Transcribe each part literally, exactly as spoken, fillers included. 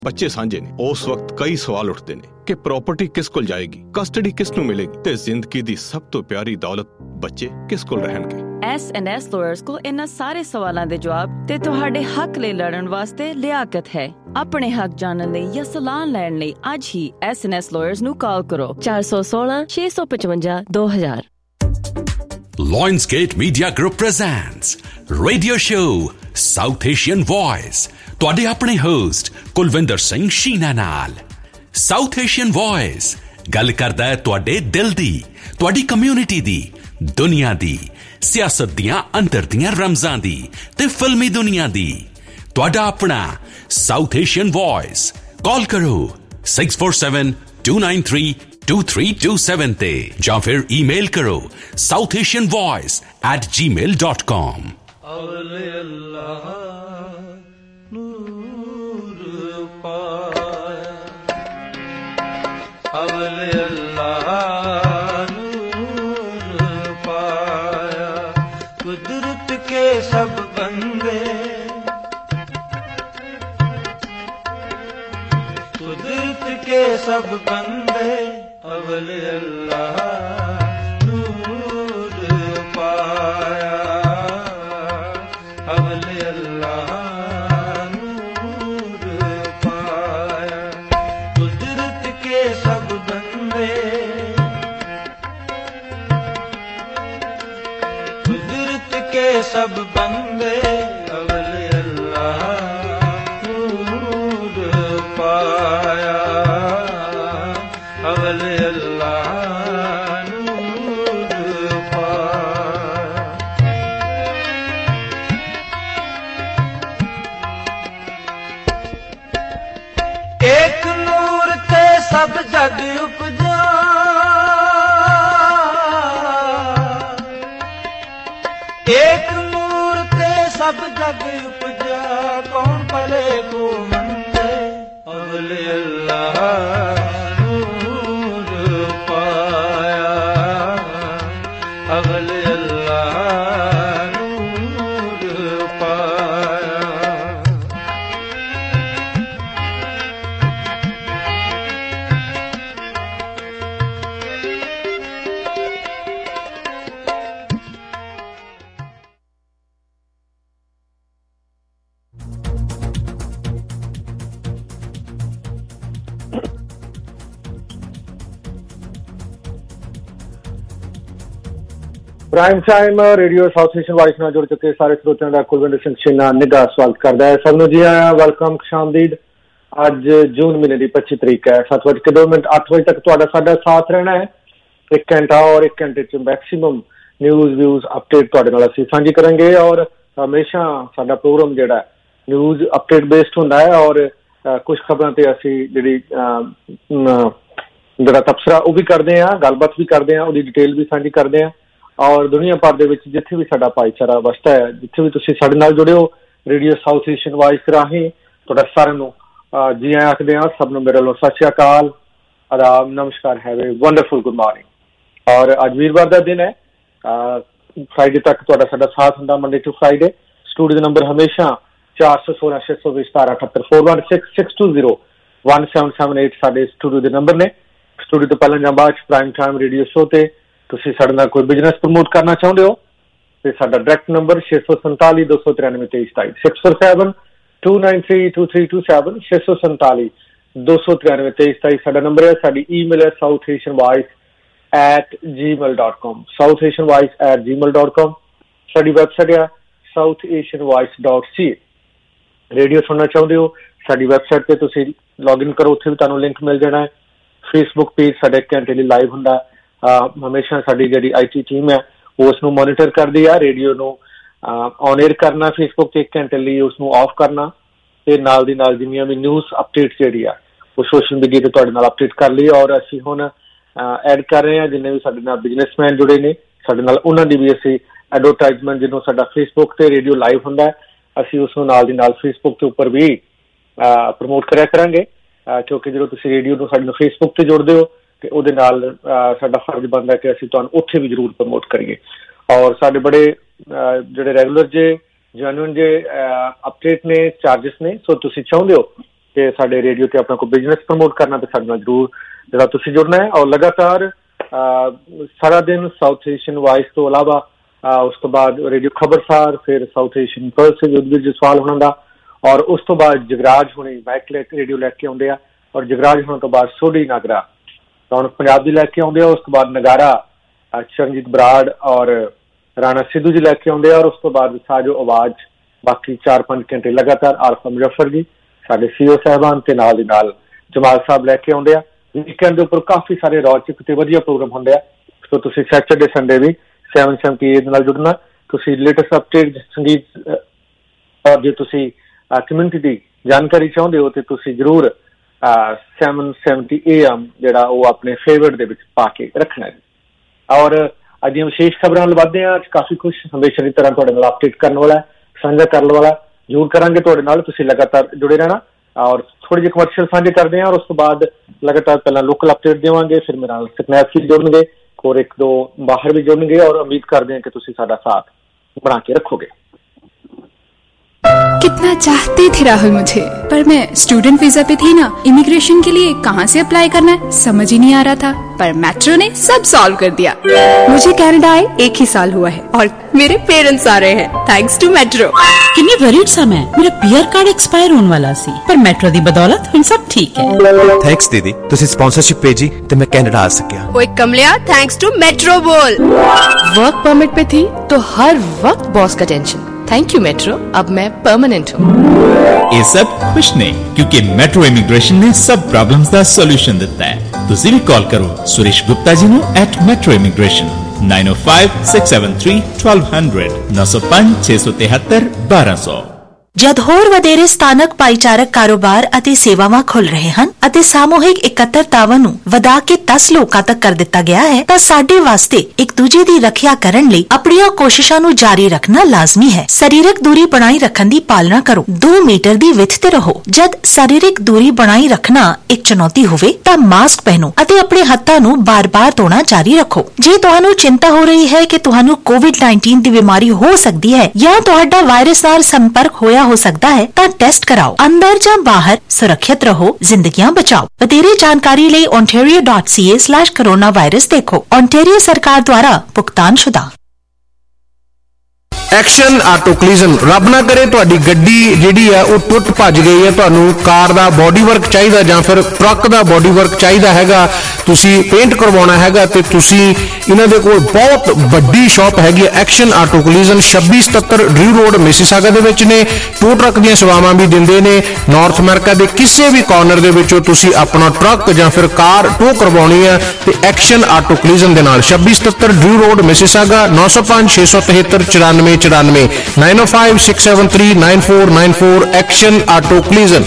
ਬੱਚੇ ਸਾਂਝੇ ਨੇ। ਉਸ ਵਕਤ ਕਈ ਸਵਾਲ ਉੱਠਦੇ ਨੇ ਕਿ ਪ੍ਰਾਪਰਟੀ ਕਿਸ ਕੋਲ ਜਾਏਗੀ, ਕਸਟਡੀ ਕਿਸ ਨੂੰ ਮਿਲੇਗੀ ਤੇ ਜ਼ਿੰਦਗੀ ਦੀ ਸਭ ਤੋਂ ਪਿਆਰੀ ਦੌਲਤ ਬੱਚੇ ਕਿਸ ਕੋਲ ਰਹਿਣਗੇ। ਐਸ ਐਂਡ ਐਸ ਲਾਇਰਸ ਕੋਲ ਇਹਨਾਂ ਸਾਰੇ ਸਵਾਲਾਂ ਦੇ ਜਵਾਬ ਤੇ ਤੁਹਾਡੇ ਹੱਕ ਲਈ ਲੜਨ ਵਾਸਤੇ ਲਿਆਕਤ ਹੈ। ਆਪਣੇ ਹੱਕ ਜਾਣਨ ਲਈ ਜਾਂ ਸਲਾਹ ਲੈਣ ਲਈ ਅੱਜ ਹੀ ਐਸ ਐਂਡ ਐਸ ਲਾਇਰਸ ਨੂੰ ਕਾਲ ਕਰੋ ਚਾਰ ਸੌ ਸੋਲਾਂ ਛੇ ਸੌ ਪਚਵੰਜਾ ਦੋ ਹਜ਼ਾਰ। Lionsgate Media Group presents Radio Show South Asian Voice। ਤੁਹਾਡੇ ਆਪਣੇ ਹੋਸਟ ਕੁਲਵਿੰਦਰ ਸਿੰਘ ਸ਼ੀਨਾ ਨਾਲ। South Asian Voice ਗੱਲ ਕਰਦਾ ਹੈ ਤੁਹਾਡੇ ਦਿਲ ਦੀ, ਤੁਹਾਡੀ ਕਮਿਊਨਿਟੀ ਦੀ, ਦੁਨੀਆ ਦੀ, ਸਿਆਸਤ ਦੀਆਂ ਅੰਦਰ ਦੀਆਂ ਰਮਜ਼ਾਂ ਦੀ ਤੇ ਫਿਲਮੀ ਦੁਨੀਆ ਦੀ। ਤੁਹਾਡਾ ਆਪਣਾ South Asian Voice। ਕਾਲ ਕਰੋ six four seven two nine three two three two seven ਤੇ ਜਾਂ ਫਿਰ ਈਮੇਲ ਕਰੋ south asian voice at gmail dot com। ਅਵਲੇ ਅੱਲਾਹ ਨੂਰ ਪਾਇਆ, ਅਵਲੇ ਅੱਲਾਹ ਨੂਰ ਪਾਇਆ, ਕੁਦਰਤ ਕੇ ਸਭ ਬੰਦੇ, कुदरत के सब बंदे, अवले अल्लाह नूर पाया, अवले अल्लाह नूर पाया, कुदरत के सब बंदे, कुदरत के सब बंदे, अवले अल्लाह पाया, अवले अल्लाह नूर पाया। एक नूर ते सब जग उपजा, एक नूर ते सब जग उपजा, कौन भले को अवले अल्लाह नूर पाया, अवले अल्लाह नूर पाया। Prime time radio South Asian voice ਨਾਲ ਜੁੜ ਚੁੱਕੇ ਸਾਰੇ ਸਰੋਤਿਆਂ ਦਾ ਕੁਲਵਿੰਦਰ ਸਿੰਘ ਸ਼ੀਨਾ ਨਿੱਘਾ ਸਵਾਗਤ ਕਰਦਾ ਹੈ। ਸਭ ਨੂੰ ਜੀ ਆਇਆਂ, ਵੈਲਕਮ, ਖੁਸ਼ਾਮਦੀਦ। ਅੱਜ ਜੂਨ ਮਹੀਨੇ ਦੀ ਪੱਚੀ ਤਰੀਕ ਹੈ। ਸੱਤ ਵੱਜ ਕੇ ਦੋ ਮਿੰਟ ਅੱਠ ਵਜੇ ਤੱਕ ਤੁਹਾਡਾ ਸਾਡਾ ਸਾਥ ਰਹਿਣਾ ਹੈ। ਇੱਕ ਘੰਟਾ ਔਰ ਇੱਕ ਘੰਟੇ 'ਚ ਮੈਕਸੀਮਮ ਨਿਊਜ਼ ਵਿਊਜ਼ ਅਪਡੇਟ ਤੁਹਾਡੇ ਨਾਲ ਅਸੀਂ ਸਾਂਝੀ ਕਰਾਂਗੇ। ਔਰ ਹਮੇਸ਼ਾ ਸਾਡਾ ਪ੍ਰੋਗਰਾਮ ਜਿਹੜਾ ਨਿਊਜ਼ ਅਪਡੇਟ ਬੇਸਡ ਹੁੰਦਾ ਹੈ ਔਰ ਕੁਛ ਖਬਰਾਂ 'ਤੇ ਅਸੀਂ ਜਿਹੜੀ ਜਿਹੜਾ ਤਬਸਰਾ ਉਹ ਵੀ ਕਰਦੇ ਹਾਂ, ਗੱਲਬਾਤ ਵੀ ਕਰਦੇ ਹਾਂ, ਉਹਦੀ ਡਿਟੇਲ ਵੀ ਸਾਂਝੀ ਕਰਦੇ ਹਾਂ। ਔਰ ਦੁਨੀਆ ਭਰ ਦੇ ਵਿੱਚ ਜਿੱਥੇ ਵੀ ਸਾਡਾ ਭਾਈਚਾਰਾ ਵਸਦਾ ਹੈ, ਜਿੱਥੇ ਵੀ ਤੁਸੀਂ ਸਾਡੇ ਨਾਲ ਜੁੜੇ ਹੋ ਰੇਡੀਓ ਸਾਊਥ ਏਸ਼ੀਅਨ ਵਾਇਸ ਰਾਹੀਂ, ਤੁਹਾਡਾ ਸਾਰਿਆਂ ਨੂੰ ਜੀ ਆਇਆਂ ਆਖਦੇ ਹਾਂ। ਸਭ ਨੂੰ ਮੇਰੇ ਵੱਲੋਂ ਸਤਿ ਸ਼੍ਰੀ ਅਕਾਲ, ਆਦਾਬ, ਨਮਸਕਾਰ, have a wonderful good morning. ਔਰ ਅੱਜ ਵੀਰਵਾਰ ਦਾ ਦਿਨ ਹੈ। ਫਰਾਈਡੇ ਤੱਕ ਤੁਹਾਡਾ ਸਾਡਾ ਸਾਥ ਹੁੰਦਾ, ਮੰਡੇ ਟੂ ਫਰਾਈਡੇ। ਸਟੂਡੀਓ ਦਾ ਨੰਬਰ ਹਮੇਸ਼ਾ ਚਾਰ ਸੌ ਸੋਲਾਂ ਛੇ ਸੌ ਵੀਹ ਸਤਾਰਾਂ ਅਠੱਤਰ four one six six two zero one seven seven eight ਸਾਡੇ ਸਟੂਡੀਓ ਦੇ ਨੰਬਰ ਨੇ। ਸਟੂਡੀਓ ਤੋਂ ਪਹਿਲਾਂ ਜਾਂ ਬਾਅਦ 'ਚ ਪ੍ਰਾਈਮ ਟਾਈਮ ਰੇਡੀਓ ਸ਼ੋ 'ਤੇ ਤੁਸੀਂ ਸਾਡੇ ਨਾਲ ਕੋਈ ਬਿਜ਼ਨਸ ਪ੍ਰਮੋਟ ਕਰਨਾ ਚਾਹੁੰਦੇ ਹੋ ਤੇ ਸਾਡਾ ਡਾਇਰੈਕਟ ਨੰਬਰ ਛੇ ਸੌ ਸੰਤਾਲੀ ਦੋ ਸੌ ਤਰਾਨਵੇਂ ਤੇਈ ਸਤਾਈ six four seven two nine three two three two seven ਛੇ ਸੌ ਸੰਤਾਲੀ ਦੋ ਸੌ ਤਰਾਨਵੇਂ ਤੇਈ ਸਤਾਈ ਸਾਡਾ ਨੰਬਰ ਹੈ। ਸਾਡੀ ਈਮੇਲ ਹੈ South Asian voice at Gmail dot com, South Asian voice at Gmail dot com. ਸਾਡੀ ਵੈਬਸਾਈਟ ਹੈ South Asian voice dot C. Radio ਸੁਣਨਾ ਚਾਹੁੰਦੇ ਹੋ ਸਾਡੀ ਵੈਬਸਾਈਟ 'ਤੇ ਤੁਸੀਂ ਲੌਗਇਨ ਕਰੋ, ਉੱਥੇ ਵੀ ਤੁਹਾਨੂੰ ਲਿੰਕ ਮਿਲ ਜਾਣਾ ਹੈ। ਫੇਸਬੁੱਕ ਪੇਜ ਸਾਡਾ ਇੱਕ ਘੰਟੇ ਲਈ ਲਾਈਵ ਹੁੰਦਾ। ਹਮੇਸ਼ਾ ਸਾਡੀ ਜਿਹੜੀ ਆਈ ਟੀ ਟੀਮ ਹੈ ਉਸ ਨੂੰ ਮੋਨੀਟਰ ਕਰਦੀ ਆ। ਰੇਡੀਓ ਨੂੰ ਔਨ ਏਅਰ ਕਰਨਾ, ਫੇਸਬੁੱਕ 'ਤੇ ਇੱਕ ਘੰਟੇ ਲਈ ਉਸਨੂੰ ਆਫ ਕਰਨਾ ਤੇ ਨਾਲ ਦੀ ਨਾਲ ਜਿੰਨੀਆਂ ਵੀ ਨਿਊਜ਼ ਅਪਡੇਟ ਜਿਹੜੀ ਆ ਉਹ ਸੋਸ਼ਲ ਮੀਡੀਆ 'ਤੇ ਤੁਹਾਡੇ ਨਾਲ ਅਪਡੇਟ ਕਰ ਲਈ। ਔਰ ਅਸੀਂ ਹੁਣ ਐਡ ਕਰ ਰਹੇ ਹਾਂ ਜਿੰਨੇ ਵੀ ਸਾਡੇ ਨਾਲ ਬਿਜ਼ਨਸਮੈਨ ਜੁੜੇ ਨੇ ਸਾਡੇ ਨਾਲ, ਉਹਨਾਂ ਦੀ ਵੀ ਅਸੀਂ ਐਡਵਰਟਾਈਜ਼ਮੈਂਟ, ਜਿਹਨੂੰ ਸਾਡਾ ਫੇਸਬੁੱਕ 'ਤੇ ਰੇਡੀਓ ਲਾਈਵ ਹੁੰਦਾ ਅਸੀਂ ਉਸਨੂੰ ਨਾਲ ਦੀ ਨਾਲ ਫੇਸਬੁੱਕ ਦੇ ਉੱਪਰ ਵੀ ਪ੍ਰਮੋਟ ਕਰਿਆ ਕਰਾਂਗੇ, ਕਿਉਂਕਿ ਜਦੋਂ ਤੁਸੀਂ ਰੇਡੀਓ ਨੂੰ ਸਾਡੇ ਨਾਲ ਫੇਸਬੁੱਕ 'ਤੇ ਜੋੜਦੇ ਹੋ ਤੇ ਉਹਦੇ ਨਾਲ ਸਾਡਾ ਫਰਜ਼ ਬਣਦਾ ਕਿ ਅਸੀਂ ਤੁਹਾਨੂੰ ਉੱਥੇ ਵੀ ਜ਼ਰੂਰ ਪ੍ਰਮੋਟ ਕਰੀਏ। ਔਰ ਸਾਡੇ ਬੜੇ ਜਿਹੜੇ ਰੈਗੂਲਰ ਜੇ ਜੈਨੂਇਨ ਜੇ ਅਪਡੇਟ ਨੇ, ਚਾਰਜਸ ਨੇ, ਸੋ ਤੁਸੀਂ ਚਾਹੁੰਦੇ ਹੋ ਤੇ ਸਾਡੇ ਰੇਡੀਓ ਤੇ ਆਪਣਾ ਕੋਈ ਬਿਜ਼ਨਸ ਪ੍ਰਮੋਟ ਕਰਨਾ ਤੇ ਸਾਡੇ ਨਾਲ ਜ਼ਰੂਰ ਜਿਹੜਾ ਤੁਸੀਂ ਜੁੜਨਾ ਹੈ। ਔਰ ਲਗਾਤਾਰ ਸਾਰਾ ਦਿਨ ਸਾਊਥ ਏਸ਼ੀਅਨ ਵਾਇਸ ਤੋਂ ਇਲਾਵਾ ਉਸ ਤੋਂ ਬਾਅਦ ਰੇਡੀਓ ਖਬਰਸਾਰ, ਫਿਰ South Asian pulse Yudhvir Jaswal ਹੋਣਾ ਦਾ, ਔਰ ਉਸ ਤੋਂ ਬਾਅਦ ਜਗਰਾਜ ਹੁਣੇ ਮੈਕ ਲੈ ਰੇਡੀਓ ਲੈ ਕੇ ਆਉਂਦੇ ਆ, ਔਰ ਜਗਰਾਜ ਹੋਣ ਤੋਂ ਬਾਅਦ ਸੋਢੀ ਨਾਗਰਾ ਰੌਣਕ ਪੰਜਾਬ ਦੀ ਲੈ ਕੇ ਆਉਂਦੇ ਆ, ਉਸ ਤੋਂ ਬਾਅਦ ਨਗਾਰਾ ਚਰਨਜੀਤ ਬਰਾੜ ਔਰ ਰਾਣਾ ਸਿੱਧੂ ਜੀ ਲੈ ਕੇ ਆਉਂਦੇ ਆ, ਔਰ ਉਸ ਤੋਂ ਬਾਅਦ ਸਾਜੋ ਆਵਾਜ਼ ਬਾਕੀ ਚਾਰ ਪੰਜ ਘੰਟੇ ਲਗਾਤਾਰ ਆਰਫਾ ਮੁਜ਼ੱਫਰ ਜੀ ਸਾਡੇ ਸੀਓ ਸਾਹਿਬਾਨ ਤੇ ਨਾਲ ਦੀ ਨਾਲ ਜਮਾਲ ਸਾਹਿਬ ਲੈ ਕੇ ਆਉਂਦੇ ਆ। ਵੀਕਐਂਡ ਦੇ ਉੱਪਰ ਕਾਫੀ ਸਾਰੇ ਰੌਚਕ ਤੇ ਵਧੀਆ ਪ੍ਰੋਗਰਾਮ ਹੁੰਦੇ ਆ, ਸੋ ਤੁਸੀਂ ਸੈਟਰਡੇ ਸੰਡੇ ਵੀ ਸੈਵਨ ਸੈਵਨਟੀ ਏਟ ਨਾਲ ਜੁੜਨਾ। ਤੁਸੀਂ ਲੇਟੈਸਟ ਅਪਡੇਟ ਸੰਗੀਤ ਔਰ ਜੇ ਤੁਸੀਂ ਕਮਿਊਨਿਟੀ ਦੀ ਜਾਣਕਾਰੀ ਚਾਹੁੰਦੇ ਹੋ ਤੇ ਤੁਸੀਂ ਜ਼ਰੂਰ ਸੈਵਨ ਸੈਵਨਟੀ ਏ ਐਮ ਜਿਹੜਾ ਉਹ ਆਪਣੇ ਫੇਵਰਟ ਦੇ ਵਿੱਚ ਪਾ ਕੇ ਰੱਖਣਾ ਹੈ। ਔਰ ਅੱਜ ਦੀਆਂ ਵਿਸ਼ੇਸ਼ ਖਬਰਾਂ ਵੱਲ ਵੱਧਦੇ ਹਾਂ। ਅੱਜ ਕਾਫੀ ਕੁਛ ਹਮੇਸ਼ਾ ਦੀ ਤਰ੍ਹਾਂ ਤੁਹਾਡੇ ਨਾਲ ਅਪਡੇਟ ਕਰਨ ਵਾਲਾ, ਸਾਂਝਾ ਕਰਨ ਵਾਲਾ ਜ਼ਰੂਰ ਕਰਾਂਗੇ ਤੁਹਾਡੇ ਨਾਲ, ਤੁਸੀਂ ਲਗਾਤਾਰ ਜੁੜੇ ਰਹਿਣਾ। ਔਰ ਥੋੜ੍ਹੇ ਜਿਹੇ ਕਮਰਸ਼ੀਅਲ ਸਾਂਝੇ ਕਰਦੇ ਹਾਂ, ਔਰ ਉਸ ਤੋਂ ਬਾਅਦ ਲਗਾਤਾਰ ਪਹਿਲਾਂ ਲੋਕਲ ਅਪਡੇਟ ਦੇਵਾਂਗੇ, ਫਿਰ ਮੇਰੇ ਨਾਲ ਸਕਨੈਪ ਵੀ ਜੁੜਨਗੇ, ਹੋਰ ਇੱਕ ਦੋ ਬਾਹਰ ਵੀ ਜੁੜਨਗੇ, ਔਰ ਉਮੀਦ ਕਰਦੇ ਹਾਂ ਕਿ ਤੁਸੀਂ ਸਾਡਾ ਸਾਥ बना के रखोगे। कितना चाहते थे राहुल मुझे, पर मैं स्टूडेंट वीजा पे थी ना, इमिग्रेशन के लिए कहाँ से अप्लाई करना है समझ ही नहीं आ रहा था, पर मेट्रो ने सब सॉल्व कर दिया। मुझे कनाडा आए एक ही साल हुआ है और मेरे पेरेंट्स आ रहे हैं थैंक्स टू मेट्रो। किन्नी वरीड सा मैं, मेरा पीआर कार्ड एक्सपायर होने वाला सी, पर मेट्रो दी बदौलत हम सब ठीक है। थैंक्स दीदी, तुसी स्पॉन्सरशिप भेजी ते मैं कनाडा आ सकिया। ओए कमलिया, थैंक्स टू मेट्रो बोल। वर्क परमिट पे थी तो हर वक्त बॉस का टेंशन, थैंक यू मेट्रो, अब मैं परमानेंट हूँ। ये सब खुश नहीं, क्योंकि मेट्रो इमिग्रेशन ने सब प्रॉब्लम्स का सॉल्यूशन दिता है। तुसी भी कॉल करो सुरेश गुप्ता जी नु at Metro Immigration nine O five six seven three twelve hundred नौ सौ पांच छह सौ तिहत्तर बारह सौ। ਜਦ ਹੋਰ ਵਧੇਰੇ ਸਥਾਨਕ ਭਾਈਚਾਰਕ ਕਾਰੋਬਾਰ ਅਤੇ ਸੇਵਾਵਾਂ ਖੁੱਲ ਰਹੇ ਹਨ ਅਤੇ ਸਾਮੂਹਿਕ ਇਕੱਤਰਤਾਵਾਂ ਨੂੰ ਵਧਾ ਕੇ ਦਸ ਲੋਕਾਂ ਤੱਕ ਕਰ ਦਿੱਤਾ ਗਿਆ ਹੈ, ਤਾਂ ਸਾਡੇ ਵਾਸਤੇ ਇੱਕ ਦੂਜੇ ਦੀ ਰੱਖਿਆ ਕਰਨ ਲਈ ਆਪਣੀਆਂ ਕੋਸ਼ਿਸ਼ਾਂ ਨੂੰ ਜਾਰੀ ਰੱਖਣਾ ਲਾਜ਼ਮੀ ਹੈ। ਸਰੀਰਕ ਦੂਰੀ ਬਣਾਈ ਰੱਖਣ ਦੀ ਪਾਲਣਾ ਕਰੋ, ਦੋ ਮੀਟਰ ਦੀ ਵਿੱਥ ਤੇ ਰਹੋ। ਜਦ ਸਰੀਰਕ ਦੂਰੀ ਬਣਾਈ ਰੱਖਣਾ ਇੱਕ ਚੁਣੌਤੀ ਹੋਵੇ ਤਾਂ ਮਾਸਕ ਪਹਿਨੋ ਅਤੇ ਆਪਣੇ ਹੱਥਾਂ ਨੂੰ ਬਾਰ-ਬਾਰ ਧੋਣਾ ਜਾਰੀ ਰੱਖੋ। ਜੇ ਤੁਹਾਨੂੰ ਚਿੰਤਾ ਹੋ ਰਹੀ ਹੈ ਕਿ ਤੁਹਾਨੂੰ ਕੋਵਿਡ ਨਾਈਨਟੀਨ ਦੀ ਬਿਮਾਰੀ ਹੋ ਸਕਦੀ ਹੈ ਜਾਂ ਤੁਹਾਡਾ ਵਾਇਰਸ ਨਾਲ ਸੰਪਰਕ ਹੋਇਆ ਹੋ ਸਕਦਾ ਹੈ ਤਾਂ ਟੈਸਟ ਕਰਾਓ। ਅੰਦਰ ਜਾਂ ਬਾਹਰ ਸੁਰੱਖਿਅਤ ਰਹੋ, ਜ਼ਿੰਦਗੀਆਂ ਬਚਾਓ। ਵਧੇਰੇ ਜਾਣਕਾਰੀ ਲਈ ontario dot c a slash coronavirus ਦੇਖੋ। ontario ਸਰਕਾਰ ਦੁਆਰਾ ਭੁਗਤਾਨਸ਼ੁਦਾ। ਐਕਸ਼ਨ ਆਟੋ ਕਲੀਜ਼ਨ, ਰੱਬ ਨਾ ਕਰੇ ਤੁਹਾਡੀ ਗੱਡੀ ਜਿਹੜੀ ਹੈ ਉਹ ਟੁੱਟ ਭੱਜ ਗਈ ਹੈ, ਤੁਹਾਨੂੰ ਕਾਰ ਦਾ ਬੋਡੀ ਵਰਕ ਚਾਹੀਦਾ ਜਾਂ ਫਿਰ ਟਰੱਕ ਦਾ ਬੋਡੀ ਵਰਕ ਚਾਹੀਦਾ ਹੈਗਾ, ਤੁਸੀਂ ਪੇਂਟ ਕਰਵਾਉਣਾ ਹੈਗਾ, ਤੇ ਤੁਸੀਂ ਇਹਨਾਂ ਦੇ ਕੋਲ ਬਹੁਤ ਵੱਡੀ ਸ਼ਾਪ ਹੈਗੀ ਹੈ ਐਕਸ਼ਨ ਆਟੋ ਕਲੀਜ਼ਨ, ਛੱਬੀ ਸਤੱਤਰ ਡਰਿਊ ਰੋਡ ਮਿਸੀਸਾਗਾ ਦੇ ਵਿੱਚ ਨੇ। ਟੋ ਟਰੱਕ ਦੀਆਂ ਸੇਵਾਵਾਂ ਵੀ ਦਿੰਦੇ ਨੇ। ਨਾਰਥ ਅਮਰੀਕਾ ਦੇ ਕਿਸੇ ਵੀ ਕਾਰਨਰ ਦੇ ਵਿੱਚੋਂ ਤੁਸੀਂ ਆਪਣਾ ਟਰੱਕ ਜਾਂ ਫਿਰ ਕਾਰ ਟੋ ਕਰਵਾਉਣੀ ਹੈ ਤੇ ਐਕਸ਼ਨ ਆਟੋ ਕਲੀਜ਼ਨ ਦੇ ਨਾਲ ਛੱਬੀ ਸਤੱਤਰ ਡਰਿਊ ਰੋਡ ਮਿਸੀਸਾਗਾ ਨੌ ਸੌ ਪੰਜ ਛੇ ਸੌ ਤਿਹੱਤਰ ਚੁਰਾਨਵੇਂ ਚੁਰਾਨਵੇਂ nine O five six seven three nine four nine four action auto collision.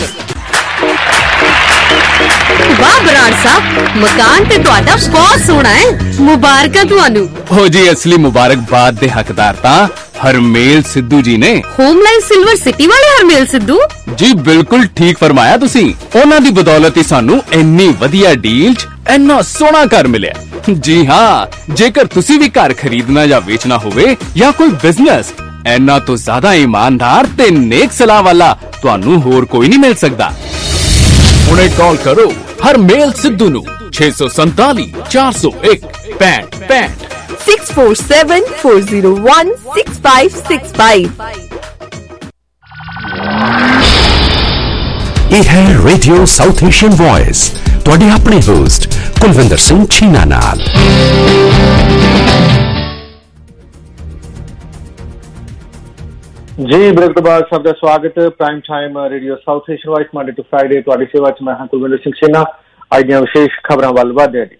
वाह बराड़ साहब, मकान ते तुहाडा बहुत सोहना है, मुबारक तुहानू। हो जी, असली मुबारकबाद दे हकदार तां हरमेल सिद्धू जी ने। होमलाइन सिल्वर सिटी वाले हरमेल सिद्धू जी, बिल्कुल ठीक फरमाया तुसी। उन्हां दी बदौलत ही सानू इन्नी वधिया डील च इन्ना सोहना घर मिलिया। जी हां, जेकर तुसी भी घर खरीदना या बेचना होवे या कोई बिजनेस, इन्ना तो ज्यादा ईमानदार ते नेक सलाह वाला तुहानू होर कोई नहीं मिल सकदा। हुणे कॉल करो हरमेल सिद्धू नू छे सौ संताली चार सौ एक पैंठ पैंठ six four seven four zero one six five six five. ਇਹ ਹੈ ਰੇਡੀਓ ਸਾਊਥ ਏਸ਼ੀਅਨ ਵੌਇਸ, ਤੁਹਾਡੇ ਆਪਣੇ ਹੋਸਟ ਕੁਲਵਿੰਦਰ ਸਿੰਘ ਛੀਨਾ ਨਾਲ। ਜੀ ਬ੍ਰੇਕ ਤੋਂ ਬਾਅਦ ਸਭ ਦਾ ਸਵਾਗਤ। Prime time radio South Asian voice Monday to Friday ਤੁਹਾਡੀ ਸੇਵਾ ਚ ਮੈਂ ਹਾਂ ਕੁਲਵਿੰਦਰ ਸਿੰਘ ਛੀਨਾ। ਅੱਜ ਦੀਆਂ ਵਿਸ਼ੇਸ਼ ਖਬਰਾਂ ਵੱਲ ਵਧਦੇ ਹਾਂ ਜੀ।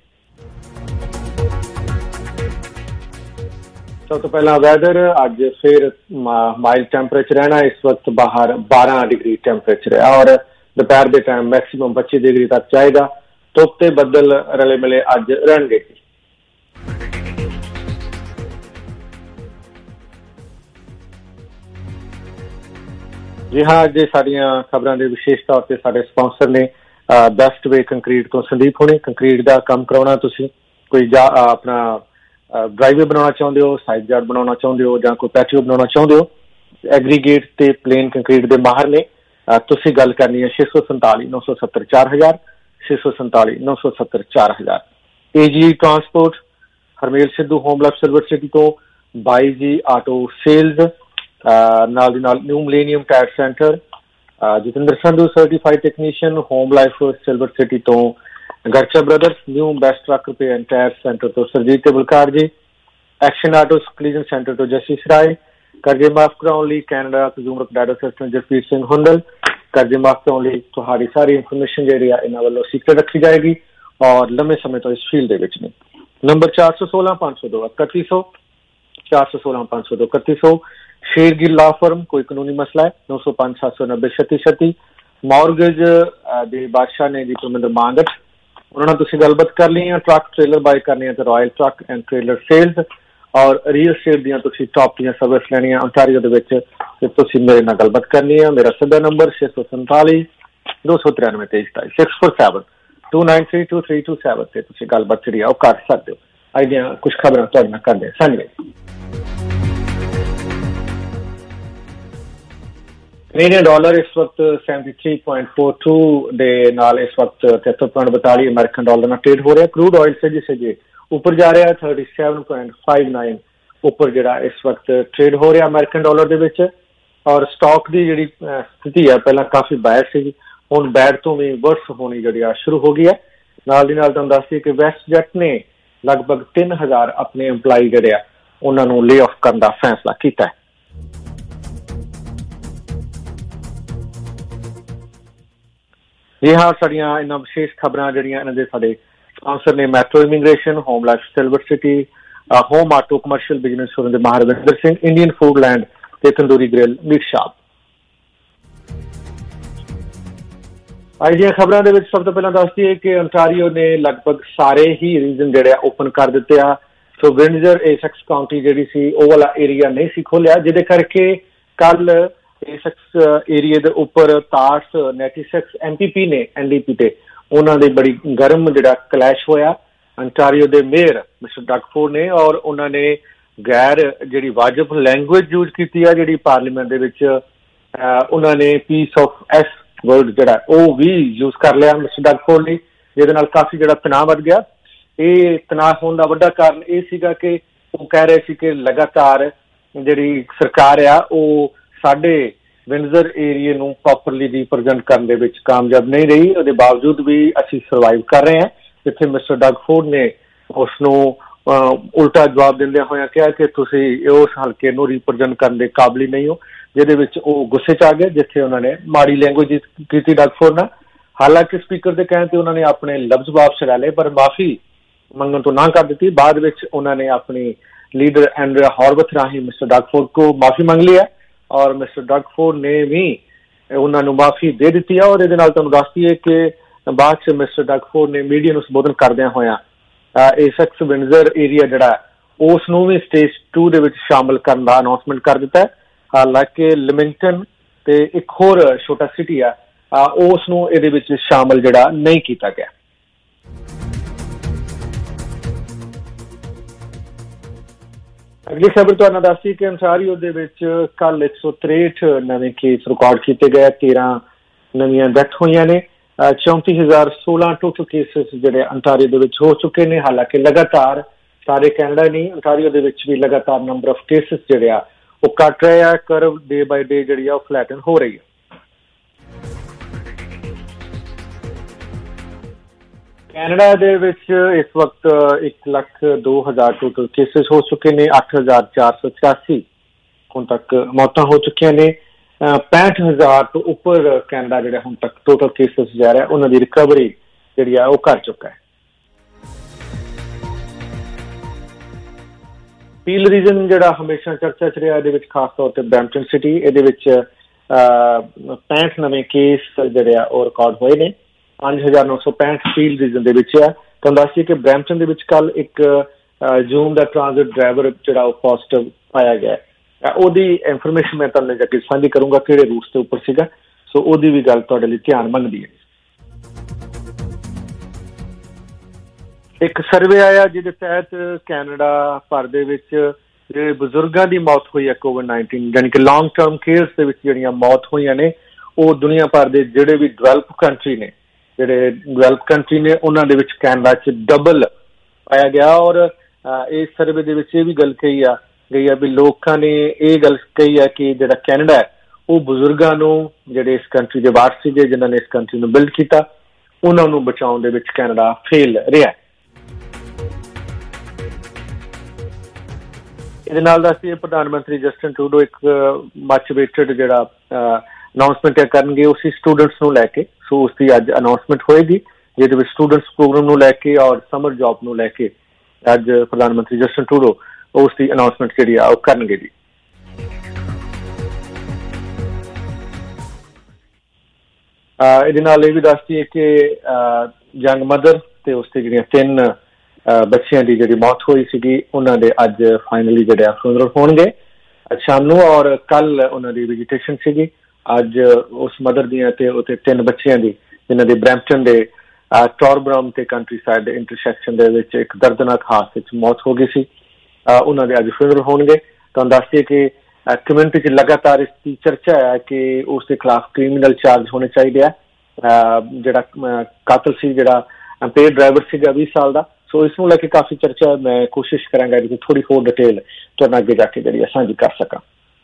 ਸਭ ਤੋਂ ਪਹਿਲਾਂ ਵੈਦਰ, ਅੱਜ ਫਿਰ ਮਾਈਲਡ ਟੈਂਪਰੇਚਰ ਰਹਿਣਾ। ਇਸ ਵਕਤ ਬਾਹਰ ਬਾਰਾਂ ਡਿਗਰੀ ਟੈਂਪਰੇਚਰ ਹੈ ਔਰ ਦੁਪਹਿਰ ਦੇ ਟਾਈਮ ਮੈਕਸੀਮਮ ਪੱਚੀ ਡਿਗਰੀ ਤੱਕ ਜਾਏਗਾ। ਧੁੱਪ ਤੇ ਬੱਦਲ ਰਲੇ ਮਿਲੇ ਅੱਜ ਰਹਿਣਗੇ। ਜੀ ਹਾਂ, ਅੱਜ ਸਾਡੀਆਂ ਖਬਰਾਂ ਦੇ ਵਿਸ਼ੇਸ਼ ਤੌਰ ਤੇ ਸਾਡੇ ਸਪਾਂਸਰ ਨੇ ਬੈਸਟ ਵੇ ਕੰਕਰੀਟ ਤੋਂ ਸੰਦੀਪ ਹੋਣੀ। ਕੰਕਰੀਟ ਦਾ ਕੰਮ ਕਰਾਉਣਾ, ਤੁਸੀਂ ਕੋਈ ਜਾ ਆਪਣਾ ਡਰਾਈਵੇ ਬਣਾਉਣਾ ਚਾਹੁੰਦੇ ਹੋ, ਸਾਈਡ ਯਾਰਡ ਬਣਾਉਣਾ ਚਾਹੁੰਦੇ ਹੋ ਜਾਂ ਕੋਈ ਪੈਟੀਓ ਬਣਾਉਣਾ ਚਾਹੁੰਦੇ ਹੋ, ਐਗਰੀਗੇਟ ਤੇ ਪਲੇਨ ਕੰਕਰੀਟ ਦੇ ਮਾਹਰ ਨੇ। ਤੁਸੀਂ ਗੱਲ ਕਰਨੀ ਹੈ ਛੇ ਸੌ ਸੰਤਾਲੀ ਨੌ ਸੌ ਸੱਤਰ ਚਾਰ ਹਜ਼ਾਰ ਛੇ ਸੌ ਸੰਤਾਲੀ ਨੌ ਸੌ ਸੱਤਰ ਚਾਰ ਹਜ਼ਾਰ। A G transport Harmel Sidhu home life Silver City ਤੋਂ, ਬਾਈ ਜੀ ਆਟੋ ਸੇਲਜ਼ ਨਾਲ ਦੀ ਨਾਲ new millennium tyre centre, Jatinder Sandhu certified technician home life Silver City ਤੋਂ, Garcha brothers new best truck repair and tyre centre ਤੋਂ ਸਰਜੀਤ ਟੇਬਲਕਾਰ ਜੀ, ਐਕਸ਼ਨ ਆਟੋ ਕਲੀਜ਼ਨ ਸੈਂਟਰ ਤੋਂ ਜਸੀ ਸਰਾਏ, ਕਰਜ਼ੇ ਮਾਫ ਕਰਾਉਣ ਲਈ Canada consumer data assistant Jaspreet Singh Hundal. ਕਰਜ਼ੇ ਮਾਫ ਕਰਾਉਣ ਲਈ ਤੁਹਾਡੀ ਸਾਰੀ ਇਨਫੋਰਮੇਸ਼ਨ ਜਿਹੜੀ ਆ ਇਹਨਾਂ ਵੱਲੋਂ ਸੀਕ੍ਰੇਟ ਰੱਖੀ ਜਾਏਗੀ ਔਰ ਲੰਬੇ ਸਮੇਂ ਤੋਂ ਇਸ ਫੀਲਡ ਦੇ ਵਿੱਚ ਨੇ। ਨੰਬਰ ਚਾਰ ਸੌ ਸੋਲਾਂ ਪੰਜ ਸੌ ਦੋ ਇਕੱਤੀ ਸੌ, ਚਾਰ ਸੌ ਸੋਲਾਂ ਪੰਜ ਸੌ ਦੋ ਇਕੱਤੀ ਸੌ। ਸ਼ੇਰਗਿੱਲ ਲਾ ਫਰਮ, ਕੋਈ ਕਾਨੂੰਨੀ ਮਸਲਾ ਹੈ, ਨੌ ਸੌ ਪੰਜ ਸੱਤ ਸੌ ਨੱਬੇ ਛੱਤੀ ਛੱਤੀ। ਮੌਰਗੇਜ ਦੇ ਬਾਦਸ਼ਾਹ ਨੇ ਜੀ ਪਰਮਿੰਦਰ ਮਾਂਗਟ, ਉਹਨਾਂ ਨਾਲ ਤੁਸੀਂ ਗੱਲਬਾਤ ਕਰ ਲਈ ਆ। ਟਰੱਕ ਟ੍ਰੇਲਰ ਬਾਏ ਕਰਨੀ ਹੈ ਤੇ royal truck and trailer sales ਔਰ ਰੀਅਲ ਸਟੇਟ ਦੀਆਂ ਤੁਸੀਂ ਟੌਪ ਦੀਆਂ ਸਰਵਿਸ ਲੈਣੀਆਂ ਅੰਟਾਰੀਓ ਦੇ ਵਿੱਚ ਤੇ ਤੁਸੀਂ ਮੇਰੇ ਨਾਲ ਗੱਲਬਾਤ ਕਰਨੀ ਹੈ। ਮੇਰਾ ਸਿੱਧਾ ਨੰਬਰ ਛੇ ਸੌ ਸੰਤਾਲੀ ਦੋ ਸੌ ਤਰਾਨਵੇਂ ਤੇਈ ਸਤਾਈ six four seven two nine three two three two seven ਤੇ ਤੁਸੀਂ ਗੱਲਬਾਤ ਜਿਹੜੀ ਆ ਉਹ ਕਰ ਸਕਦੇ ਹੋ। ਅੱਜ ਦੀਆਂ ਕੁਛ ਖਬਰਾਂ ਤੁਹਾਡੇ ਨਾਲ ਕਰਦੇ ਸਾਂਝੇ। ਕੈਨੇਡੀਅਨ ਡਾਲਰ ਇਸ ਵਕਤ seventy three point four two ਦੇ ਨਾਲ ਇਸ ਵਕਤ ਤਿਹੱਤਰ ਪੁਆਇੰਟ ਬਤਾਲੀ ਅਮਰੀਕਨ ਡਾਲਰ ਨਾਲ ਟ੍ਰੇਡ ਹੋ ਰਿਹਾ। ਕਰੂਡ ਆਇਲ ਸਜੇ ਸਜੇ ਉੱਪਰ ਜਾ ਰਿਹਾ, thirty seven point five nine ਉੱਪਰ ਜਿਹੜਾ ਇਸ ਵਕਤ ਟ੍ਰੇਡ ਹੋ ਰਿਹਾ ਅਮਰੀਕਨ ਡਾਲਰ ਦੇ ਵਿੱਚ। ਔਰ ਸਟਾਕ ਦੀ ਜਿਹੜੀ ਸਥਿਤੀ ਹੈ ਪਹਿਲਾਂ ਕਾਫੀ ਬੈਡ ਸੀ, ਹੁਣ ਬੈਡ ਤੋਂ ਵੀ ਵਰਸ ਹੋਣੀ ਜਿਹੜੀ ਆ ਸ਼ੁਰੂ ਹੋ ਗਈ ਹੈ। ਨਾਲ ਦੀ ਨਾਲ ਤੁਹਾਨੂੰ ਦੱਸ ਦਈਏ ਕਿ ਵੈਸਟ ਜੈਟ ਨੇ ਲਗਭਗ ਤਿੰਨ ਹਜ਼ਾਰ ਆਪਣੇ ਇੰਪਲਾਈ ਜਿਹੜੇ ਆ ਉਹਨਾਂ ਨੂੰ ਲੇ ਆਫ ਕਰਨ ਦਾ ਫੈਸਲਾ ਕੀਤਾ ਹੈ। ਇਹ ਹਾਂ ਸਾਡੀਆਂ ਇਹਨਾਂ ਵਿਸ਼ੇਸ਼ ਖਬਰਾਂ ਜਿਹੜੀਆਂ ਇਹਨਾਂ ਦੇ ਸਾਡੇ ਸਪਾਂਸਰ ਨੇ Metro Immigration, home life Silver City, home auto commercial business showroom ਦੇ Maharvinder Singh, Indian food land ਤੇ ਤੰਦੂਰੀ ਗ੍ਰਿਲ ਮੀਟ ਸ਼ਾਪ। ਅੱਜ ਦੀਆਂ ਖਬਰਾਂ ਦੇ ਵਿੱਚ ਸਭ ਤੋਂ ਪਹਿਲਾਂ ਦੱਸ ਦਈਏ ਕਿ ਅੰਟਾਰੀਓ ਨੇ ਲਗਭਗ ਸਾਰੇ ਹੀ ਰੀਜਨ ਜਿਹੜੇ ਆ ਓਪਨ ਕਰ ਦਿੱਤੇ ਆ। ਸੋ ਵਿੰਡਜ਼ਰ ਏਸੈਕਸ ਕਾਉਂਟੀ ਜਿਹੜੀ ਸੀ ਉਹ ਵਾਲਾ ਏਰੀਆ ਨਹੀਂ ਸੀ ਖੋਲਿਆ, ਜਿਹਦੇ ਕਰਕੇ ਕੱਲ ਏਸੈਕਸ ਏਰੀਏ ਦੇ ਉੱਪਰ ਤਾਰਸ ਨੈਟੀਸੈਕਸ ਐਮ ਪੀ ਪੀ ਨੇ ਐਨ ਡੀ ਪੀ ਤੇ ਉਹਨਾਂ ਦੇ ਬੜੀ ਗਰਮ ਜਿਹੜਾ ਕਲੈਸ਼ ਹੋਇਆ ਅੰਟਾਰੀਓ ਦੇ ਮੇਅਰ ਮਿਸਟਰ ਡਗਫੋਰਡ ਨੇ, ਔਰ ਉਹਨਾਂ ਨੇ ਗੈਰ ਜਿਹੜੀ ਵਾਜਬ ਲੈਂਗੁਏਜ ਯੂਜ਼ ਕੀਤੀ ਆ ਜਿਹੜੀ ਪਾਰਲੀਮੈਂਟ ਦੇ ਵਿੱਚ। ਉਹਨਾਂ ਨੇ ਪੀਸ ਆਫ ਐਸ ਵਰਡ ਜਿਹੜਾ ਉਹ ਵੀ ਯੂਜ਼ ਕਰ ਲਿਆ ਮਿਸਟਰ ਡਗਫੋਰਡ ਲਈ, ਜਿਹਦੇ ਨਾਲ ਕਾਫੀ ਜਿਹੜਾ ਤਣਾਅ ਵੱਧ ਗਿਆ। ਇਹ ਤਣਾਅ ਹੋਣ ਦਾ ਵੱਡਾ ਕਾਰਨ ਇਹ ਸੀਗਾ ਕਿ ਉਹ ਕਹਿ ਰਹੇ ਸੀ ਕਿ ਲਗਾਤਾਰ ਜਿਹੜੀ ਸਰਕਾਰ ਆ ਉਹ ਸਾਡੇ ਵਿੰਡਜ਼ਰ ਏਰੀਏ ਨੂੰ ਪ੍ਰੋਪਰਲੀ ਰਿਪਰੈਜ਼ੈਂਟ ਕਰਨ ਦੇ ਵਿੱਚ ਕਾਮਯਾਬ ਨਹੀਂ ਰਹੀ। ਉਹਦੇ ਬਾਵਜੂਦ ਵੀ ਅਸੀਂ ਸਰਵਾਈਵ ਕਰ ਰਹੇ ਹਾਂ, ਜਿੱਥੇ ਮਿਸਟਰ ਡਗਫੋਰਡ ਨੇ ਉਸ ਨੂੰ ਉਲਟਾ ਜਵਾਬ ਦਿੰਦਿਆਂ ਹੋਇਆਂ ਕਿਹਾ ਕਿ ਤੁਸੀਂ ਉਸ ਹਲਕੇ ਨੂੰ ਰਿਪਰੈਜ਼ੈਂਟ ਕਰਨ ਦੇ ਕਾਬਲ ਹੀ ਨਹੀਂ ਹੋ, ਜਿਹਦੇ ਵਿੱਚ ਉਹ ਗੁੱਸੇ 'ਚ ਆ ਗਏ, ਜਿੱਥੇ ਉਹਨਾਂ ਨੇ ਮਾੜੀ ਲੈਂਗੁਏਜ ਕੀਤੀ ਡਗਫੋਰਡ ਨਾਲ। ਹਾਲਾਂਕਿ ਸਪੀਕਰ ਦੇ ਕਹਿਣ ਤੇ ਉਹਨਾਂ ਨੇ ਆਪਣੇ ਲਫ਼ਜ਼ ਵਾਪਸ ਲੈ ਲਏ, ਪਰ ਮਾਫੀ ਮੰਗਣ ਤੋਂ ਨਾ ਕਰ ਦਿੱਤੀ। ਬਾਅਦ ਵਿੱਚ ਉਹਨਾਂ ਨੇ ਆਪਣੀ ਲੀਡਰ ਐਂਡਰਿਆ ਹੌਰਵਥ ਰਾਹੀਂ ਮਿਸਟਰ ਡਗਫੋਰਡ ਕੋ ਮਾਫੀ ਮੰਗ ਲਿਆ ਔਰ ਮਿਸਟਰ ਡਗਫੋਰਡ ਨੇ ਵੀ ਉਹਨਾਂ ਨੂੰ ਮਾਫੀ ਦੇ ਦਿੱਤੀ ਹੈ। ਔਰ ਇਹਦੇ ਨਾਲ ਤੁਹਾਨੂੰ ਦੱਸ ਦਈਏ ਕਿ ਬਾਅਦ 'ਚ ਮਿਸਟਰ ਡਗਫੋਰਡ ਨੇ ਮੀਡੀਆ ਨੂੰ ਸੰਬੋਧਨ ਕਰਦਿਆਂ ਹੋਇਆਂ ਏਸੈਕਸ ਵਿੰਡਜ਼ਰ ਏਰੀਆ ਜਿਹੜਾ ਉਸ ਨੂੰ ਵੀ ਸਟੇਜ ਟੂ ਦੇ ਵਿੱਚ ਸ਼ਾਮਲ ਕਰਨ ਦਾ ਅਨਾਉਂਸਮੈਂਟ ਕਰ ਦਿੱਤਾ ਹੈ। ਹਾਲਾਂਕਿ ਲਿਮਿੰਗਟਨ ਤੇ ਇੱਕ ਹੋਰ ਛੋਟਾ ਸਿਟੀ ਆ ਉਸ ਨੂੰ ਇਹਦੇ ਵਿੱਚ ਸ਼ਾਮਲ ਜਿਹੜਾ ਨਹੀਂ ਕੀਤਾ ਗਿਆ। ਅਗਲੀ ਖਬਰ ਤੁਹਾਨੂੰ ਦੱਸੀ ਕਿ ਅੰਟਾਰੀਓ ਦੇ ਵਿੱਚ ਕੱਲ ਇੱਕ ਸੌ ਤਰੇਹਠ ਨਵੇਂ ਕੇਸ ਰਿਕਾਰਡ ਕੀਤੇ ਗਏ, ਤੇਰਾਂ ਨਵੀਆਂ ਡੈਥ ਹੋਈਆਂ ਨੇ। ਚੌਂਤੀ ਹਜ਼ਾਰ ਸੋਲਾਂ ਟੋਟਲ ਕੇਸਿਸ ਜਿਹੜੇ ਅੰਟਾਰੀਓ ਦੇ ਵਿੱਚ ਹੋ ਚੁੱਕੇ ਨੇ। ਹਾਲਾਂਕਿ ਲਗਾਤਾਰ ਸਾਰੇ ਕੈਨੇਡਾ ਨਹੀਂ ਅੰਟਾਰੀਓ ਦੇ ਵਿੱਚ ਵੀ ਲਗਾਤਾਰ ਨੰਬਰ ਆਫ ਕੇਸਿਸ ਜਿਹੜੇ ਆ ਉਹ ਘੱਟ ਰਹੇ ਆ। ਕਰਵ ਡੇ ਬਾਈ ਡੇ ਜਿਹੜੀ ਆ ਉਹ ਫਲੈਟਨ ਹੋ ਰਹੀ ਹੈ। ਕੈਨੇਡਾ ਦੇ ਵਿੱਚ ਇਸ ਵਕਤ ਇੱਕ ਲੱਖ ਦੋ ਹਜ਼ਾਰ ਟੋਟਲ ਕੇਸਿਸ ਹੋ ਚੁੱਕੇ ਨੇ। ਅੱਠ ਹਜ਼ਾਰ ਚਾਰ ਸੌ ਚੁਰਾਸੀ ਹੁਣ ਤੱਕ ਮੌਤਾਂ ਹੋ ਚੁੱਕੀਆਂ ਨੇ। ਪੈਂਹਠ ਹਜ਼ਾਰ ਤੋਂ ਉੱਪਰ ਕੈਨੇਡਾ ਜਿਹੜਾ ਹੁਣ ਤੱਕ ਟੋਟਲ ਕੇਸਿਸ ਜਾ ਰਿਹਾ ਉਹਨਾਂ ਦੀ ਰਿਕਵਰੀ ਜਿਹੜੀ ਆ ਉਹ ਕਰ ਚੁੱਕਾ ਹੈ। ਪੀਲ ਰੀਜਨ ਜਿਹੜਾ ਹਮੇਸ਼ਾ ਚਰਚਾ 'ਚ ਰਿਹਾ, ਇਹਦੇ ਵਿੱਚ ਖਾਸ ਤੌਰ ਤੇ ਬਰੈਂਪਟਨ ਸਿਟੀ, ਇਹਦੇ ਵਿੱਚ ਪੈਂਹਠ ਨਵੇਂ ਕੇਸ ਜਿਹੜੇ ਆ ਉਹ ਰਿਕਾਰਡ ਹੋਏ ਨੇ। ਪੰਜ ਹਜ਼ਾਰ ਨੌ ਸੌ ਪੈਂਹਠ ਪੀਲ ਰੀਜਨ ਦੇ ਵਿੱਚ ਆ। ਤੁਹਾਨੂੰ ਦੱਸੀਏ ਕਿ ਬਰੈਂਪਟਨ ਦੇ ਵਿੱਚ ਕੱਲ ਇੱਕ ਜ਼ੂਮ ਦਾ ਟ੍ਰਾਂਜ਼ਿਟ ਡਰਾਈਵਰ ਜਿਹੜਾ ਉਹ ਪੋਜ਼ਿਟਿਵ ਪਾਇਆ ਗਿਆ। ਉਹਦੀ ਇਨਫੋਰਮੇਸ਼ਨ ਮੈਂ ਤੁਹਾਨੂੰ ਜਾ ਕੇ ਸਾਂਝੀ ਕਰੂੰਗਾ ਕਿਹੜੇ ਰੂਟਸ ਦੇ ਉੱਪਰ ਸੀਗਾ, ਸੋ ਉਹਦੀ ਵੀ ਗੱਲ ਤੁਹਾਡੇ ਲਈ ਧਿਆਨ ਮੰਗਦੀ ਹੈ। ਇੱਕ ਸਰਵੇ ਆਇਆ ਜਿਹਦੇ ਤਹਿਤ ਕੈਨੇਡਾ ਭਰ ਦੇ ਵਿੱਚ ਜਿਹੜੇ ਬਜ਼ੁਰਗਾਂ ਦੀ ਮੌਤ ਹੋਈ ਹੈ ਕੋਵਿਡ ਨਾਈਨਟੀਨ ਯਾਨੀ ਕਿ ਲੌਂਗ ਟਰਮ ਕੇਅਰਸ ਦੇ ਵਿੱਚ ਜਿਹੜੀਆਂ ਮੌਤ ਹੋਈਆਂ ਨੇ ਉਹ ਦੁਨੀਆ ਭਰ ਦੇ ਜਿਹੜੇ ਵੀ ਡਿਵੈਲਪ ਕੰਟਰੀ ਨੇ, ਜਿਹੜੇ ਡਿਵੈਲਪ ਕੰਟਰੀ ਨੇ ਉਹਨਾਂ ਦੇ ਵਿੱਚ ਕੈਨੇਡਾ 'ਚ ਡਬਲ ਪਾਇਆ ਗਿਆ। ਔਰ ਇਸ ਸਰਵੇ ਦੇ ਵਿੱਚ ਇਹ ਵੀ ਗੱਲ ਕਹੀ ਆ ਗਈ ਆ ਵੀ ਲੋਕਾਂ ਨੇ ਇਹ ਗੱਲ ਕਹੀ ਆ ਕਿ ਜਿਹੜਾ ਕੈਨੇਡਾ ਹੈ ਉਹ ਬਜ਼ੁਰਗਾਂ ਨੂੰ, ਜਿਹੜੇ ਇਸ ਕੰਟਰੀ ਦੇ ਵਾਰਸ ਸੀਗੇ, ਜਿਨ੍ਹਾਂ ਨੇ ਇਸ ਕੰਟਰੀ ਨੂੰ ਬਿਲਡ ਕੀਤਾ, ਉਹਨਾਂ ਨੂੰ ਬਚਾਉਣ ਦੇ ਵਿੱਚ ਕੈਨੇਡਾ ਫੇਲ ਰਿਹਾ। ਇਹਦੇ ਨਾਲ ਦੱਸਦੇ ਪ੍ਰਧਾਨ ਮੰਤਰੀ ਜਸਟਿਨ ਟਰੂਡੋ ਇੱਕ ਮਚ ਵੇਟਡ ਜਿਹੜਾ ਅਨਾਊਂਸਮੈਂਟ ਕਰਨਗੇ ਉਸੀ ਸਟੂਡੈਂਟਸ ਨੂੰ ਲੈ ਕੇ। ਸੋ ਉਸਦੀ ਅੱਜ ਅਨਾਊਂਸਮੈਂਟ ਹੋਏਗੀ, ਜਿਹਦੇ ਵਿੱਚ ਸਟੂਡੈਂਟਸ ਪ੍ਰੋਗਰਾਮ ਨੂੰ ਲੈ ਕੇ ਔਰ ਸਮਰ ਜੌਬ ਨੂੰ ਲੈ ਕੇ ਅੱਜ ਪ੍ਰਧਾਨ ਮੰਤਰੀ ਜਸਟਿਨ ਟਰੂਡੋ ਉਸਦੀ ਅਨਾਊਂਸਮੈਂਟ ਜਿਹੜੀ ਆ ਉਹ ਕਰਨਗੇ ਜੀ। ਇਹਦੇ ਨਾਲ ਇਹ ਵੀ ਦੱਸ ਦਈਏ ਕਿ ਯੰਗ ਮਦਰ ਤੇ ਉਸਦੇ ਜਿਹੜੀਆਂ ਤਿੰਨ ਬੱਚਿਆਂ ਦੀ ਜਿਹੜੀ ਮੌਤ ਹੋਈ ਸੀਗੀ, ਉਹਨਾਂ ਦੇ ਅੱਜ ਫਾਈਨਲੀ ਜਿਹੜੇ ਫੂਨਰਲ ਹੋਣਗੇ ਅੱਜ ਸ਼ਾਮ ਨੂੰ। ਔਰ ਕੱਲ ਉਹਨਾਂ ਦੀ ਵਿਜੀਟੇਸ਼ਨ ਸੀਗੀ। ਅੱਜ ਉਸ ਮਦਰ ਦੀਆਂ ਤੇ ਉੱਥੇ ਤਿੰਨ ਬੱਚਿਆਂ ਦੀ, ਜਿਨ੍ਹਾਂ ਦੇ ਬਰੈਂਪਟਨ ਦੇ ਟੋਰਬਰਮ ਤੇ ਕੰਟਰੀ ਸਾਈਡ ਦੇ ਇੰਟਰਸੈਕਸ਼ਨ ਦੇ ਵਿੱਚ ਇੱਕ ਦਰਦਨਾਕ ਹਾਦਸੇ 'ਚ ਮੌਤ ਹੋ ਗਈ ਸੀ, ਉਹਨਾਂ ਦੇ ਅੱਜ ਫੂਨਰਲ ਹੋਣਗੇ। ਤੁਹਾਨੂੰ ਦੱਸ ਦਈਏ ਕਿ ਕਮਿਊਨਿਟੀ 'ਚ ਲਗਾਤਾਰ ਇਸ ਦੀ ਚਰਚਾ ਹੈ ਕਿ ਉਸ ਦੇ ਖਿਲਾਫ ਕ੍ਰਿਮੀਨਲ ਚਾਰਜ ਹੋਣੇ ਚਾਹੀਦੇ ਆ। ਜਿਹੜਾ ਕਾਤਲ ਸੀ, ਜਿਹੜਾ ਅੰਪੇਅਰ ਡਰਾਈਵਰ ਸੀਗਾ ਵੀਹ ਸਾਲ ਦਾ, ਸੋ ਇਸ ਨੂੰ ਲੈ ਕੇ ਕਾਫੀ ਚਰਚਾ। ਮੈਂ ਕੋਸ਼ਿਸ਼ ਕਰਾਂਗਾ ਕਿ ਥੋੜੀ ਹੋਰ ਡਿਟੇਲ ਤੁਹਾਡੇ ਨਾਲ ਅੱਗੇ ਜਾ ਕੇ ਜਿਹੜੀ ਸਾਂਝੀ ਕਰ ਸਕਾਂ।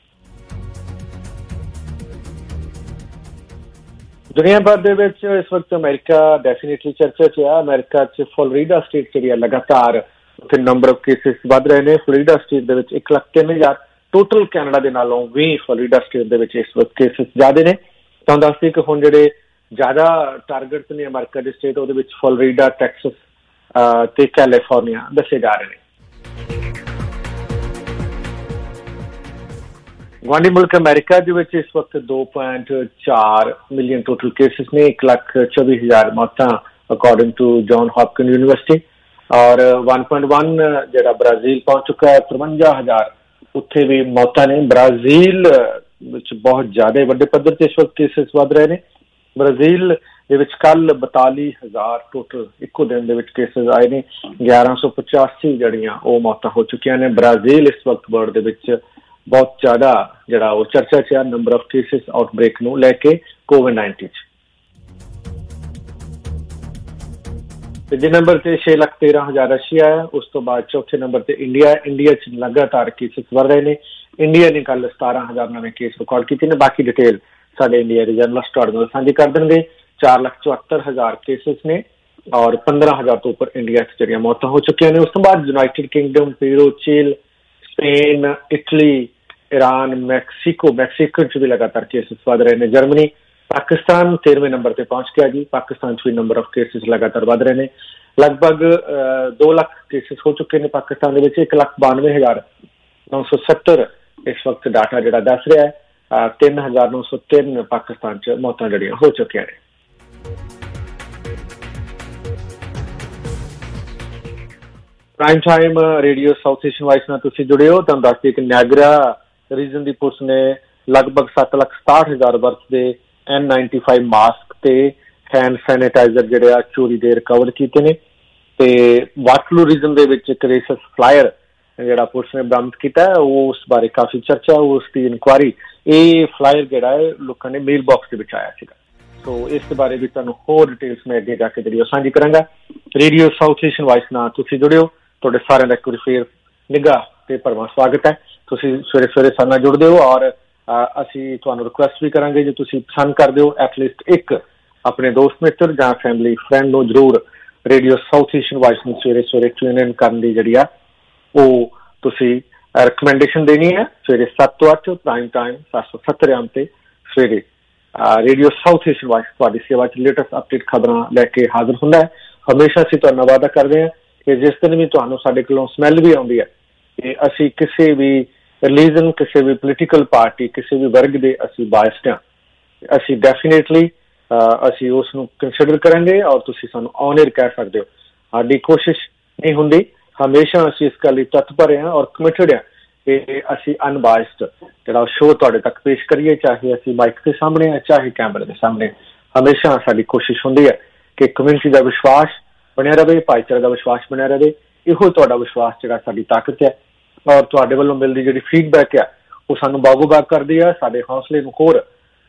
ਦੁਨੀਆ ਭਰ ਦੇ ਵਿੱਚ ਇਸ ਵਕਤ ਅਮਰੀਕਾ ਡੈਫੀਨੇਟਲੀ ਚਰਚਾ 'ਚ ਆ। ਅਮਰੀਕਾ 'ਚ ਫਲੋਰੀਡਾ ਸਟੇਟ ਜਿਹੜੀ ਆ ਲਗਾਤਾਰ ਉੱਥੇ ਨੰਬਰ ਆਫ ਕੇਸਿਸ ਵੱਧ ਰਹੇ ਨੇ। ਫਲੋਰੀਡਾ ਸਟੇਟ ਦੇ ਵਿੱਚ ਇੱਕ ਲੱਖ ਤਿੰਨ ਹਜ਼ਾਰ ਟੋਟਲ ਕੈਨੇਡਾ ਦੇ ਨਾਲੋਂ ਵੀ ਫਲੋਰੀਡਾ ਸਟੇਟ ਦੇ ਵਿੱਚ ਇਸ ਵਕਤ ਕੇਸਿਸ ਜ਼ਿਆਦਾ ਨੇ। ਤੁਹਾਨੂੰ ਦੱਸਦੀ ਕਿ ਹੁਣ ਜਿਹੜੇ ਜ਼ਿਆਦਾ ਟਾਰਗੇਟ ਨੇ ਅਮਰੀਕਾ ਦੇ ਸਟੇਟ, ਉਹਦੇ ਵਿੱਚ ਫਲੋਰੀਡਾ, ਟੈਕਸਸ ਤੇ ਕੈਲੀਫੋਰਨੀਆ ਦੱਸੇ ਜਾ ਰਹੇ ਨੇ। ਗੁਆਂਢੀ ਮੁਲਕ ਅਮਰੀਕਾ ਦੇ ਵਿੱਚ ਇਸ ਵਕਤ ਦੋ ਪੁਆਇੰਟ ਚਾਰ ਮਿਲੀਅਨ ਟੋਟਲ ਕੇਸਿਸ ਨੇ, ਇੱਕ ਲੱਖ ਚੌਵੀ ਹਜ਼ਾਰ ਮੌਤਾਂ according to John Hopkins University. ਔਰ ਇੱਕ ਪੁਆਇੰਟ ਇੱਕ ਜਿਹੜਾ ਬ੍ਰਾਜ਼ੀਲ ਪਹੁੰਚ ਚੁੱਕਾ ਹੈ, ਤਰਵੰਜਾ ਹਜ਼ਾਰ ਉੱਥੇ ਵੀ ਮੌਤਾਂ ਨੇ। ਬ੍ਰਾਜ਼ੀਲ ਵਿੱਚ ਬਹੁਤ ਜ਼ਿਆਦਾ ਵੱਡੇ ਪੱਧਰ ਤੇ ਇਸ ਵਕਤ ਕੇਸਿਸ ਵੱਧ ਰਹੇ ਨੇ। ਬ੍ਰਾਜ਼ੀਲ ਦੇ ਵਿੱਚ ਕੱਲ ਬਤਾਲੀ ਹਜ਼ਾਰ ਟੋਟਲ ਇੱਕੋ ਦਿਨ ਦੇ ਵਿੱਚ ਕੇਸਿਸ ਆਏ ਨੇ। ਗਿਆਰਾਂ ਸੌ ਪਚਾਸੀ ਜਿਹੜੀਆਂ ਉਹ ਮੌਤਾਂ ਹੋ ਚੁੱਕੀਆਂ ਨੇ। ਬ੍ਰਾਜ਼ੀਲ ਇਸ ਵਕਤ ਵਰਲਡ ਦੇ ਵਿੱਚ ਬਹੁਤ ਜ਼ਿਆਦਾ ਜਿਹੜਾ ਉਹ ਚਰਚਾ 'ਚ ਆ ਨੰਬਰ ਆਫ ਕੇਸਿਸ ਆਊਟਬ੍ਰੇਕ ਨੂੰ ਲੈ ਕੇ ਕੋਵਿਡ ਨਾਈਨਟੀਨ 'ਚ। ਤੀਜੇ ਨੰਬਰ ਤੇ ਛੇ ਲੱਖ ਤੇਰਾਂ ਹਜ਼ਾਰ ਰਸ਼ੀਆ ਹੈ। ਉਸ ਤੋਂ ਬਾਅਦ ਚੌਥੇ ਨੰਬਰ ਤੇ ਇੰਡੀਆ। ਇੰਡੀਆ 'ਚ ਲਗਾਤਾਰ ਕੇਸਿਸ ਵੱਧ ਰਹੇ ਨੇ। ਇੰਡੀਆ ਨੇ ਕੱਲ ਸਤਾਰਾਂ ਹਜ਼ਾਰ ਨਵੇਂ ਕੇਸ ਰਿਕਾਰਡ ਕੀਤੇ ਨੇ। ਬਾਕੀ ਡਿਟੇਲ ਸਾਡੇ ਇੰਡੀਆ ਦੇ ਜਰਨਲਿਸਟ ਤੁਹਾਡੇ ਨਾਲ ਸਾਂਝੀ ਕਰ ਦੇਣਗੇ। ਚਾਰ ਲੱਖ ਚੁਹੱਤਰ ਹਜ਼ਾਰ ਕੇਸਿਸ ਨੇ ਔਰ ਪੰਦਰਾਂ ਹਜ਼ਾਰ ਤੋਂ ਉੱਪਰ ਇੰਡੀਆ 'ਚ ਜਿਹੜੀਆਂ ਮੌਤਾਂ ਹੋ ਚੁੱਕੀਆਂ ਨੇ। ਉਸ ਤੋਂ ਬਾਅਦ United Kingdom, Peru, Chile, Spain, Italy, Iran, Mexico Mexico 'ਚ ਵੀ ਲਗਾਤਾਰ ਕੇਸਿਸ ਵੱਧ ਰਹੇ ਨੇ। ਜਰਮਨੀ, ਪਾਕਿਸਤਾਨ ਤੇਰਵੇਂ ਨੰਬਰ ਤੇ ਪਹੁੰਚ ਗਿਆ ਜੀ। ਪਾਕਿਸਤਾਨ 'ਚ ਵੀ ਨੰਬਰ ਆਫ ਕੇਸਿਸ ਲਗਾਤਾਰ ਵੱਧ ਰਹੇ ਨੇ। ਲਗਭਗ ਦੋ ਲੱਖ ਕੇਸਿਸ ਹੋ ਚੁੱਕੇ ਨੇ ਪਾਕਿਸਤਾਨ ਦੇ ਵਿੱਚ। ਇੱਕ ਲੱਖ ਬਾਨਵੇਂ ਹਜ਼ਾਰ ਨੌ ਸੌ ਸੱਤਰ ਇਸ ਵਕਤ ਡਾਟਾ ਜਿਹੜਾ ਦੱਸ ਰਿਹਾ ਹੈ। ਤਿੰਨ ਹਜ਼ਾਰ ਨੌ ਸੌ ਤਿੰਨ ਪਾਕਿਸਤਾਨ 'ਚ ਮੌਤਾਂ ਜਿਹੜੀਆਂ ਹੋ ਚੁੱਕੀਆਂ ਨੇ। Prime time radio South Asian voice ਨਾਲ ਤੁਸੀਂ ਜੁੜੇ ਹੋ। ਤੁਹਾਨੂੰ ਦੱਸ ਦਈਏ ਕਿ ਨਿਆਗਰਾ ਰੀਜਨ ਦੀ ਪੁਲਿਸ ਨੇ ਲਗਭਗ ਸੱਤ ਲੱਖ ਸਤਾਹਠ ਹਜ਼ਾਰ ਵਰਤ ਦੇ ਐਨ ਨਾਈਨਟੀ ਫਾਈਵ ਮਾਸਕ ਤੇ ਹੈਂਡ ਸੈਨੀਟਾਈਜ਼ਰ ਜਿਹੜੇ ਆ ਚੋਰੀ ਦੇ ਰਿਕਵਰ ਕੀਤੇ ਨੇ। ਤੇ ਵਾਟਲੂ ਰੀਜਨ ਦੇ ਵਿੱਚ ਇੱਕ ਰੇਸਸ ਫਲਾਇਰ ਜਿਹੜਾ ਪੁਲਿਸ ਨੇ ਬਰਾਮਦ ਕੀਤਾ ਹੈ, ਉਸ ਬਾਰੇ ਕਾਫੀ ਚਰਚਾ, ਉਸ ਦੀ ਇਨਕੁਆਇਰੀ। ਇਹ ਫਲਾਇਰ ਜਿਹੜਾ ਹੈ ਲੋਕਾਂ ਨੇ ਮੇਲ ਬਾਕਸ ਦੇ ਵਿੱਚ ਆਇਆ ਸੀਗਾ। ਸੋ ਇਸ ਦੇ ਬਾਰੇ ਵੀ ਤੁਹਾਨੂੰ ਹੋਰ ਡਿਟੇਲਸ ਮੈਂ ਅੱਗੇ ਜਾ ਕੇ ਜਿਹੜੀ ਉਹ ਸਾਂਝੀ ਕਰਾਂਗਾ। ਰੇਡੀਓ ਸਾਊਥ ਏਸ਼ੀਅਨ ਵਾਇਸ ਨਾਲ ਤੁਸੀਂ ਜੁੜੇ ਹੋ। ਤੁਹਾਡੇ ਸਾਰਿਆਂ ਦਾ ਇੱਕ ਵਾਰੀ ਫੇਰ ਨਿੱਘਾ ਤੇ ਭਰਵਾਂ ਸਵਾਗਤ ਹੈ। ਤੁਸੀਂ ਸਵੇਰੇ ਸਵੇਰੇ ਸਾਡੇ ਨਾਲ ਜੁੜਦੇ ਹੋ ਔਰ ਅਸੀਂ ਤੁਹਾਨੂੰ ਰਿਕੁਐਸਟ ਵੀ ਕਰਾਂਗੇ ਜੇ ਤੁਸੀਂ ਪਸੰਦ ਕਰਦੇ ਹੋ ਐਟਲੀਸਟ ਇੱਕ ਆਪਣੇ ਦੋਸਤ ਮਿੱਤਰ ਜਾਂ ਫੈਮਿਲੀ ਫਰੈਂਡ ਨੂੰ ਜ਼ਰੂਰ ਰੇਡੀਓ ਸਾਊਥ ਏਸ਼ੀਅਨ ਵਾਇਸ ਨੂੰ ਸਵੇਰੇ ਸਵੇਰੇ ਟਿਊਨ ਇਨ ਕਰਨ ਦੀ ਜਿਹੜੀ ਆ ਉਹ ਤੁਸੀਂ ਰਿਕਮੈਂਡੇਸ਼ਨ ਦੇਣੀ ਹੈ। ਸਵੇਰੇ ਸੱਤ ਤੋਂ ਅੱਠ ਪ੍ਰਾਈਮ ਟਾਈਮ ਸੱਤ ਸੌ ਸੱਤਰ ਐਮ ਤੇ ਸਵੇਰੇ ਰੇਡੀਓ ਸਾਊਥ ਏਸ਼ੀਅਨ ਵਾਇਸ ਤੁਹਾਡੀ ਸੇਵਾ 'ਚ ਲੇਟੈਸਟ ਅਪਡੇਟ ਖਬਰਾਂ ਲੈ ਕੇ ਹਾਜ਼ਰ ਹੁੰਦਾ ਹੈ। ਹਮੇਸ਼ਾ ਅਸੀਂ ਤੁਹਾਨੂੰ ਵਾਅਦਾ ਕਰਦੇ ਹਾਂ ਕਿ ਜਿਸ ਦਿਨ ਵੀ ਤੁਹਾਨੂੰ ਸਾਡੇ ਕੋਲੋਂ ਸਮੈਲ ਵੀ ਆਉਂਦੀ ਹੈ ਕਿ ਅਸੀਂ ਕਿਸੇ ਵੀ ਰਿਲੀਜਨ, ਕਿਸੇ ਵੀ ਪੋਲੀਟੀਕਲ ਪਾਰਟੀ, ਕਿਸੇ ਵੀ ਵਰਗ ਦੇ ਅਸੀਂ ਬਾਇਸਡ ਹਾਂ, ਅਸੀਂ ਡੈਫੀਨੇਟਲੀ ਅਸੀਂ ਉਸ ਨੂੰ ਕੰਸੀਡਰ ਕਰਾਂਗੇ ਔਰ ਤੁਸੀਂ ਸਾਨੂੰ ਔਨ ਏਅਰ ਕਹਿ ਸਕਦੇ ਹੋ। ਸਾਡੀ ਕੋਸ਼ਿਸ਼ ਨਹੀਂ ਹੁੰਦੀ, ਹਮੇਸ਼ਾ ਅਸੀਂ ਇਸ ਗੱਲ ਲਈ ਤਤਪਰ ਹਾਂ ਔਰ ਕਮਿਟਡ ਹਾਂ ਕਿ ਅਸੀਂ ਅਨਬਾਇਸਡ ਜਿਹੜਾ ਸ਼ੋਅ ਤੁਹਾਡੇ ਤੱਕ ਪੇਸ਼ ਕਰੀਏ, ਚਾਹੇ ਅਸੀਂ ਮਾਈਕ ਦੇ ਸਾਹਮਣੇ ਹਾਂ ਚਾਹੇ ਕੈਮਰੇ ਦੇ ਸਾਹਮਣੇ। ਹਮੇਸ਼ਾ ਸਾਡੀ ਕੋਸ਼ਿਸ਼ ਹੁੰਦੀ ਹੈ ਕਿ ਕਮਿਊਨਿਟੀ ਦਾ ਵਿਸ਼ਵਾਸ ਬਣਿਆ ਰਹੇ, ਭਾਈਚਾਰੇ ਦਾ ਵਿਸ਼ਵਾਸ ਬਣਿਆ ਰਹੇ। ਇਹੋ ਤੁਹਾਡਾ ਵਿਸ਼ਵਾਸ ਜਿਹੜਾ ਸਾਡੀ ਤਾਕਤ ਹੈ ਔਰ ਤੁਹਾਡੇ ਵੱਲੋਂ ਮਿਲਦੀ ਜਿਹੜੀ ਫੀਡਬੈਕ ਆ ਉਹ ਸਾਨੂੰ ਬਾਗੋ ਬਾਗ ਕਰਦੀ ਆ, ਸਾਡੇ ਹੌਸਲੇ ਨੂੰ ਹੋਰ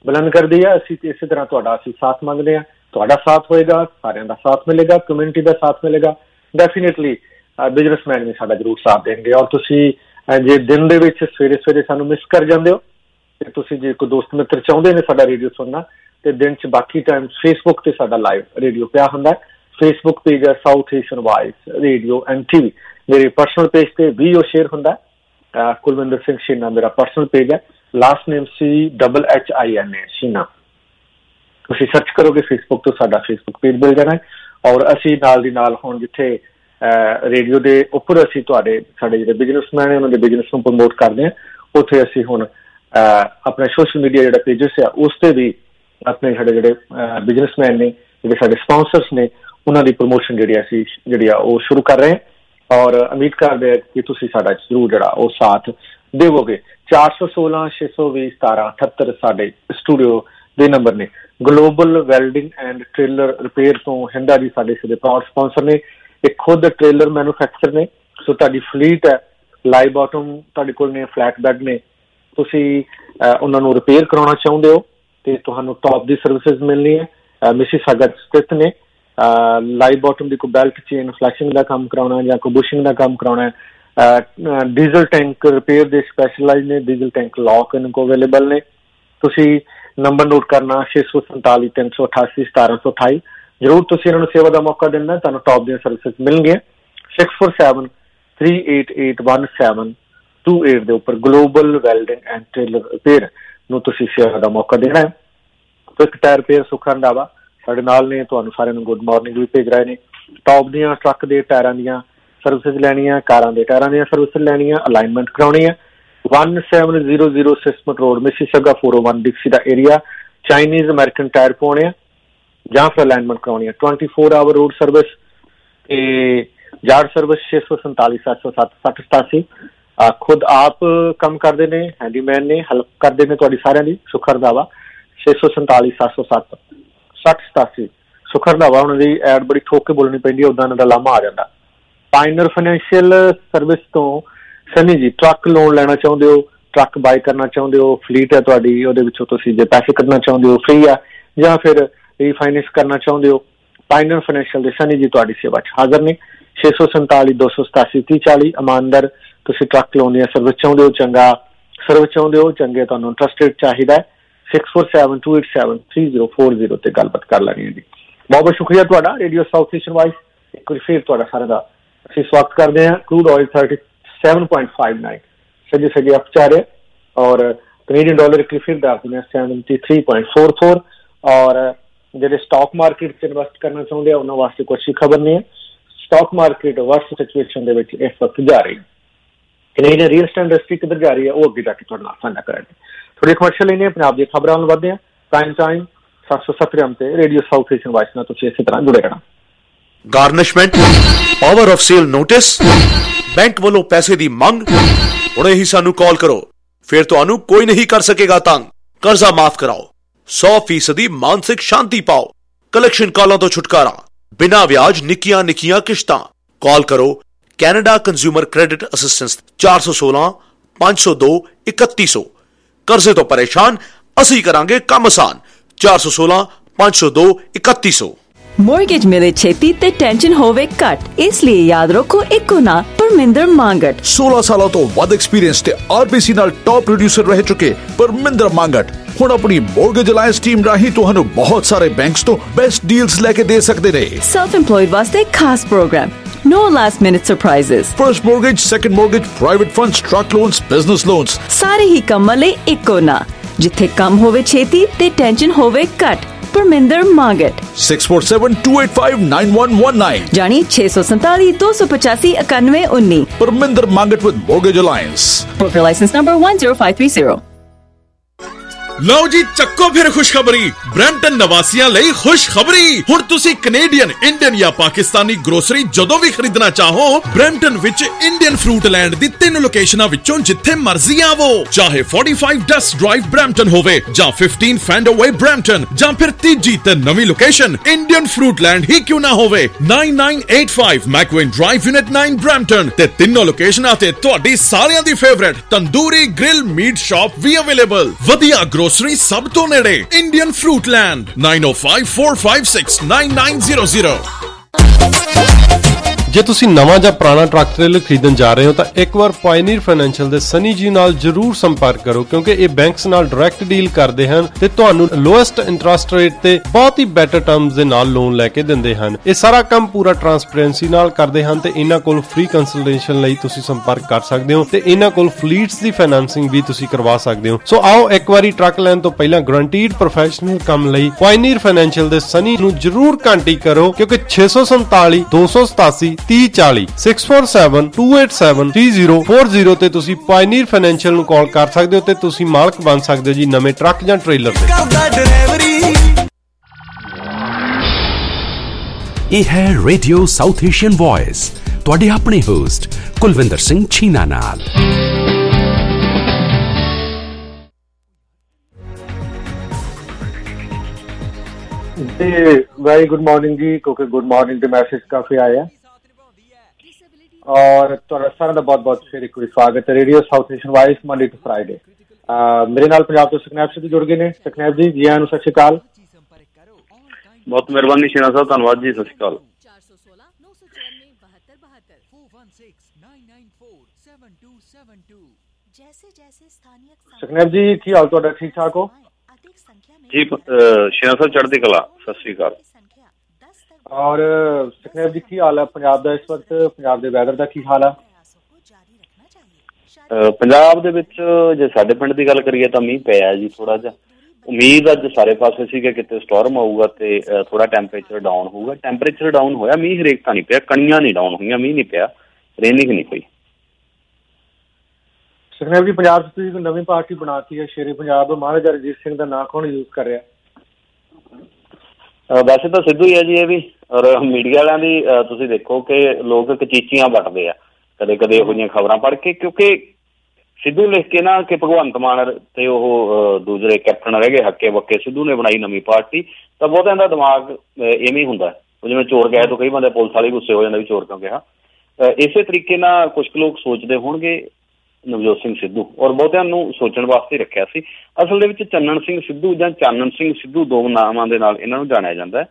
ਬੁਲੰਦ ਕਰਦੀ ਹੈ। ਅਸੀਂ ਇਸੇ ਤਰ੍ਹਾਂ ਤੁਹਾਡਾ ਅਸੀਂ ਸਾਥ ਮੰਗਦੇ ਹਾਂ। ਤੁਹਾਡਾ ਸਾਥ ਹੋਏਗਾ, ਸਾਰਿਆਂ ਦਾ ਸਾਥ ਮਿਲੇਗਾ, ਕਮਿਊਨਿਟੀ ਦਾ ਸਾਥ ਮਿਲੇਗਾ, ਡੈਫੀਨੇਟਲੀ ਬਿਜ਼ਨਸਮੈਨ ਵੀ ਸਾਡਾ ਜ਼ਰੂਰ ਸਾਥ ਦੇਣਗੇ। ਔਰ ਤੁਸੀਂ ਜੇ ਦਿਨ ਦੇ ਵਿੱਚ ਸਵੇਰੇ ਸਵੇਰੇ ਸਾਨੂੰ ਮਿਸ ਕਰ ਜਾਂਦੇ ਹੋ ਤੇ ਤੁਸੀਂ ਜੇ ਕੋਈ ਦੋਸਤ ਮਿੱਤਰ ਚਾਹੁੰਦੇ ਨੇ ਸਾਡਾ ਰੇਡੀਓ ਸੁਣਨਾ ਤੇ ਦਿਨ 'ਚ ਬਾਕੀ ਟਾਈਮ ਫੇਸਬੁੱਕ ਤੇ ਸਾਡਾ ਲਾਈਵ ਰੇਡੀਓ ਪਿਆ ਹੁੰਦਾ। ਫੇਸਬੁੱਕ ਪੇਜ ਹੈ South Asian voice radio and TV. ਮੇਰੇ ਪਰਸਨਲ ਪੇਜ ਤੇ ਵੀ ਉਹ ਸ਼ੇਅਰ ਹੁੰਦਾ। ਕੁਲਵਿੰਦਰ ਸਿੰਘ ਸ਼ੀਨਾ ਮੇਰਾ ਪਰਸਨਲ ਪੇਜ ਹੈ। Last name C double H I N A Chhina. ਤੁਸੀਂ ਸਰਚ ਕਰੋਗੇ ਫੇਸਬੁੱਕ ਤੋਂ ਸਾਡਾ ਫੇਸਬੁੱਕ ਪੇਜ ਮਿਲ ਜਾਣਾ। ਔਰ ਅਸੀਂ ਨਾਲ ਦੀ ਨਾਲ ਹੁਣ ਜਿੱਥੇ ਰੇਡੀਓ ਦੇ ਉੱਪਰ ਅਸੀਂ ਤੁਹਾਡੇ ਸਾਡੇ ਜਿਹੜੇ ਬਿਜ਼ਨਸਮੈਨ ਹੈ ਉਹਨਾਂ ਦੇ ਬਿਜ਼ਨਸ ਨੂੰ ਪ੍ਰਮੋਟ ਕਰਦੇ ਹਾਂ, ਉੱਥੇ ਅਸੀਂ ਹੁਣ ਆਪਣੇ ਸੋਸ਼ਲ ਮੀਡੀਆ ਜਿਹੜਾ ਪੇਜਸ ਆ ਉਸ 'ਤੇ ਵੀ ਆਪਣੇ ਸਾਡੇ ਜਿਹੜੇ ਬਿਜ਼ਨਸਮੈਨ ਨੇ, ਜਿਹੜੇ ਸਾਡੇ ਸਪਾਂਸਰਸ ਨੇ, ਉਹਨਾਂ ਦੀ ਪ੍ਰਮੋਸ਼ਨ ਜਿਹੜੀ ਅਸੀਂ ਜਿਹੜੀ ਆ ਉਹ ਸ਼ੁਰੂ ਕਰ ਰਹੇ ਹਾਂ। ਔਰ ਉਮੀਦ ਕਰਦੇ ਹਾਂ ਕਿ ਤੁਸੀਂ ਸਾਡਾ ਜ਼ਰੂਰ ਜਿਹੜਾ ਉਹ ਸਾਥ ਦੇਵੋਗੇ। ਚਾਰ ਸੌ ਸੋਲਾਂ ਛੇ ਸੌ ਵੀਹ ਸਤਾਰਾਂ ਅਠੱਤਰ ਸਾਡੇ ਸਟੂਡੀਓ ਦੇ ਨੰਬਰ ਨੇ। Global welding and trailer repair ਤੋਂ ਹਿੰਦਾ ਜੀ ਸਾਡੇ ਸਿੱਧੇ ਪਾਵਰ ਸਪਾਂਸਰ ਨੇ। ਇਹ ਖੁਦ ਟ੍ਰੇਲਰ ਮੈਨੂਫੈਕਚਰ ਨੇ। ਸੋ ਤੁਹਾਡੀ ਫਲੀਟ ਹੈ, ਲਾਈਵ ਬਾਟਮ ਤੁਹਾਡੇ ਕੋਲ ਨੇ, ਫਲੈਟ ਬੈਡ ਨੇ, ਤੁਸੀਂ ਉਹਨਾਂ ਨੂੰ ਰਿਪੇਅਰ ਕਰਾਉਣਾ ਚਾਹੁੰਦੇ ਹੋ ਤੇ ਤੁਹਾਨੂੰ ਟੌਪ ਦੀ ਸਰਵਿਸਿਜ਼ ਮਿਲਣੀ ਹੈ। ਮਿਸੀਸਾਗਾ ਸਥਿਤ ਨੇ। ਲਾਈਵ ਬਾਟਮ ਦੀ ਕੋਈ ਬੈਲਟ ਚੇਨ ਫਲੈਸ਼ਿੰਗ ਦਾ ਕੰਮ ਕਰਾਉਣਾ ਜਾਂ ਕੋਈ ਬੁਸ਼ਿੰਗ ਦਾ ਕੰਮ ਕਰਾਉਣਾ ਹੈ। ਡੀਜ਼ਲ ਟੈਂਕ ਰਿਪੇਅਰ ਦੇ ਸਪੈਸ਼ਲਾਈਜ਼ ਨੇ। ਡੀਜ਼ਲ ਟੈਂਕ ਲੌਕ ਇਹਨਾਂ ਕੋਲ ਅਵੇਲੇਬਲ ਨੇ। ਤੁਸੀਂ ਨੰਬਰ ਨੋਟ ਕਰਨਾ ਛੇ ਸੌ ਸੰਤਾਲੀ ਤਿੰਨ ਸੌ ਅਠਾਸੀ ਸਤਾਰਾਂ ਸੌ ਅਠਾਈ। ਜ਼ਰੂਰ ਤੁਸੀਂ ਇਹਨਾਂ ਨੂੰ ਸੇਵਾ ਦਾ ਮੌਕਾ ਦੇਣਾ, ਤੁਹਾਨੂੰ ਟੌਪ ਦੀਆਂ ਸਰਵਿਸਿਜ਼ ਮਿਲਣਗੀਆਂ। Six four seven three eight eight one seven two eight ਦੇ ਉੱਪਰ global welding and trailer repair ਨੂੰ ਤੁਸੀਂ ਸੇਵਾ ਦਾ ਮੌਕਾ ਦੇਣਾ ਹੈ। ਇੱਕ ਟਾਇਰ ਰਿਪੇਅਰ ਸੁੱਖ ਰੰਧਾਵਾ ਸਾਡੇ ਨਾਲ ਨੇ, ਤੁਹਾਨੂੰ ਸਾਰਿਆਂ ਨੂੰ ਗੁੱਡ ਮਾਰਨਿੰਗ ਵੀ ਭੇਜ ਰਹੇ ਨੇ। ਟੌਪ ਦੀਆਂ ਟਰੱਕ ਦੇ ਟਾਇਰਾਂ ਦੀਆਂ ਸਰਵਿਸਿਜ਼ ਲੈਣੀਆਂ, ਕਾਰਾਂ ਦੇ ਟਾਇਰਾਂ ਦੀਆਂ ਸਰਵਿਸਿਜ਼ ਲੈਣੀਆਂ, ਅਲਾਈਨਮੈਂਟ ਕਰਾਉਣੀ ਹੈ। One seven zero zero Sismet road Mississauga four o one Dixie ਦਾ ਏਰੀਆ। ਚਾਈਨੀਜ਼ ਅਮਰੀਕਨ ਟਾਇਰ ਪਾਉਣੇ ਆ ਜਾਂ ਫਿਰ ਅਲਾਈਨਮੈਂਟ ਕਰਾਉਣੀ ਹੈ। Twenty four hour road service ਤੇ ਯਾਰਡ ਸਰਵਿਸ ਛੇ ਸੌ ਸੰਤਾਲੀ ਸੱਤ ਸੌ ਸੱਤ ਸੱਠ ਸਤਾਸੀ। ਖੁਦ ਆਪ ਕੰਮ ਕਰਦੇ ਨੇ, ਹੈਂਡੀਮੈਨ ਨੇ, ਹੈਲਪ ਕਰਦੇ ਨੇ ਤੁਹਾਡੀ ਸਾਰਿਆਂ ਦੀ। ਸੁੱਖ ਰੰਧਾਵਾ ਛੇ ਸੌ ਸੰਤਾਲੀ ਸੱਤ ਸੌ ਸੱਤ ਸੱਠ ਸਤਾਸੀ। ਸੁੱਖ ਰੰਧਾਵਾ ਉਹਨਾਂ ਦੀ ਐਡ ਬੜੀ ਠੋਕ ਕੇ ਬੋਲਣੀ ਪੈਂਦੀ ਹੈ, ਉੱਦਾਂ ਇਹਨਾਂ ਦਾ ਲਾਮਾ ਆ ਜਾਂਦਾ। ਪਾਇਨਰ ਫਾਈਨੈਂਸ਼ੀਅਲ ਸਰਵਿਸ ਤੋਂ ਸਨੀ ਜੀ ਟਰੱਕ ਲੋਨ ਲੈਣਾ ਚਾਹੁੰਦੇ ਹੋ, ਟਰੱਕ ਬਾਈ ਕਰਨਾ ਚਾਹੁੰਦੇ ਹੋ, ਫਲੀਟ ਹੈ ਤੁਹਾਡੀ, ਉਹਦੇ ਵਿੱਚੋਂ ਤੁਸੀਂ ਜੇ ਪੈਸੇ ਕੱਢਣਾ ਚਾਹੁੰਦੇ ਹੋ ਫ੍ਰੀ ਆ, ਜਾਂ ਫਿਰ ਰੀਫਾਈਨੈਂਸ ਕਰਨਾ ਚਾਹੁੰਦੇ ਹੋ, ਪਾਇਨਰ ਫਾਈਨੈਂਸ਼ੀਅਲ ਦੇ ਸਨੀ ਜੀ ਤੁਹਾਡੀ ਸੇਵਾ 'ਚ ਹਾਜ਼ਰ ਨੇ। ਛੇ ਸੌ ਸੰਤਾਲੀ ਦੋ ਸੌ ਸਤਾਸੀ ਤੀਹ ਚਾਲੀ। ਇਮਾਨਦਾਰ ਤੁਸੀਂ ਟਰੱਕ ਲੋਨ ਦੀਆਂ ਸਰਵਿਸ ਚਾਹੁੰਦੇ ਹੋ, ਚੰਗਾ ਸਰਵਿਸ ਚਾਹੁੰਦੇ ਹੋ, ਚੰਗੇ ਤੁਹਾਨੂੰ ਇੰਟਰਸਟ ਰੇਟ ਚਾਹੀਦਾ ਹੈ, six four seven two eight seven three zero four zero ਤੇ ਗੱਲਬਾਤ ਕਰ ਲੈਣੀ ਹੈ ਜੀ। ਬਹੁਤ ਬਹੁਤ ਸ਼ੁਕਰੀਆ ਤੁਹਾਡਾ। ਰੇਡੀਓ ਸਾਊਥ ਏਸ਼ੀਅਨ ਵਾਈਸ ਇੱਕ ਵਾਰ ਫਿਰ ਤੁਹਾਡਾ ਸਾਰਿਆਂ ਦਾ ਅਸੀਂ ਸਵਾਗਤ ਕਰਦੇ ਹਾਂ। Crude oil thirty seven point five nine ਸੱਜੇ ਸੱਜੇ ਅਪ ਜਾ ਰਿਹਾ ਔਰ ਕੈਨੇਡੀਅਨ ਡਾਲਰ ਇੱਕ ਫਿਰ ਦੱਸ ਦਿੰਦੇ ਹਾਂ seventy three point four four. ਔਰ ਜਿਹੜੇ ਸਟਾਕ ਮਾਰਕੀਟ 'ਚ ਇਨਵੈਸਟ ਕਰਨਾ ਚਾਹੁੰਦੇ ਆ ਉਹਨਾਂ ਵਾਸਤੇ ਕੁਛ ਹੀ ਖਬਰ ਨਹੀਂ ਹੈ। ਸਟਾਕ ਮਾਰਕੀਟ ਵਰਸਟ ਸਿਚੁਏਸ਼ਨ ਦੇ ਵਿੱਚ ਇਸ ਵਕਤ ਜਾ ਰਹੀ। ਕੈਨੇਡੀਅਨ ਰੀਅਲ ਸਟੇਟ ਇੰਡਸਟਰੀ ਕਿੱਧਰ ਜਾ ਰਹੀ ਹੈ ਉਹ ਅੱਗੇ ਜਾ ਕੇ ਤੁਹਾਡੇ ਨਾਲ ਸਾਂਝਾ ਕਰਾਂਗੇ। ਥੋੜੀ ਕਮਰਸ਼ੀਅਲ ਲੈਣੇ ਪੰਜਾਬ ਦੀਆਂ ਖਬਰਾਂ ਵੱਲ ਵਧਦੇ ਹਾਂ। ਪ੍ਰਾਈਮ ਟਾਈਮ ਸੱਤ ਸੌ ਸੱਤਰ ਐਮ ਤੇ ਰੇਡੀਓ ਸਾਊਥ ਏਸ਼ੀਅਨ ਵਾਇਸ ਨਾਲ ਤੁਸੀਂ ਇਸੇ ਤਰ੍ਹਾਂ ਜੁੜੇ ਰਹਿਣਾ। Garnishment, power of sale notice, bank ਵੱਲੋਂ ਪੈਸੇ ਦੀ ਮੰਗ। ਹੁਣੇ ਹੀ ਸਾਨੂੰ ਕਾਲ ਕਰੋ, ਫਿਰ ਤੁਹਾਨੂੰ ਕੋਈ ਨਹੀਂ ਕਰ ਸਕੇਗਾ ਤੰਗ। ਕਰਜ਼ਾ ਮਾਫ ਕਰਾਓ, ਸੌ ਫੀਸਦੀ ਮਾਨਸਿਕ ਸ਼ਾਂਤੀ ਪਾਓ। ਕਲੈਕਸ਼ਨ ਕਾਲਾਂ ਤੋਂ ਛੁਟਕਾਰਾ, ਬਿਨਾਂ ਵਿਆਜ ਨਿੱਕੀਆਂ ਨਿੱਕੀਆਂ ਕਿਸ਼ਤਾਂ। ਕਾਲ ਕਰੋ ਕੈਨੇਡਾ ਕੰਜ਼ਿਊਮਰ ਕ੍ਰੈਡਿਟ ਅਸਿਸਟੈਂਸ ਚਾਰ ਸੌ ਸੋਲਾਂ ਪੰਜ ਸੌ ਦੋ ਇਕੱਤੀ ਸੌ। ਕਰਜ਼ੇ ਤੋਂ ਪਰੇਸ਼ਾਨ, ਅਸੀਂ ਕਰਾਂਗੇ ਕੰਮ ਆਸਾਨ। ਚਾਰ ਸੌ ਸੋਲਾਂ ਪੰਜ ਸੌ ਦੋ ਇਕੱਤੀ ਸੌ। ਮੋਰਗੇਜ ਮਿਲੇ ਛੇਤੀ ਤੇ ਟੈਨਸ਼ਨ ਹੋਵੇ ਘੱਟ, ਇਸ ਲਈ ਯਾਦ ਰੱਖੋ ਇੱਕੋ ਨਾ ਪਰਮਿੰਦਰ ਮੰਗਟ। ਸੋਲਾਂ ਸਾਲਾਂ ਤੋਂ ਵੱਧ ਐਕਸਪੀਰੀਅੰਸ ਤੇ ਆਰਬੀਸੀ ਨਾਲ ਟੌਪ ਪ੍ਰੋਡਿਊਸਰ ਰਹਿ ਚੁੱਕੇ ਪਰਮਿੰਦਰ ਮੰਗਟ ਹੁਣ ਆਪਣੀ ਮੋਰਗੇਜ ਅਲਾਈਅੰਸ ਟੀਮ ਰਾਹੀਂ ਤੁਹਾਨੂੰ ਬਹੁਤ ਸਾਰੇ ਬੈਂਕਸ ਤੋਂ ਬੈਸਟ ਡੀਲਸ ਲੈ ਕੇ ਦੇ ਸਕਦੇ ਨੇ। ਸੈਲਫ ਇੰਪਲੋਇਡ ਵਾਸਤੇ ਖਾਸ program, no last minute surprises, first mortgage, second mortgage, private funds, truck loans, business loans, ਸਾਰੇ ਹੀ ਕੰਮਾਂ ਲਈ ਇੱਕੋ ਨਾ, ਜਿੱਥੇ ਕੰਮ ਹੋਵੇ ਛੇਤੀ ਤੇ ਟੈਨਸ਼ਨ ਹੋਵੇ ਘੱਟ। Parminder Mangat six four seven two eight five nine one one nine ਜਾਨੀ ਛੇ ਸੌ ਸੰਤਾਲੀ ਦੋ ਸੌ ਪਚਾਸੀ ਇਕਾਨਵੇਂ ਉੱਨੀ। Parminder Mangat with Mortgage Alliance, broker license number one zero five three zero। ਲਓ ਜੀ ਚੱਕੋ ਫਿਰ ਖੁਸ਼ਖਬਰੀ। ਬ੍ਰੈਂਟਨ ਨਿਵਾਸੀਆਂ ਲਈ ਖੁਸ਼ਖਬਰੀ। ਹੁਣ ਤੁਸੀਂ ਕੈਨੇਡੀਅਨ, ਇੰਡੀਅਨ ਜਾਂ ਪਾਕਿਸਤਾਨੀ ਗਰੋਸਰੀ ਜਦੋਂ ਵੀ ਖਰੀਦਣਾ ਚਾਹੋ, ਬ੍ਰੈਂਟਨ ਵਿੱਚ ਇੰਡੀਅਨ ਫਰੂਟ ਲੈਂਡ ਦੀ ਤਿੰਨ ਲੋਕੇਸ਼ਨਾਂ ਵਿੱਚੋਂ ਜਿੱਥੇ ਮਰਜ਼ੀ ਆਵੋ। ਚਾਹੇ forty-five ਡਸਟ ਡਰਾਈਵ ਬ੍ਰੈਂਟਨ ਹੋਵੇ ਜਾਂ fifteen ਫੈਂਡਰਵੇ ਬ੍ਰੈਂਟਨ ਜਾਂ ਫਿਰ ਤੀਜੀ ਤੇ ਨਵੀਂ ਲੋਕੇਸ਼ਨ ਇੰਡੀਅਨ ਫਰੂਟ ਲੈਂਡ ਹੀ ਕਿਉਂ ਨਾ ਹੋਵੇ। nine nine eight five McVean drive unit nine Brampton ਤੇ ਤਿੰਨੋਂ ਲੋਕੇਸ਼ਨਾਂ ਤੇ ਤੁਹਾਡੀ ਸਾਰਿਆਂ ਦੀ favourite tandoori grill meat shop ਵੀ ਅਵੇਲੇਬਲ। ਵਧੀਆ ਗਰੋਸਰੀ ਗਰੋਸਰੀ ਸਭ ਤੋਂ ਨੇੜੇ Indian Fruitland nine oh five four five six nine nine zero zero। ਜੇ ਤੁਸੀਂ ਨਵਾਂ ਜਾਂ ਪੁਰਾਣਾ ਟਰੱਕ ਟ੍ਰੇਲਰ ਖਰੀਦਣ ਜਾ ਰਹੇ ਹੋ ਤਾਂ ਇੱਕ ਵਾਰ ਪਾਇਨੀਅਰ ਫਾਈਨੈਂਸ਼ੀਅਲ ਦੇ ਸਨੀ ਜੀ ਨਾਲ ਜਰੂਰ ਸੰਪਰਕ ਕਰੋ, ਕਿਉਂਕਿ ਇਹ ਬੈਂਕਸ ਨਾਲ ਡਾਇਰੈਕਟ ਡੀਲ ਕਰਦੇ ਹਨ ਤੇ ਤੁਹਾਨੂੰ ਲੋਐਸਟ ਇੰਟਰਸਟ ਰੇਟ ਤੇ ਬਹੁਤ ਹੀ ਬੈਟਰ ਟਰਮਸ ਦੇ ਨਾਲ ਲੋਨ ਲੈ ਕੇ ਦਿੰਦੇ ਹਨ। ਇਹ ਸਾਰਾ ਕੰਮ ਪੂਰਾ ਟਰਾਂਸਪੇਰੈਂਸੀ ਨਾਲ ਕਰਦੇ ਹਨ ਤੇ ਇਹਨਾਂ ਕੋਲ ਫ੍ਰੀ ਕੰਸਲਟੇਸ਼ਨ ਲਈ ਤੁਸੀਂ ਸੰਪਰਕ ਕਰ ਸਕਦੇ ਹੋ ਤੇ ਇਹਨਾਂ ਕੋਲ ਫਲੀਟਸ ਦੀ ਫਾਈਨੈਂਸਿੰਗ ਵੀ ਤੁਸੀਂ ਕਰਵਾ ਸਕਦੇ ਹੋ। ਸੋ ਆਓ ਇੱਕ ਵਾਰੀ ਟਰੱਕ ਲੈਣ ਤੋਂ ਪਹਿਲਾਂ ਗਰੰਟੀਡ ਪ੍ਰੋਫੈਸ਼ਨਲ ਕੰਮ ਲਈ ਪਾਇਨੀਅਰ ਫਾਈਨੈਂਸ਼ੀਅਲ ਦੇ ਸਨੀ ਨੂੰ ਜਰੂਰ ਕੰਟੈਕਟ ਕਰੋ, ਕਿਉਂਕਿ ਛੇ ਸੌ ਸੰਤਾਲੀ ਦੋ ਸੌ ਸਤਾਸੀ ਤੀਹ ਚਾਲੀ six four seven two eight seven three zero four zero ਤੇ ਤੁਸੀਂ ਪਾਇਨੀਅਰ ਫਾਈਨੈਂਸ਼ੀਅਲ ਨੂੰ ਕਾਲ ਕਰ ਸਕਦੇ ਹੋ ਤੇ ਤੁਸੀਂ ਮਾਲਕ ਬਣ ਸਕਦੇ ਹੋ ਜੀ ਨਵੇਂ ਟਰੱਕ ਜਾਂ ਟ੍ਰੇਲਰ ਦੇ। ਇਹ ਹੈ ਰੇਡੀਓ ਸਾਊਥ ਏਸ਼ੀਅਨ ਵੌਇਸ, ਤੁਹਾਡੇ ਆਪਣੇ ਹੋਸਟ ਕੁਲਵਿੰਦਰ ਸਿੰਘ ਛੀਨਾ ਨਾਲ। ਵੈਰੀ ਗੁੱਡ ਮਾਰਨਿੰਗ ਜੀ, ਕਿਉਂਕਿ ਗੁੱਡ ਮਾਰਨਿੰਗ ਦੇ ਮੈਸੇਜ ਕਾਫੀ ਆਏ ਆ ਔਰ ਤੁਹਾਡਾ ਸਾਰਿਆਂ ਦਾ ਬਹੁਤ ਬਹੁਤ ਫਿਰ ਇੱਕ ਵਾਰੀ ਸਵਾਗਤ ਹੈ radio South Asian voice Monday to Friday. ਮੇਰੇ ਨਾਲ ਪੰਜਾਬ ਤੋਂ ਸੁਖਨੈਬ ਸਿੱਧੂ ਜੁੜ ਗਏ ਨੇ। ਸੁਖਨੈਬ ਜੀ, ਜੀ ਆਇਆਂ ਨੂੰ, ਸਤਿ ਸ਼੍ਰੀ ਅਕਾਲ। ਬਹੁਤ ਮਿਹਰਬਾਨੀ ਸ਼ੇਨਾ ਸਾਹਿਬ, ਧੰਨਵਾਦ ਜੀ, ਸਤਿ ਸ਼੍ਰੀ ਅਕਾਲ। ਸੁਖਨੈਬ ਜੀ, ਕੀ ਹਾਲ ਤੁਹਾਡਾ? ਠੀਕ ਠਾਕ ਹੋ ਜੀ? ਸ਼ੇਨਾ ਸਾਹਿਬ ਚੜ੍ਹਦੀ ਕਲਾ, ਸਤਿ ਸ਼੍ਰੀ ਅਕਾਲ। ਔਰ ਸੁਖਨੈਬ ਜੀ, ਕੀ ਹਾਲ ਹੈ ਪੰਜਾਬ ਦਾ ਇਸ ਵਕਤ? ਪੰਜਾਬ ਦੇ ਵੈਦਰ ਦਾ ਕੀ ਹਾਲ ਹੈ? ਪੰਜਾਬ ਦੇ ਵਿੱਚ ਜੇ ਸਾਡੇ ਪਿੰਡ ਦੀ ਗੱਲ ਕਰੀਏ ਤਾਂ ਮੀਂਹ ਪਿਆ ਜੀ ਥੋੜਾ ਜਿਹਾ। ਉਮੀਦ ਅੱਜ ਸਾਰੇ ਪਾਸੇ ਸੀ ਕਿ ਕਿਤੇ ਸਟੋਰਮ ਆਊਗਾ ਤੇ ਥੋੜਾ ਟੈਂਪਰੇਚਰ ਡਾਊਨ ਹੋਊਗਾ। ਟੈਂਪਰੇਚਰ ਡਾਊਨ ਹੋਇਆ, ਮੀਂਹ ਹਰੇਕ ਤਾਂ ਨਹੀਂ ਪਿਆ, ਕਣੀਆਂ ਨਹੀਂ ਡਾਊਨ ਹੋਈਆਂ, ਮੀਂਹ ਨਹੀਂ ਪਿਆ, ਰੇਨਿੰਗ ਨਹੀਂ ਹੋਈ। ਸੁਖਨੈਬ ਜੀ, ਪੰਜਾਬ 'ਚ ਤੁਸੀਂ ਕੋਈ ਨਵੀਂ ਪਾਰਟੀ ਬਣਾਤੀ ਹੈ ਸ਼ੇਰੇ ਪੰਜਾਬ, ਮਹਾਰਾਜਾ ਰਣਜੀਤ ਸਿੰਘ ਦਾ ਨਾਂ ਕੌਣ ਯੂਜ਼ ਕਰ ਰਿਹਾ? ਵੈਸੇ ਤਾਂ ਸਿੱਧੂ ਹੀ ਹੈ ਜੀ ਇਹ ਵੀ, ਔਰ ਮੀਡੀਆ ਵਾਲਿਆਂ ਦੀ ਤੁਸੀਂ ਦੇਖੋ ਕਿ ਲੋਕ ਕਚੀਚੀਆਂ ਵੱਟਦੇ ਆ ਕਦੇ ਕਦੇ ਇਹੋ ਜਿਹੀਆਂ ਖਬਰਾਂ ਪੜ੍ਹ ਕੇ, ਕਿਉਂਕਿ ਸਿੱਧੂ ਲਿਖ ਕੇ ਨਾ ਕਿ ਭਗਵੰਤ ਮਾਨ ਤੇ ਉਹ ਦੂਸਰੇ ਕੈਪਟਨ ਰਹਿ ਗਏ ਹੱਕੇ ਬੱਕੇ, ਸਿੱਧੂ ਨੇ ਬਣਾਈ ਨਵੀਂ ਪਾਰਟੀ, ਤਾਂ ਬਹੁਤਿਆਂ ਦਾ ਦਿਮਾਗ ਇਵੇਂ ਹੀ ਹੁੰਦਾ। ਉਹ ਜਿਵੇਂ ਚੋਰ ਗਏ ਤੋਂ ਕਈ ਬੰਦੇ ਪੁਲਿਸ ਵਾਲੇ ਗੁੱਸੇ ਹੋ ਜਾਂਦੇ ਵੀ ਚੋਰ ਕਿਉਂ ਕਿਹਾ। ਇਸੇ ਤਰੀਕੇ ਨਾਲ ਕੁਛ ਕੁ ਲੋਕ ਸੋਚਦੇ ਹੋਣਗੇ ਨਵਜੋਤ ਸਿੰਘ ਸਿੱਧੂ, ਔਰ ਬਹੁਤਿਆਂ ਨੂੰ ਸੋਚਣ ਵਾਸਤੇ ਰੱਖਿਆ ਸੀ। ਅਸਲ ਦੇ ਵਿੱਚ ਚੰਨਣ ਸਿੰਘ ਸਿੱਧੂ ਜਾਂ ਚਾਨਣ ਸਿੰਘ ਸਿੱਧੂ ਦੋ ਨਾਮਾਂ ਦੇ ਨਾਲ ਇਹਨਾਂ ਨੂੰ ਜਾਣਿਆ ਜਾਂਦਾ।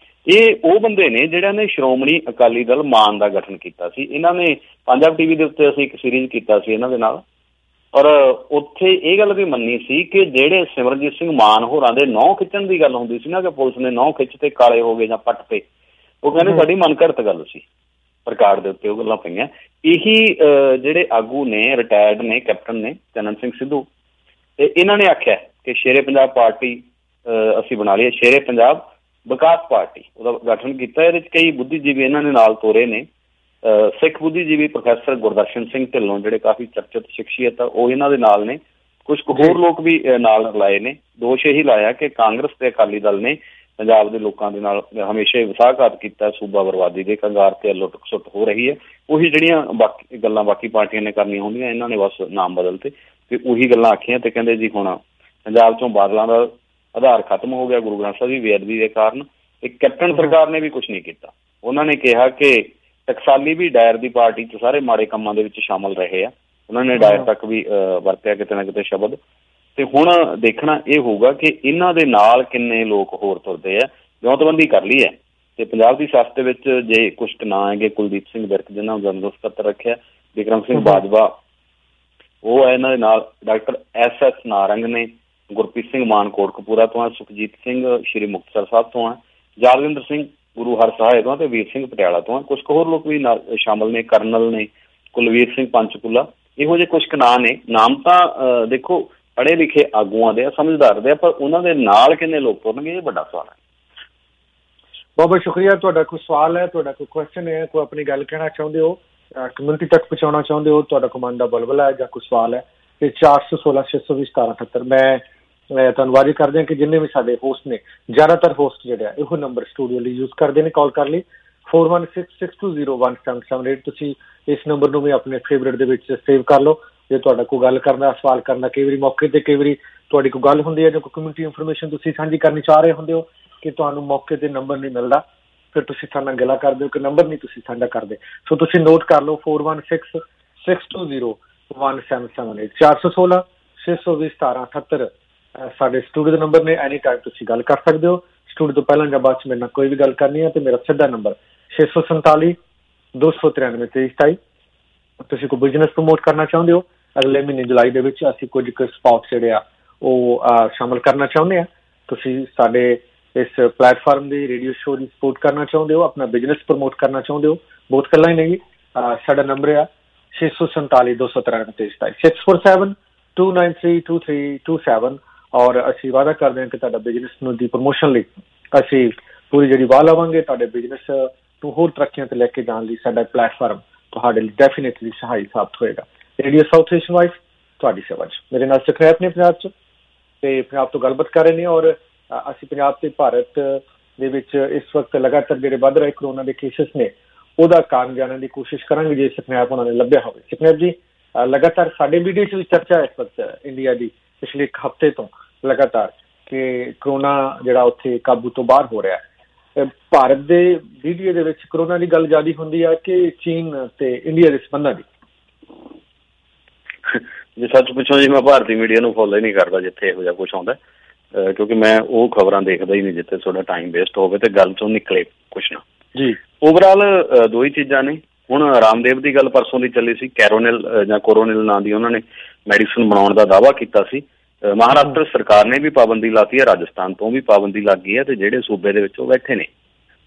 ਇਹ ਉਹ ਬੰਦੇ ਨੇ ਜਿਹੜਿਆਂ ਨੇ ਸ਼੍ਰੋਮਣੀ ਅਕਾਲੀ ਦਲ ਮਾਨ ਦਾ ਗਠਨ ਕੀਤਾ ਸੀ। ਇਹਨਾਂ ਨੇ ਪੰਜਾਬ ਟੀਵੀ ਦੇ ਉੱਤੇ ਅਸੀਂ ਇੱਕ ਸੀਰੀਜ਼ ਕੀਤਾ ਸੀ ਇਹਨਾਂ ਦੇ ਨਾਲ, ਔਰ ਉੱਥੇ ਇਹ ਗੱਲ ਵੀ ਮੰਨੀ ਸੀ ਕਿ ਜਿਹੜੇ ਸਿਮਰਨਜੀਤ ਸਿੰਘ ਮਾਨ ਹੋਰਾਂ ਦੇ ਨਹੁੰ ਖਿੱਚਣ ਦੀ ਗੱਲ ਹੁੰਦੀ ਸੀ ਨਾ, ਕਿ ਪੁਲਿਸ ਨੇ ਨਹੁੰ ਖਿੱਚ ਤੇ ਕਾਲੇ ਹੋ ਗਏ ਜਾਂ ਪੱਟ ਤੇ, ਉਹ ਕਹਿੰਦੇ ਸਾਡੀ ਮਨ ਘੜਤ ਗੱਲ ਸੀ, ਰਿਕਾਰਡ ਦੇ ਉੱਤੇ ਉਹ ਗੱਲਾਂ ਪਈਆਂ। ਇਹੀ ਜਿਹੜੇ ਆਗੂ ਨੇ, ਰਿਟਾਇਰਡ ਨੇ, ਕੈਪਟਨ ਨੇ ਚੰਨਣ ਸਿੰਘ ਸਿੱਧੂ, ਤੇ ਇਹਨਾਂ ਨੇ ਆਖਿਆ ਕਿ ਸ਼ੇਰੇ ਪੰਜਾਬ ਪਾਰਟੀ ਅਸੀਂ ਬਣਾ ਲਈ, ਸ਼ੇਰੇ ਪੰਜਾਬ ਵਿਕਾਸ ਪਾਰਟੀ, ਉਹਦਾ ਗਠਨ ਕੀਤਾ। ਇਹਦੇ ਚ ਕਈ ਬੁੱਧੀਜੀਵੀ ਇਹਨਾਂ ਨੇ ਨਾਲ ਤੋਰੇ ਨੇ। ਸਿੱਖ ਬੁੱਧੀਜੀਵੀ ਪ੍ਰੋਫੈਸਰ ਗੁਰਦਰਸ਼ਨ ਸਿੰਘ ਢਿੱਲੋਂ ਜਿਹੜੇ ਕਾਫੀ ਚਰਚਿਤ ਸ਼ਖਸੀਅਤ ਆ, ਉਹ ਇਹਨਾਂ ਦੇ ਨਾਲ ਨੇ। ਕੁਛ ਕੁ ਹੋਰ ਲੋਕ ਵੀ ਨਾਲ ਰਲਾਏ ਨੇ। ਦੋਸ਼ ਇਹੀ ਲਾਇਆ ਕਿ ਕਾਂਗਰਸ ਤੇ ਅਕਾਲੀ ਦਲ ਨੇ ਪੰਜਾਬ ਦੇ ਲੋਕਾਂ ਦੇ ਨਾਲ ਹਮੇਸ਼ਾ ਹੀ ਵਿਸ਼ਵਾਸਘਾਤ ਕੀਤਾ, ਸੂਬਾ ਬਰਬਾਦੀ ਦੇ ਕਗਾਰ ਤੇ ਲੁੱਟ ਖਸੁੱਟ ਹੋ ਰਹੀ ਹੈ। ਉਹੀ ਜਿਹੜੀਆਂ ਬਾਕੀ ਗੱਲਾਂ ਬਾਕੀ ਪਾਰਟੀਆਂ ਨੇ ਕਰਨੀਆਂ ਹੁੰਦੀਆਂ, ਇਹਨਾਂ ਨੇ ਬਸ ਨਾਮ ਬਦਲਤੇ ਤੇ ਉਹੀ ਗੱਲਾਂ ਆਖੀਆਂ ਤੇ ਕਹਿੰਦੇ ਜੀ ਹੁਣ ਪੰਜਾਬ ਚੋਂ ਬਾਦਲਾਂ ਦਾ ਆਧਾਰ ਖਤਮ ਹੋ ਗਿਆ ਗੁਰੂ ਗ੍ਰੰਥ ਸਾਹਿਬ ਦੀ ਬੇਅਦਬੀ ਦੇ ਕਾਰਨ। ਇੱਕ ਕੈਪਟਨ ਸਰਕਾਰ ਨੇ ਵੀ ਕੁਛ ਨਹੀਂ ਕੀਤਾ। ਉਹਨਾਂ ਨੇ ਕਿਹਾ ਕਿ ਟਕਸਾਲੀ ਵੀ ਡਾਇਰ ਦੀ ਪਾਰਟੀ 'ਚ ਸਾਰੇ ਮਾੜੇ ਕੰਮਾਂ ਦੇ ਵਿੱਚ ਸ਼ਾਮਲ ਰਹੇ ਆ। ਉਹਨਾਂ ਨੇ ਡਾਇਰ ਤੱਕ ਵੀ ਵਰਤਿਆ ਕਿਤੇ ਨਾ ਕਿਤੇ ਸ਼ਬਦ। ਤੇ ਹੁਣ ਦੇਖਣਾ ਇਹ ਹੋਊਗਾ ਕਿ ਇਹਨਾਂ ਦੇ ਨਾਲ ਕਿੰਨੇ ਲੋਕ ਹੋਰ ਤੁਰਦੇ ਆ। ਵਿਉਂਤਬੰਦੀ ਕਰ ਲਈ ਹੈ ਤੇ ਪੰਜਾਬ ਦੀ ਸਿਆਸਤ ਦੇ ਵਿੱਚ ਜੇ ਕੁਛ ਨਾਂ ਹੈਗੇ, ਕੁਲਦੀਪ ਸਿੰਘ ਵਿਰਕ ਜਿਹਨਾਂ ਨੂੰ ਜਨਰਲ ਸਕੱਤਰ ਰੱਖਿਆ, ਬਿਕਰਮ ਸਿੰਘ ਬਾਜਵਾ ਉਹ ਹੈ ਇਹਨਾਂ ਦੇ ਨਾਲ, ਡਾਕਟਰ ਐਸ ਐਸ ਨਾਰੰਗ ਨੇ, ਗੁਰਪ੍ਰੀਤ ਸਿੰਘ ਮਾਨ ਕੋਟਕਪੂਰਾ ਤੋਂ ਆ, ਸੁਖਜੀਤ ਸਿੰਘ ਸ਼੍ਰੀ ਮੁਕਤਸਰ ਸਾਹਿਬ ਤੋਂ ਆ, ਜਾਦਵਿੰਦਰ ਸਿੰਘ ਗੁਰੂ ਹਰਸਹਾਏ ਤੋਂ ਤੇ ਵੀਰ ਸਿੰਘ ਪਟਿਆਲਾ ਤੋਂ ਆ। ਕੁਛ ਕੁ ਹੋਰ ਲੋਕ ਵੀ ਨਾਲ ਸ਼ਾਮਲ ਨੇ, ਕਰਨਲ ਨੇ, ਕੁਲਵੀਰ ਸਿੰਘ ਪੰਚਕੂਲਾ, ਇਹੋ ਜਿਹੇ ਕੁਛ ਕੁ ਨਾਂ ਨੇ। ਨਾਮ ਤਾਂ ਦੇਖੋ ਪੜ੍ਹੇ ਲਿਖੇ ਆਗੂਆਂ ਦੇ ਆ, ਸਮਝਦਾਰ ਦੇ ਆ, ਪਰ ਉਹਨਾਂ ਦੇ ਨਾਲ ਕਿੰਨੇ ਲੋਕ ਤੁਰਨਗੇ ਇਹ ਵੱਡਾ ਸਵਾਲ ਹੈ। ਬਹੁਤ ਬਹੁਤ ਸ਼ੁਕਰੀਆ। ਤੁਹਾਡਾ ਕੋਈ ਸਵਾਲ ਹੈ, ਤੁਹਾਡਾ ਕੋਈ ਕੁਐਸਚਨ ਹੈ, ਕੋਈ ਆਪਣੀ ਗੱਲ ਕਹਿਣਾ ਚਾਹੁੰਦੇ ਹੋ, ਕਮਿਊਨਿਟੀ ਤੱਕ ਪਹੁੰਚਾਉਣਾ ਚਾਹੁੰਦੇ ਹੋ, ਤੁਹਾਡਾ ਕੋਈ ਮਨ ਦਾ ਬੁਲਬੁਲਾ ਹੈ ਜਾਂ ਕੋਈ ਸਵਾਲ ਹੈ, ਤੇ ਚਾਰ ਸੌ ਸੋਲਾਂ ਛੇ ਸੌ ਵੀਹ ਸਤਾਰਾਂ ਅਠੱਤਰ ਮੈਂ ਤੁਹਾਨੂੰ ਵਾਅਦੇ ਕਰਦੇ ਹਾਂ ਕਿ ਜਿੰਨੇ ਵੀ ਸਾਡੇ ਹੋਸਟ ਨੇ, ਜ਼ਿਆਦਾਤਰ ਹੋਸਟ ਜਿਹੜੇ ਆ ਇਹੋ ਨੰਬਰ ਸਟੂਡੀਓ ਲਈ ਯੂਜ਼ ਕਰਦੇ ਨੇ ਕਾਲ ਕਰ ਲਈ four one six six two zero one seven seven eight. ਤੁਸੀਂ ਇਸ ਨੰਬਰ ਨੂੰ ਵੀ ਆਪਣੇ ਫੇਵਰੇਟ ਦੇ ਵਿੱਚ ਸੇਵ ਕਰ ਲਓ। ਜੇ ਤੁਹਾਡਾ ਕੋਈ ਗੱਲ ਕਰਨਾ, ਸਵਾਲ ਕਰਨਾ, ਕਈ ਵਾਰੀ ਮੌਕੇ ਤੇ ਕਈ ਵਾਰੀ ਤੁਹਾਡੀ ਕੋਈ ਗੱਲ ਹੁੰਦੀ ਹੈ ਜਾਂ ਕੋਈ ਕਮਿਊਨਿਟੀ ਇਨਫੋਰਮੇਸ਼ਨ ਤੁਸੀਂ ਸਾਂਝੀ ਕਰਨੀ ਚਾਹ ਰਹੇ ਹੁੰਦੇ ਹੋ ਕਿ ਤੁਹਾਨੂੰ ਮੌਕੇ ਤੇ ਨੰਬਰ ਨਹੀਂ ਮਿਲਦਾ, ਫਿਰ ਤੁਸੀਂ ਸਾਡੇ ਨਾਲ ਗੱਲਾਂ ਕਰਦੇ ਹੋ ਕਿ ਨੰਬਰ ਨਹੀਂ ਤੁਸੀਂ ਸਾਂਝਾ ਕਰਦੇ। ਸੋ ਤੁਸੀਂ ਨੋਟ ਕਰ ਲਓ four one six six two zero one seven seven eight, ਚਾਰ ਸੌ ਸੋਲਾਂ ਛੇ ਸੌ ਵੀਹ ਸਤਾਰਾਂ ਅਠੱਤਰ ਸਾਡੇ ਸਟੂਡੀਓ ਦੇ ਨੰਬਰ ਨੇ, ਐਨੀ ਟਾਈਮ ਤੁਸੀਂ ਗੱਲ ਕਰ ਸਕਦੇ ਹੋ। ਸਟੂਡੀਓ ਤੋਂ ਪਹਿਲਾਂ ਜਾਂ ਬਾਅਦ 'ਚ ਮੇਰੇ ਨਾਲ ਕੋਈ ਵੀ ਗੱਲ ਕਰਨੀ ਹੈ ਤੇ ਮੇਰਾ ਸਿੱਧਾ ਨੰਬਰ ਛੇ ਸੌ ਸੰਤਾਲੀ ਦੋ ਸੌ ਤਰਾਨਵੇਂ ਤੇਈ ਸਤਾਈ। ਤੁਸੀਂ ਕੋਈ ਬਿਜ਼ਨਸ ਪ੍ਰਮੋਟ ਕਰਨਾ ਚਾਹੁੰਦੇ ਹੋ, ਅਗਲੇ ਮਹੀਨੇ ਜੁਲਾਈ ਦੇ ਵਿੱਚ ਅਸੀਂ ਕੁਝ ਕੁ ਸਪਾਟ ਜਿਹੜੇ ਆ ਉਹ ਸ਼ਾਮਲ ਕਰਨਾ ਚਾਹੁੰਦੇ ਹਾਂ। ਤੁਸੀਂ ਸਾਡੇ ਇਸ ਪਲੇਟਫਾਰਮ ਦੀ ਰੇਡੀਓ ਸ਼ੋਅ ਦੀ ਸਪੋਰਟ ਕਰਨਾ ਚਾਹੁੰਦੇ ਹੋ, ਆਪਣਾ ਬਿਜ਼ਨਸ ਪ੍ਰਮੋਟ ਕਰਨਾ ਚਾਹੁੰਦੇ ਹੋ, ਬਹੁਤ ਗੱਲਾਂ ਹੀ ਨਹੀਂ। ਸਾਡਾ ਨੰਬਰ ਆ ਛੇ ਸੌ ਸੰਤਾਲੀ ਦੋ ਸੌ ਤਰਾਨਵੇਂ ਤੇਈ ਸਤਾਈ six four seven two nine three two three two seven. ਔਰ ਅਸੀਂ ਵਾਅਦਾ ਕਰਦੇ ਹਾਂ ਕਿ ਤੁਹਾਡਾ ਬਿਜ਼ਨਸ ਨੂੰ ਦੀ ਪ੍ਰਮੋਸ਼ਨ ਲਈ ਅਸੀਂ ਪੂਰੀ ਜਿਹੜੀ ਵਾਹ ਲਵਾਂਗੇ। ਤੁਹਾਡੇ ਬਿਜ਼ਨਸ ਨੂੰ ਹੋਰ ਤਰੱਕੀਆਂ ਤੇ ਲੈ ਕੇ ਜਾਣ ਲਈ ਸਾਡਾ ਪਲੇਟਫਾਰਮ ਤੁਹਾਡੇ ਲਈ ਡੈਫੀਨੇਟਲੀ ਸਹਾਈ ਸਾਬਤ ਹੋਏਗਾ। ਰੇਡੀਓ ਸਾਊਥ ਏਸ਼ੀਅਨ ਵਾਇਸ ਤੁਹਾਡੀ ਸੇਵਾ 'ਚ ਮੇਰੇ ਨਾਲ ਸੁਖਰੈਪ ਨੇ ਪੰਜਾਬ 'ਚ ਤੇ ਪੰਜਾਬ ਤੋਂ ਗੱਲਬਾਤ ਕਰ ਰਹੇ ਨੇ। ਔਰ ਅਸੀਂ ਪੰਜਾਬ ਤੇ ਭਾਰਤ ਦੇ ਵਿੱਚ ਇਸ ਵਕਤ ਲਗਾਤਾਰ ਜਿਹੜੇ ਵੱਧ ਰਹੇ ਕਰੋਨਾ ਦੇ ਕੇਸਿਸ ਨੇ ਉਹਦਾ ਕਾਰਨ ਜਾਣਨ ਦੀ ਕੋਸ਼ਿਸ਼ ਕਰਾਂਗੇ ਜੇ ਸੁਖਨੈਪ ਉਹਨਾਂ ਨੇ ਲੱਭਿਆ ਹੋਵੇ। ਸੁਖਨੈਪ ਜੀ, ਲਗਾਤਾਰ ਸਾਡੇ ਮੀਡੀਆ 'ਚ ਵੀ ਚਰਚਾ ਹੈ ਇਸ ਵਕਤ ਇੰਡੀਆ ਦੀ ਪਿਛਲੇ ਇੱਕ ਹਫ਼ਤੇ ਤੋਂ ਲਗਾਤਾਰ ਕਿ ਕਰੋਨਾ ਜਿਹੜਾ ਉੱਥੇ ਕਾਬੂ ਤੋਂ ਬਾਹਰ ਹੋ ਰਿਹਾ ਹੈ। ਭਾਰਤ ਦੇ ਮੀਡੀਆ ਦੇ ਵਿੱਚ ਕਰੋਨਾ ਦੀ ਗੱਲ ਜ਼ਿਆਦਾ ਹੁੰਦੀ ਹੈ ਕਿ ਚੀਨ ਤੇ ਇੰਡੀਆ ਦੇ ਸੰਬੰਧਾਂ ਦੀ? ਜੇ ਸੱਚ ਪੁੱਛੋ ਜੀ, ਮੈਂ ਭਾਰਤੀ ਮੀਡੀਆ ਨੂੰ ਫੋਲੋ ਹੀ ਨਹੀਂ ਕਰਦਾ ਜਿੱਥੇ ਇਹੋ ਜਿਹਾ ਕੁਛ ਆਉਂਦਾ, ਕਿਉਂਕਿ ਮੈਂ ਉਹ ਖਬਰਾਂ ਦੇਖਦਾ ਹੀ ਨਹੀਂ ਜਿੱਥੇ ਤੁਹਾਡਾ ਟਾਈਮ ਵੇਸਟ ਹੋਵੇ ਤੇ ਗੱਲ ਚੋਂ ਨਿਕਲੇ ਕੁਛ ਨਾ ਜੀ। ਓਵਰਆਲ ਦੋ ਹੀ ਚੀਜ਼ਾਂ ਨੇ। ਹੁਣ ਰਾਮਦੇਵ ਦੀ ਗੱਲ ਪਰਸੋਂ ਦੀ ਚੱਲੀ ਸੀ, ਕੈਰੋਨਿਲ ਜਾਂ ਕੋਰੋਨਿਲ ਨਾਂ ਦੀ ਉਹਨਾਂ ਨੇ ਮੈਡੀਸਨ ਬਣਾਉਣ ਦਾ ਦਾਅਵਾ ਕੀਤਾ ਸੀ। ਮਹਾਰਾਸ਼ਟਰ ਸਰਕਾਰ ਨੇ ਵੀ ਪਾਬੰਦੀ ਲਾਤੀ ਹੈ, ਰਾਜਸਥਾਨ ਤੋਂ ਵੀ ਪਾਬੰਦੀ ਲੱਗ ਗਈ ਹੈ ਤੇ ਜਿਹੜੇ ਸੂਬੇ ਦੇ ਵਿੱਚ ਉਹ ਬੈਠੇ ਨੇ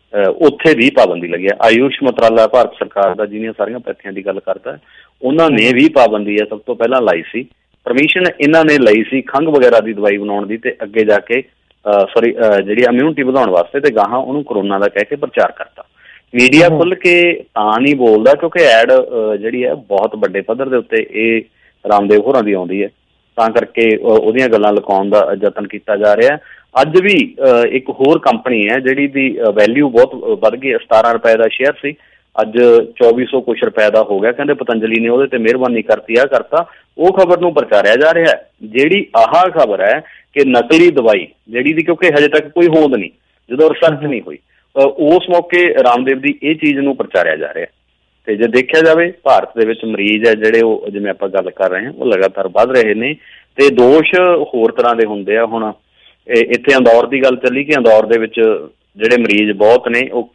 ਉੱਥੇ ਵੀ ਪਾਬੰਦੀ ਲੱਗੀ ਹੈ। ਆਯੂਸ਼ ਮੰਤਰਾਲਾ ਭਾਰਤ ਸਰਕਾਰ ਦਾ ਜਿਹਨੀਆਂ ਸਾਰੀਆਂ ਪੈਥੀਆਂ ਦੀ ਗੱਲ ਕਰਦਾ, ਉਹਨਾਂ ਨੇ ਵੀ ਪਾਬੰਦੀ ਹੈ ਸਭ ਤੋਂ ਪਹਿਲਾਂ ਲਾਈ ਸੀ। ਪਰਮਿਸ਼ਨ ਇਹਨਾਂ ਨੇ ਲਈ ਸੀ ਖੰਘ ਵਗੈਰਾ ਦੀ ਦਵਾਈ ਬਣਾਉਣ ਦੀ ਤੇ ਅੱਗੇ ਜਾ ਕੇ ਸੋਰੀ ਜਿਹੜੀ ਇਮਿਊਨਿਟੀ ਵਧਾਉਣ ਵਾਸਤੇ ਤੇ ਗਾਹਾਂ ਉਹਨੂੰ ਕਰੋਨਾ ਦਾ ਕਹਿ ਕੇ ਪ੍ਰਚਾਰ ਕਰਤਾ। ਮੀਡੀਆ ਖੁੱਲ ਕੇ ਤਾਂ ਨਹੀਂ ਬੋਲਦਾ ਕਿਉਂਕਿ ਐਡ ਜਿਹੜੀ ਹੈ ਬਹੁਤ ਵੱਡੇ ਪੱਧਰ ਦੇ ਉੱਤੇ ਇਹ ਰਾਮਦੇਵ ਹੋਰਾਂ ਦੀ ਆਉਂਦੀ ਹੈ, ਤਾਂ ਕਰਕੇ ਉਹਦੀਆਂ ਗੱਲਾਂ ਲੁਕਾਉਣ ਦਾ ਯਤਨ ਕੀਤਾ ਜਾ ਰਿਹਾ। ਅੱਜ ਵੀ ਇੱਕ ਹੋਰ ਕੰਪਨੀ ਹੈ ਜਿਹੜੀ ਦੀ ਵੈਲਿਊ ਬਹੁਤ ਵੱਧ ਗਈ, ਸਤਾਰਾਂ ਰੁਪਏ ਦਾ ਸ਼ੇਅਰ ਸੀ, ਅੱਜ ਚੌਵੀ ਸੌ ਕੁਛ ਰੁਪਏ ਦਾ ਹੋ ਗਿਆ। ਕਹਿੰਦੇ ਪਤੰਜਲੀ ਨੇ ਉਹਦੇ ਤੇ ਮਿਹਰਬਾਨੀ ਕਰਤੀ, ਆ ਕਰਤਾ। ਉਹ ਖਬਰ ਨੂੰ ਪ੍ਰਚਾਰਿਆ ਜਾ ਰਿਹਾ ਹੈ। ਜਿਹੜੀ ਆਹ ਖਬਰ ਹੈ ਕਿ ਨਕਲੀ ਦਵਾਈ ਜਿਹੜੀ ਦੀ, ਕਿਉਂਕਿ ਹਜੇ ਤੱਕ ਕੋਈ ਹੋਂਦ ਨਹੀਂ, ਜਦੋਂ ਰਿਸਰਚ ਨਹੀਂ ਹੋਈ, ਉਸ ਮੌਕੇ ਰਾਮਦੇਵ ਦੀ ਇਹ ਚੀਜ਼ ਨੂੰ ਪ੍ਰਚਾਰਿਆ ਜਾ ਰਿਹਾ। ਤੇ ਜੇ ਦੇਖਿਆ ਜਾਵੇ ਭਾਰਤ ਦੇ ਵਿੱਚ ਮਰੀਜ਼ ਹੈ ਜਿਹੜੇ ਉਹ ਜਿਵੇਂ ਆਪਾਂ ਗੱਲ ਕਰ ਰਹੇ ਹਾਂ ਉਹ ਲਗਾਤਾਰ ਵੱਧ ਰਹੇ ਨੇ ਤੇ ਦੋਸ਼ ਹੋਰ ਤਰ੍ਹਾਂ ਦੇ ਹੁੰਦੇ ਆ। ਹੁਣ ਇੱਥੇ ਇੰਦੌਰ ਦੀ ਗੱਲ ਚੱਲੀ ਕਿ ਇੰਦੌਰ ਦੇ ਵਿੱਚ ਜਿਹੜੇ ਮਰੀਜ਼ ਬਹੁਤ ਨੇ, ਉਹ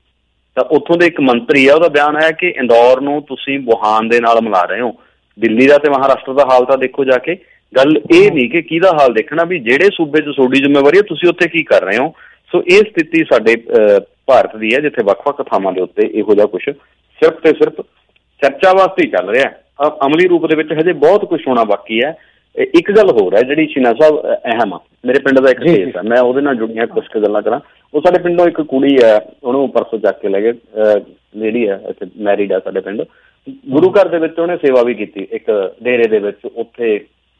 ਤਾਂ ਉੱਥੋਂ ਦੇ ਇੱਕ ਮੰਤਰੀ ਆ, ਉਹਦਾ ਬਿਆਨ ਹੈ ਕਿ ਇੰਦੌਰ ਨੂੰ ਤੁਸੀਂ ਵੁਹਾਨ ਦੇ ਨਾਲ ਮਿਲਾ ਰਹੇ ਹੋ। ਦਿੱਲੀ ਦਾ ਤੇ ਮਹਾਰਾਸ਼ਟਰ ਦਾ ਹਾਲ ਤਾਂ ਦੇਖੋ ਜਾ ਕੇ। ਗੱਲ ਇਹ ਨਹੀਂ ਕਿ ਕਿਹਦਾ ਹਾਲ ਦੇਖਣਾ, ਵੀ ਜਿਹੜੇ ਸੂਬੇ 'ਚ ਤੁਹਾਡੀ ਜ਼ਿੰਮੇਵਾਰੀ ਹੈ ਤੁਸੀਂ ਉੱਥੇ ਕੀ ਕਰ ਰਹੇ ਹੋ। ਸੋ ਇਹ ਸਥਿਤੀ ਸਾਡੇ ਭਾਰਤ ਦੀ ਹੈ ਜਿੱਥੇ ਵੱਖ-ਵੱਖ ਥਾਵਾਂ ਦੇ ਉੱਤੇ ਇਹੋ ਜਿਹਾ ਕੁਛ ਸਿਰਫ ਤੇ ਸਿਰਫ ਚਰਚਾ ਵਾਸਤੇ ਹੀ ਚੱਲ ਰਿਹਾ। ਅਮਲੀ ਰੂਪ ਦੇ ਵਿੱਚ ਹਜੇ ਬਹੁਤ ਕੁਛ ਹੋਣਾ ਬਾਕੀ ਹੈ। ਇੱਕ ਗੱਲ ਹੋਰ ਹੈ ਜਿਹੜੀ ਸ਼ੀਨਾ ਸਾਹਿਬ ਅਹਿਮ ਆ, ਮੇਰੇ ਪਿੰਡ ਦਾ ਇੱਕ ਕੇਸ ਹੈ, ਮੈਂ ਉਹਦੇ ਨਾਲ ਜੁੜੀਆਂ ਕੁਛ ਕੁ ਗੱਲਾਂ ਕਰਾਂ। ਉਹ ਸਾਡੇ ਪਿੰਡੋਂ ਇੱਕ ਕੁੜੀ ਹੈ, ਉਹਨੂੰ ਪਰਸੋਂ ਚੱਕ ਕੇ ਲੈ ਗਏ, ਲੇਡੀ ਹੈ, ਇੱਥੇ ਮੈਰਿਡ ਹੈ ਸਾਡੇ ਪਿੰਡ। ਗੁਰੂ ਘਰ ਦੇ ਵਿੱਚ ਉਹਨੇ ਸੇਵਾ ਵੀ ਕੀਤੀ ਇੱਕ ਡੇਰੇ ਦੇ ਵਿੱਚ, ਉੱਥੇ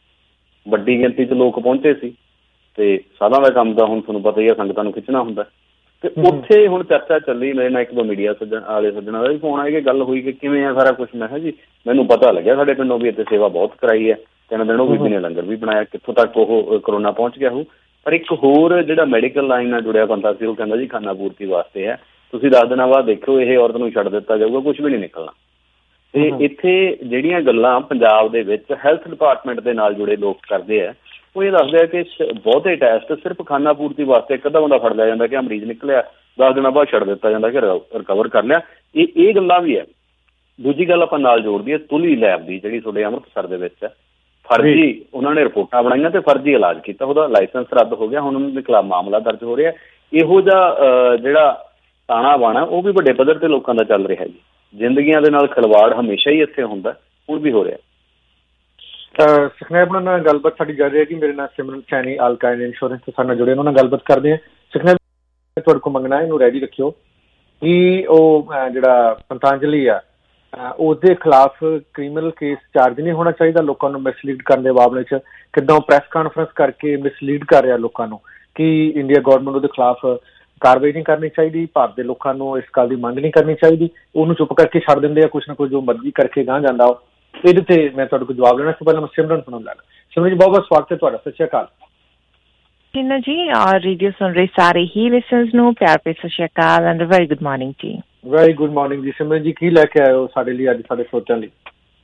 ਵੱਡੀ ਗਿਣਤੀ 'ਚ ਲੋਕ ਪਹੁੰਚੇ ਸੀ ਤੇ ਸਾਧਾਂ ਦਾ ਕੰਮ ਤਾਂ ਹੁਣ ਤੁਹਾਨੂੰ ਪਤਾ ਹੀ ਆ, ਸੰਗਤਾਂ ਨੂੰ ਖਿੱਚਣਾ ਹੁੰਦਾ। ਤੇ ਉੱਥੇ ਹੁਣ ਚਰਚਾ ਚੱਲੀ, ਮੇਰੇ ਨਾਲ ਇੱਕ ਦੋ ਮੀਡੀਆ ਸੱਜਣ ਵਾਲੇ ਸੱਜਣਾ ਦਾ ਵੀ ਫੋਨ ਆਇਆ ਕਿ ਗੱਲ ਹੋਈ ਕਿ ਕਿਵੇਂ ਆ ਸਾਰਾ ਕੁਛ। ਮੈਂ ਕਿਹਾ ਜੀ ਮੈਨੂੰ ਪਤਾ ਲੱਗਿਆ ਸਾਡੇ ਪਿੰਡੋਂ ਵੀ ਇੱਥੇ ਸੇਵਾ ਬਹੁਤ ਕਰਾਈ ਹੈ, ਤਿੰਨ ਦਿਨ ਉਹ ਬੀਬੀ ਨੇ ਲੰਗਰ ਵੀ ਬਣਾਇਆ, ਕਿੱਥੋਂ ਤੱਕ ਉਹ ਕਰੋਨਾ ਪਹੁੰਚ ਗਿਆ ਹੋ। ਪਰ ਇੱਕ ਹੋਰ ਜਿਹੜਾ ਮੈਡੀਕਲ ਲਾਈਨ ਨਾਲ ਜੁੜਿਆ ਬੰਦਾ ਸੀ, ਉਹ ਕਹਿੰਦਾ ਜੀ ਖਾਨਾ ਪੂਰਤੀ ਵਾਸਤੇ ਹੈ, ਤੁਸੀਂ ਦਸ ਦਿਨਾਂ ਬਾਅਦ ਦੇਖਿਓ ਇਹ ਔਰਤ ਨੂੰ ਛੱਡ ਦਿੱਤਾ ਜਾਊਗਾ, ਕੁਛ ਵੀ ਨਹੀਂ ਨਿਕਲਣਾ। ਤੇ ਇੱਥੇ ਜਿਹੜੀਆਂ ਗੱਲਾਂ ਪੰਜਾਬ ਦੇ ਵਿੱਚ ਹੈਲਥ ਡਿਪਾਰਟਮੈਂਟ ਦੇ ਨਾਲ ਜੁੜੇ ਲੋਕ ਕਰਦੇ ਆ, ਉਹ ਇਹ ਦੱਸਦੇ ਆ ਕਿ ਬਹੁਤੇ ਟੈਸਟ ਸਿਰਫ ਖਾਨਾ ਪੂਰਤੀ ਵਾਸਤੇ, ਇੱਕ ਅੱਧਾ ਬੰਦਾ ਫੜ ਲਿਆ ਜਾਂਦਾ ਕਿ ਆਹ ਮਰੀਜ਼ ਨਿਕਲਿਆ, ਦਸ ਦਿਨਾਂ ਬਾਅਦ ਛੱਡ ਦਿੱਤਾ ਜਾਂਦਾ ਕਿ ਰਿਕਵਰ ਕਰ ਲਿਆ। ਇਹ ਇਹ ਗੱਲਾਂ ਵੀ ਹੈ। ਦੂਜੀ ਗੱਲ ਆਪਾਂ ਨਾਲ ਜੋੜਦੀ ਹੈ ਤੁਲੀ ਲੈਬ ਦੀ, ਜਿਹੜੀ ਤੁਹਾਡੇ ਅੰਮ੍ਰਿਤਸਰ ਦੇ ਵਿੱਚ ਹੈ। ਫਰਜ਼ੀ ਉਹਨਾਂ ਨੇ ਰਿਪੋਰਟਾਂ ਬਣਾਈਆਂ ਤੇ ਫਰਜ਼ੀ ਇਲਾਜ ਕੀਤਾ, ਉਹਦਾ ਲਾਇਸੈਂਸ ਰੱਦ ਹੋ ਗਿਆ, ਹੁਣ ਉਹਨਾਂ ਦੇ ਖਿਲਾਫ ਮਾਮਲਾ ਦਰਜ ਹੋ ਰਿਹਾ। ਇਹੋ ਜਿਹਾ ਜਿਹੜਾ ਤਾਣਾ ਬਾਣਾ ਉਹ ਵੀ ਵੱਡੇ ਪੱਧਰ ਤੇ ਲੋਕਾਂ ਦਾ ਚੱਲ ਰਿਹਾ ਜੀ। ਜ਼ਿੰਦਗੀਆਂ ਦੇ ਨਾਲ ਖਿਲਵਾੜ ਹਮੇਸ਼ਾ ਹੀ ਇੱਥੇ ਹੁੰਦਾ, ਹੁਣ ਵੀ ਹੋ ਰਿਹਾ। ਸੁਖਨੈਬ ਨਾਲ ਗੱਲਬਾਤ ਸਾਡੀ ਜਾਰੀ ਹੈ ਕਿ ਮੇਰੇ ਨਾਲ ਸਿਮਰਨ ਸੈਣੀ ਅਲਕਾਇਨ ਇੰਸ਼ੋਰੈਂਸ ਤੋਂ ਸਾਡੇ ਨਾਲ ਜੁੜੇ, ਉਹਨਾਂ ਨਾਲ ਗੱਲਬਾਤ ਕਰਦੇ ਹਾਂ। ਸੁਖਨੈਬ, ਤੁਹਾਡੇ ਕੋਲ ਮੰਗਣਾ ਇਹਨੂੰ ਰੈਡੀ ਰੱਖਿਓ ਕਿ ਉਹ ਜਿਹੜਾ ਪਤੰਜਲੀ ਆ ਉਹਦੇ ਖਿਲਾਫ ਕ੍ਰਿਮੀਨਲ ਕੇਸ ਚਾਰਜ ਨਹੀਂ ਹੋਣਾ ਚਾਹੀਦਾ। ਲੋਕਾਂ ਨੂੰ ਮਿਸਲੀਡ ਕਰਨ ਦੇ ਮਾਮਲੇ 'ਚ ਕਿੱਦਾਂ ਪ੍ਰੈਸ ਕਾਨਫਰੰਸ ਕਰਕੇ ਮਿਸਲੀਡ ਕਰ ਰਿਹਾ ਲੋਕਾਂ ਨੂੰ ਕਿ ਇੰਡੀਆ ਗੌਰਮੈਂਟ ਉਹਦੇ ਖਿਲਾਫ ਕਾਰਵਾਈ ਨਹੀਂ ਕਰਨੀ ਚਾਹੀਦੀ, ਭਾਰਤ ਦੇ ਲੋਕਾਂ ਨੂੰ ਇਸ ਗੱਲ ਦੀ ਮੰਗ ਨਹੀਂ ਕਰਨੀ ਚਾਹੀਦੀ, ਉਹਨੂੰ ਚੁੱਪ ਕਰਕੇ ਛੱਡ ਦਿੰਦੇ ਆ, ਕੁਛ ਨਾ ਕੁਛ ਜੋ ਮਰਜ਼ੀ ਕਰਕੇ ਗਾਂਹ ਜਾਂਦਾ। ਉਹ ਇਹਦੇ ਤੇ ਮੈਂ ਤੁਹਾਡੇ ਕੋਲ ਜਵਾਬ ਲੈਣਾ ਸੀ, ਪਹਿਲਾਂ ਮੈਂ ਸਿਮਰਨ ਸੁਣਨ ਲੈਣਾ। ਸਿਮਰਨ ਜੀ, ਬਹੁਤ ਬਹੁਤ ਸਵਾਗਤ ਹੈ ਤੁਹਾਡਾ, ਸਤਿ ਸ਼੍ਰੀ ਅਕਾਲ। ਸ਼ੀਨਾ ਜੀ ਔਰ ਰੇਡੀਓ ਸੁਣ ਰਹੇ ਸਾਰੇ ਹੀ ਲਿਸਨਰਸ ਨੂੰ ਪਿਆਰ ਭਰੀ Sat Shri Akal and very good morning ਜੀ। ਵੈਰੀ ਗੁੱਡ ਮਾਰਨਿੰਗ ਜੀ। ਸਿਮਰਨ ਜੀ, ਕੀ ਲੈ ਕੇ ਆਏ ਹੋ ਸਾਡੇ ਲਈ ਅੱਜ, ਸਾਡੇ ਸੋਚਣ ਲਈ?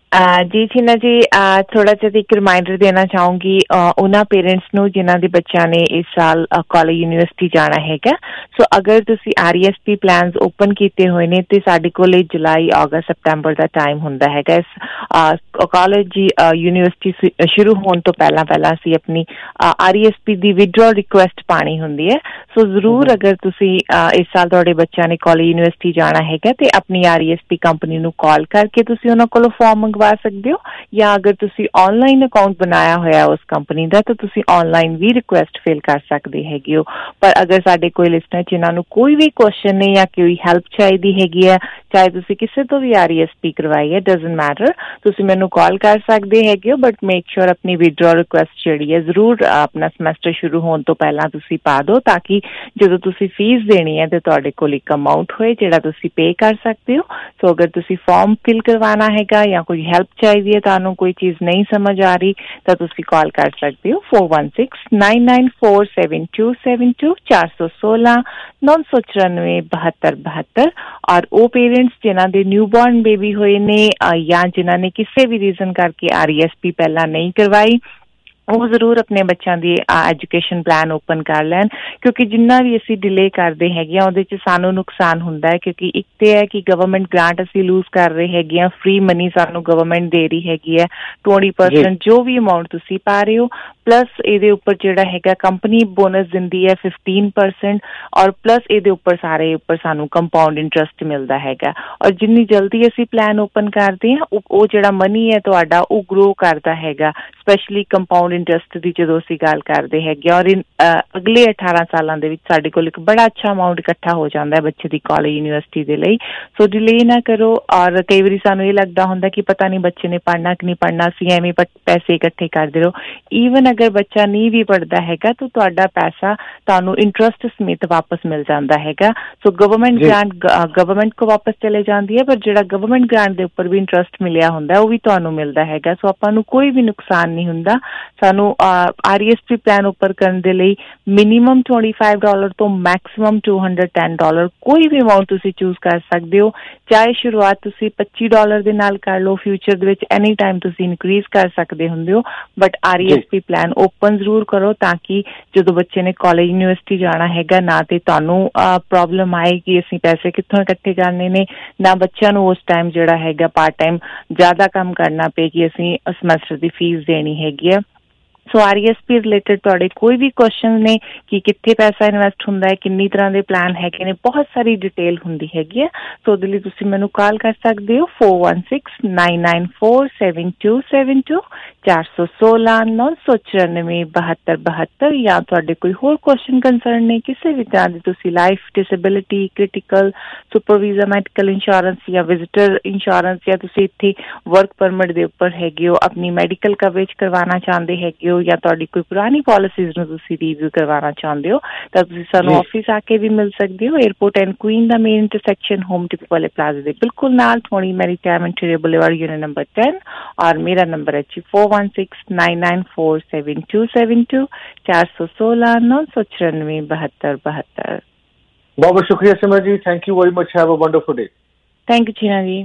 ਜੀ ਛੀਨਾ ਜੀ ਥੋੜਾ ਜਿਹਾ ਇੱਕ ਰਿਮਾਈਂਡਰ ਦੇਣਾ ਚਾਹੂੰਗੀ ਉਹਨਾਂ ਪੇਰੈਂਟਸ ਨੂੰ ਜਿਨ੍ਹਾਂ ਦੇ ਬੱਚਿਆਂ ਨੇ ਇਸ ਸਾਲ ਕਾਲਜ ਯੂਨੀਵਰਸਿਟੀ ਜਾਣਾ ਹੈਗਾ। ਸੋ ਅਗਰ ਤੁਸੀਂ R E S P plans open ਕੀਤੇ ਹੋਏ ਨੇ ਤੇ ਸਾਡੇ ਕੋਲ ਜੁਲਾਈ ਅਗਸਤ ਸਪਟੈਂਬਰ ਦਾ ਟਾਈਮ ਹੁੰਦਾ ਹੈਗਾ। ਇਸ ਕਾਲਜ ਯੂਨੀਵਰਸਿਟੀ ਸ਼ੁਰੂ ਹੋਣ ਤੋਂ ਪਹਿਲਾਂ ਪਹਿਲਾਂ ਅਸੀਂ ਆਪਣੀ ਆਰ ਈ ਐਸ ਪੀ ਦੀ ਵਿਦਡਰਾਅਲ ਰਿਕੁਐਸਟ ਪਾਣੀ ਹੁੰਦੀ ਹੈ। ਸੋ ਜ਼ਰੂਰ ਅਗਰ ਤੁਸੀਂ ਇਸ ਸਾਲ ਤੁਹਾਡੇ ਬੱਚਿਆਂ ਨੇ ਕਾਲਜ ਯੂਨੀਵਰਸਿਟੀ ਜਾਣਾ ਹੈਗਾ ਤੇ ਆਪਣੀ R E S P company ਨੂੰ ਕਾਲ ਕਰਕੇ ਤੁਸੀਂ ਉਹਨਾਂ ਕੋਲੋਂ ਫਾਰਮ ਮੰਗਵਾ ਸਕਦੇ ਹੋ, ਜਾਂ ਅਗਰ ਤੁਸੀਂ ਆਨਲਾਈਨ ਅਕਾਊਂਟ ਬਣਾਇਆ ਹੋਇਆ ਉਸ ਕੰਪਨੀ ਦਾ ਤਾਂ ਤੁਸੀਂ ਆਨਲਾਈਨ ਵੀ ਰਿਕੁਐਸਟ ਫਿਲ ਕਰ ਸਕਦੇ ਹੈਗੇ ਹੋ। ਪਰ ਅਗਰ ਸਾਡੇ ਕੋਈ ਲਿਸਨਰ ਜਿਨ੍ਹਾਂ ਨੂੰ ਕੋਈ ਵੀ ਕੁਐਸਚਨ ਨਹੀਂ ਜਾਂ ਕੋਈ ਹੈਲਪ ਚਾਹੀਦੀ ਹੈਗੀ ਹੈ, ਚਾਹੇ ਤੁਸੀਂ ਕਿਸੇ ਤੋਂ ਵੀ ਆਰ ਈ ਐਸ ਪੀ ਕਰਵਾਈ ਹੈ, ਡਜ਼ਨਟ ਮੈਟਰ, ਤੁਸੀਂ ਮੈਨੂੰ ਕਾਲ ਕਰ ਸਕਦੇ ਹੈਗੇ ਹੋ। ਬਟ ਮੇਕ ਸ਼ੋਰ ਆਪਣੀ ਵਿਦਡਰਾਅਲ ਰਿਕੁਐਸਟ ਜਿਹੜੀ ਹੈ ਜ਼ਰੂਰ ਆਪਣਾ ਸਮੈਸਟਰ ਸ਼ੁਰੂ ਹੋਣ ਤੋਂ ਪਹਿਲਾਂ ਤੁਸੀਂ ਪਾ ਦਿਓ, ਤਾਂ ਕਿ ਜਦੋਂ ਤੁਸੀਂ ਫੀਸ ਦੇਣੀ ਹੈ ਤੇ ਤੁਹਾਡੇ ਕੋਲ ਇੱਕ ਅਮਾਊਂਟ ਹੋਏ ਜਿਹੜਾ ਤੁਸੀਂ ਪੇ ਕਰ ਸਕਦੇ ਹੋ। ਸੋ ਅਗਰ ਤੁਸੀਂ ਫਾਰਮ ਫਿਲ ਕਰਵਾਉਣਾ ਹੈਗਾ ਜਾਂ ਕੋਈ ਹੈਲਪ ਚਾਹੀਦੀ ਹੈ, ਤੁਹਾਨੂੰ ਕੋਈ ਚੀਜ਼ ਨਹੀਂ ਸਮਝ ਆ ਰਹੀ, ਤਾਂ ਤੁਸੀਂ ਕਾਲ ਕਰ ਸਕਦੇ ਹੋ four one six nine nine four seven two seven two ਚਾਰ ਸੌ ਸੋਲਾਂ ਨੌ ਸੌ ਚੁਰਾਨਵੇਂ ਬਹੱਤਰ ਬਹੱਤਰ। ਔਰ ਉਹ ਪੇਰੈਂਟਸ ਜਿਨ੍ਹਾਂ ਦੇ ਨਿਊਬੋਰਨ ਬੇਬੀ ਹੋਏ ਨੇ ਜਾਂ ਜਿਨ੍ਹਾਂ ਨੇ ਕਿਸੇ ਵੀ ਰੀਜ਼ਨ ਕਰਕੇ ਆਰ ਈ ਐਸ ਪੀ ਪਹਿਲਾਂ ਨਹੀਂ ਕਰਵਾਈ, ਉਹ ਜ਼ਰੂਰ ਆਪਣੇ ਬੱਚਿਆਂ ਦੀ ਐਜੂਕੇਸ਼ਨ ਪਲਾਨ ਓਪਨ ਕਰ ਲੈਣ, ਕਿਉਂਕਿ ਜਿੰਨਾ ਵੀ ਅਸੀਂ ਡਿਲੇ ਕਰਦੇ ਹੈਗੇ ਆ ਉਹਦੇ 'ਚ ਸਾਨੂੰ ਨੁਕਸਾਨ ਹੁੰਦਾ ਹੈ। ਕਿਉਂਕਿ ਇੱਕ ਤੇ ਹੈ ਕਿ ਗਵਰਨਮੈਂਟ ਗ੍ਰਾਂਟ ਅਸੀਂ ਲੂਜ਼ ਕਰ ਰਹੇ ਹੈਗੇ ਆ, ਫ੍ਰੀ ਮਨੀ ਸਾਨੂੰ ਗਵਰਨਮੈਂਟ ਦੇ ਰਹੀ ਹੈਗੀ ਹੈ ਟਵੰਟੀ ਪਰਸੈਂਟ ਜੋ ਵੀ ਅਮਾਊਂਟ ਤੁਸੀਂ ਪਾ ਰਹੇ ਹੋ, ਪਲੱਸ ਇਹਦੇ ਉੱਪਰ ਜਿਹੜਾ ਹੈਗਾ ਕੰਪਨੀ ਬੋਨਸ ਦਿੰਦੀ ਹੈ ਫਿਫਟੀਨ ਪਰਸੈਂਟ, ਔਰ ਪਲੱਸ ਇਹਦੇ ਉੱਪਰ ਸਾਰੇ ਉੱਪਰ ਸਾਨੂੰ ਕੰਪਾਊਂਡ ਇੰਟਰਸਟ ਮਿਲਦਾ ਹੈਗਾ। ਔਰ ਜਿੰਨੀ ਜਲਦੀ ਅਸੀਂ ਪਲਾਨ ਓਪਨ ਕਰਦੇ ਹਾਂ ਉਹ ਜਿਹੜਾ ਮਨੀ ਹੈ ਤੁਹਾਡਾ ਉਹ ਗਰੋ ਕਰਦਾ ਹੈਗਾ, ਸਪੈਸ਼ਲੀ ਕੰਪਾਊਂਡ ਇੰਟਰਸਟ ਦੀ ਜਦੋਂ ਅਸੀਂ ਗੱਲ ਕਰਦੇ ਹੈਗੇ। ਔਰ ਅਗਲੇ ਅਠਾਰਾਂ ਸਾਲਾਂ ਦੇ ਵਿੱਚ ਸਾਡੇ ਕੋਲ ਇੱਕ ਬੜਾ ਅੱਛਾ ਅਮਾਊਂਟ ਇਕੱਠਾ ਹੋ ਜਾਂਦਾ ਹੈ ਬੱਚੇ ਦੀ ਕਾਲਜ ਯੂਨੀਵਰਸਿਟੀ ਦੇ ਲਈ। ਸੋ ਡਿਲੇ ਨਾ ਕਰੋ। ਔਰ ਕਈ ਵਾਰੀ ਸਾਨੂੰ ਇਹ ਲੱਗਦਾ ਹੁੰਦਾ ਕਿ ਪਤਾ ਨਹੀਂ ਬੱਚੇ ਨੇ ਪੜ੍ਹਨਾ ਕਿ ਨਹੀਂ ਪੜ੍ਹਨਾ, ਅਸੀਂ ਐਵੇਂ ਪੈਸੇ ਇਕੱਠੇ ਕਰਦੇ ਰਹੋ। ਈਵਨ ਅਗਰ ਬੱਚਾ ਨਹੀਂ ਵੀ ਪੜ੍ਹਦਾ ਹੈਗਾ ਤਾਂ ਤੁਹਾਡਾ ਪੈਸਾ ਤੁਹਾਨੂੰ ਇੰਟਰਸਟ ਸਮੇਤ ਵਾਪਸ ਮਿਲ ਜਾਂਦਾ ਹੈਗਾ। ਸੋ ਗਵਰਨਮੈਂਟ ਗ੍ਰਾਂਟ ਗਵਰਨਮੈਂਟ ਕੋ ਵਾਪਸ ਚਲੇ ਜਾਂਦੀ ਹੈ, ਪਰ ਜਿਹੜਾ ਗਵਰਨਮੈਂਟ ਗ੍ਰਾਂਟ ਦੇ ਉੱਪਰ ਵੀ ਇੰਟਰਸਟ ਮਿਲਿਆ ਹੁੰਦਾ ਉਹ ਵੀ ਤੁਹਾਨੂੰ ਮਿਲਦਾ ਹੈਗਾ। ਸੋ ਆਪਾਂ ਨੂੰ ਕੋਈ ਵੀ ਨੁਕਸਾਨ ਨਹੀਂ ਹੁੰਦਾ। ਸਾਨੂੰ R E S P plan ਉੱਪਰ ਕਰਨ ਦੇ ਲਈ ਮਿਨੀਮਮ ਟਵੰਟੀ ਫਾਈਵ ਡਾਲਰ ਤੋਂ maximum two hundred ten dollar ਕੋਈ ਵੀ ਅਮਾਊਂਟ ਤੁਸੀਂ ਚੂਜ਼ ਕਰ ਸਕਦੇ ਹੋ। ਚਾਹੇ ਸ਼ੁਰੂਆਤ ਤੁਸੀਂ ਪੱਚੀ ਡਾਲਰ ਦੇ ਨਾਲ ਕਰ ਲਓ, ਫਿਊਚਰ ਦੇ ਵਿੱਚ ਐਨੀ ਟਾਈਮ ਤੁਸੀਂ ਇਨਕਰੀਜ਼ ਕਰ ਸਕਦੇ ਹੁੰਦੇ ਹੋ, but R E S P plan open ਜ਼ਰੂਰ ਕਰੋ ਤਾਂ ਕਿ ਜਦੋਂ ਬੱਚੇ ਨੇ ਕਾਲਜ ਯੂਨੀਵਰਸਿਟੀ ਜਾਣਾ ਹੈਗਾ ਨਾ ਤੇ ਤੁਹਾਨੂੰ ਪ੍ਰੋਬਲਮ ਆਏ ਕਿ ਅਸੀਂ ਪੈਸੇ ਕਿੱਥੋਂ ਇਕੱਠੇ ਕਰਨੇ ਨੇ, ਨਾ ਬੱਚਿਆਂ ਨੂੰ ਉਸ ਟਾਈਮ ਜਿਹੜਾ ਹੈਗਾ ਪਾਰਟ ਟਾਈਮ ਜ਼ਿਆਦਾ ਕੰਮ ਕਰਨਾ ਪਏ ਕਿ ਅਸੀਂ ਸਮੈਸਟਰ ਦੀ ਫੀਸ ਦੇਣੀ ਹੈਗੀ ਆ। So R E S P related ਤੁਹਾਡੇ ਕੋਈ ਵੀ ਕੁਐਸਚਨ ਨੇ ਕਿ ਕਿੱਥੇ ਪੈਸਾ ਇਨਵੈਸਟ ਹੁੰਦਾ ਹੈ, ਕਿੰਨੀ ਤਰ੍ਹਾਂ ਦੇ ਪਲਾਨ ਹੈਗੇ ਨੇ, ਬਹੁਤ ਸਾਰੀ ਡਿਟੇਲ ਹੁੰਦੀ ਹੈਗੀ ਹੈ। ਸੋ ਉਹਦੇ ਲਈ ਤੁਸੀਂ ਮੈਨੂੰ ਕਾਲ ਕਰ ਸਕਦੇ ਹੋ four one six nine nine four seven two seven two ਚਾਰ ਸੌ ਸੋਲਾਂ ਨੌ ਸੌ ਚੁਰਾਨਵੇਂ ਬਹੱਤਰ ਬਹੱਤਰ। ਜਾਂ ਤੁਹਾਡੇ ਕੋਈ ਹੋਰ ਕੁਐਸਚਨ ਕੰਸਰਨ ਨੇ ਕਿਸੇ ਵੀ ਤਰ੍ਹਾਂ ਦੀ, ਤੁਸੀਂ life, disability, critical, super visa, medical insurance ਜਾਂ ਵਿਜ਼ਿਟਰ ਇੰਸ਼ੋਰੈਂਸ, ਜਾਂ ਤੁਸੀਂ ਇੱਥੇ ਵਰਕ ਪਰਮਿਟ ਦੇ ਉੱਪਰ ਹੈਗੇ ਹੋ, ਆਪਣੀ ਮੈਡੀਕਲ ਕਵਰੇਜ ਕਰਵਾਉਣਾ ਚਾਹੁੰਦੇ ਹੈਗੇ ਹੋ, ਜਾਂ ਤੁਹਾਡੀ ਕੋਈ ਪੁਰਾਣੀ ਪਾਲਿਸੀਜ਼ ਨੂੰ ਤੁਸੀਂ ਰਿਵਿਊ ਕਰਵਾਉਣਾ ਚਾਹੁੰਦੇ ਹੋ, ਤਾਂ ਤੁਸੀਂ ਸਾਨੂੰ ਆਫਿਸ ਆ ਕੇ ਵੀ ਮਿਲ ਸਕਦੇ ਹੋ। ਏਅਰਪੋਰਟ ਐਂਡ ਕੁਈਨ ਦਾ ਮੇਨ ਇੰਟਰਸੈਕਸ਼ਨ ਹੋਮ ਟਿਪ ਵਾਲੇ ਪਲਾਜ਼ਾ ਦੇ ਬਿਲਕੁਲ ਨਾਲ, ਥੋੜੀ maritime interior boulevard, unit number ten. ਔਰ ਮੇਰਾ ਨੰਬਰ ਹੈ ਜੀ four one six nine nine four seven two seven two ਚਾਰ ਸੌ ਸੋਲਾਂ ਨੌ ਸੌ ਚੁਰਾਨਵੇਂ ਬਹੱਤਰ ਬਹੱਤਰ। ਬਹੁਤ ਬਹੁਤ ਸ਼ੁਕਰੀਆ Simran ji, thank you very much, have a wonderful day. Thank you Cheena ji.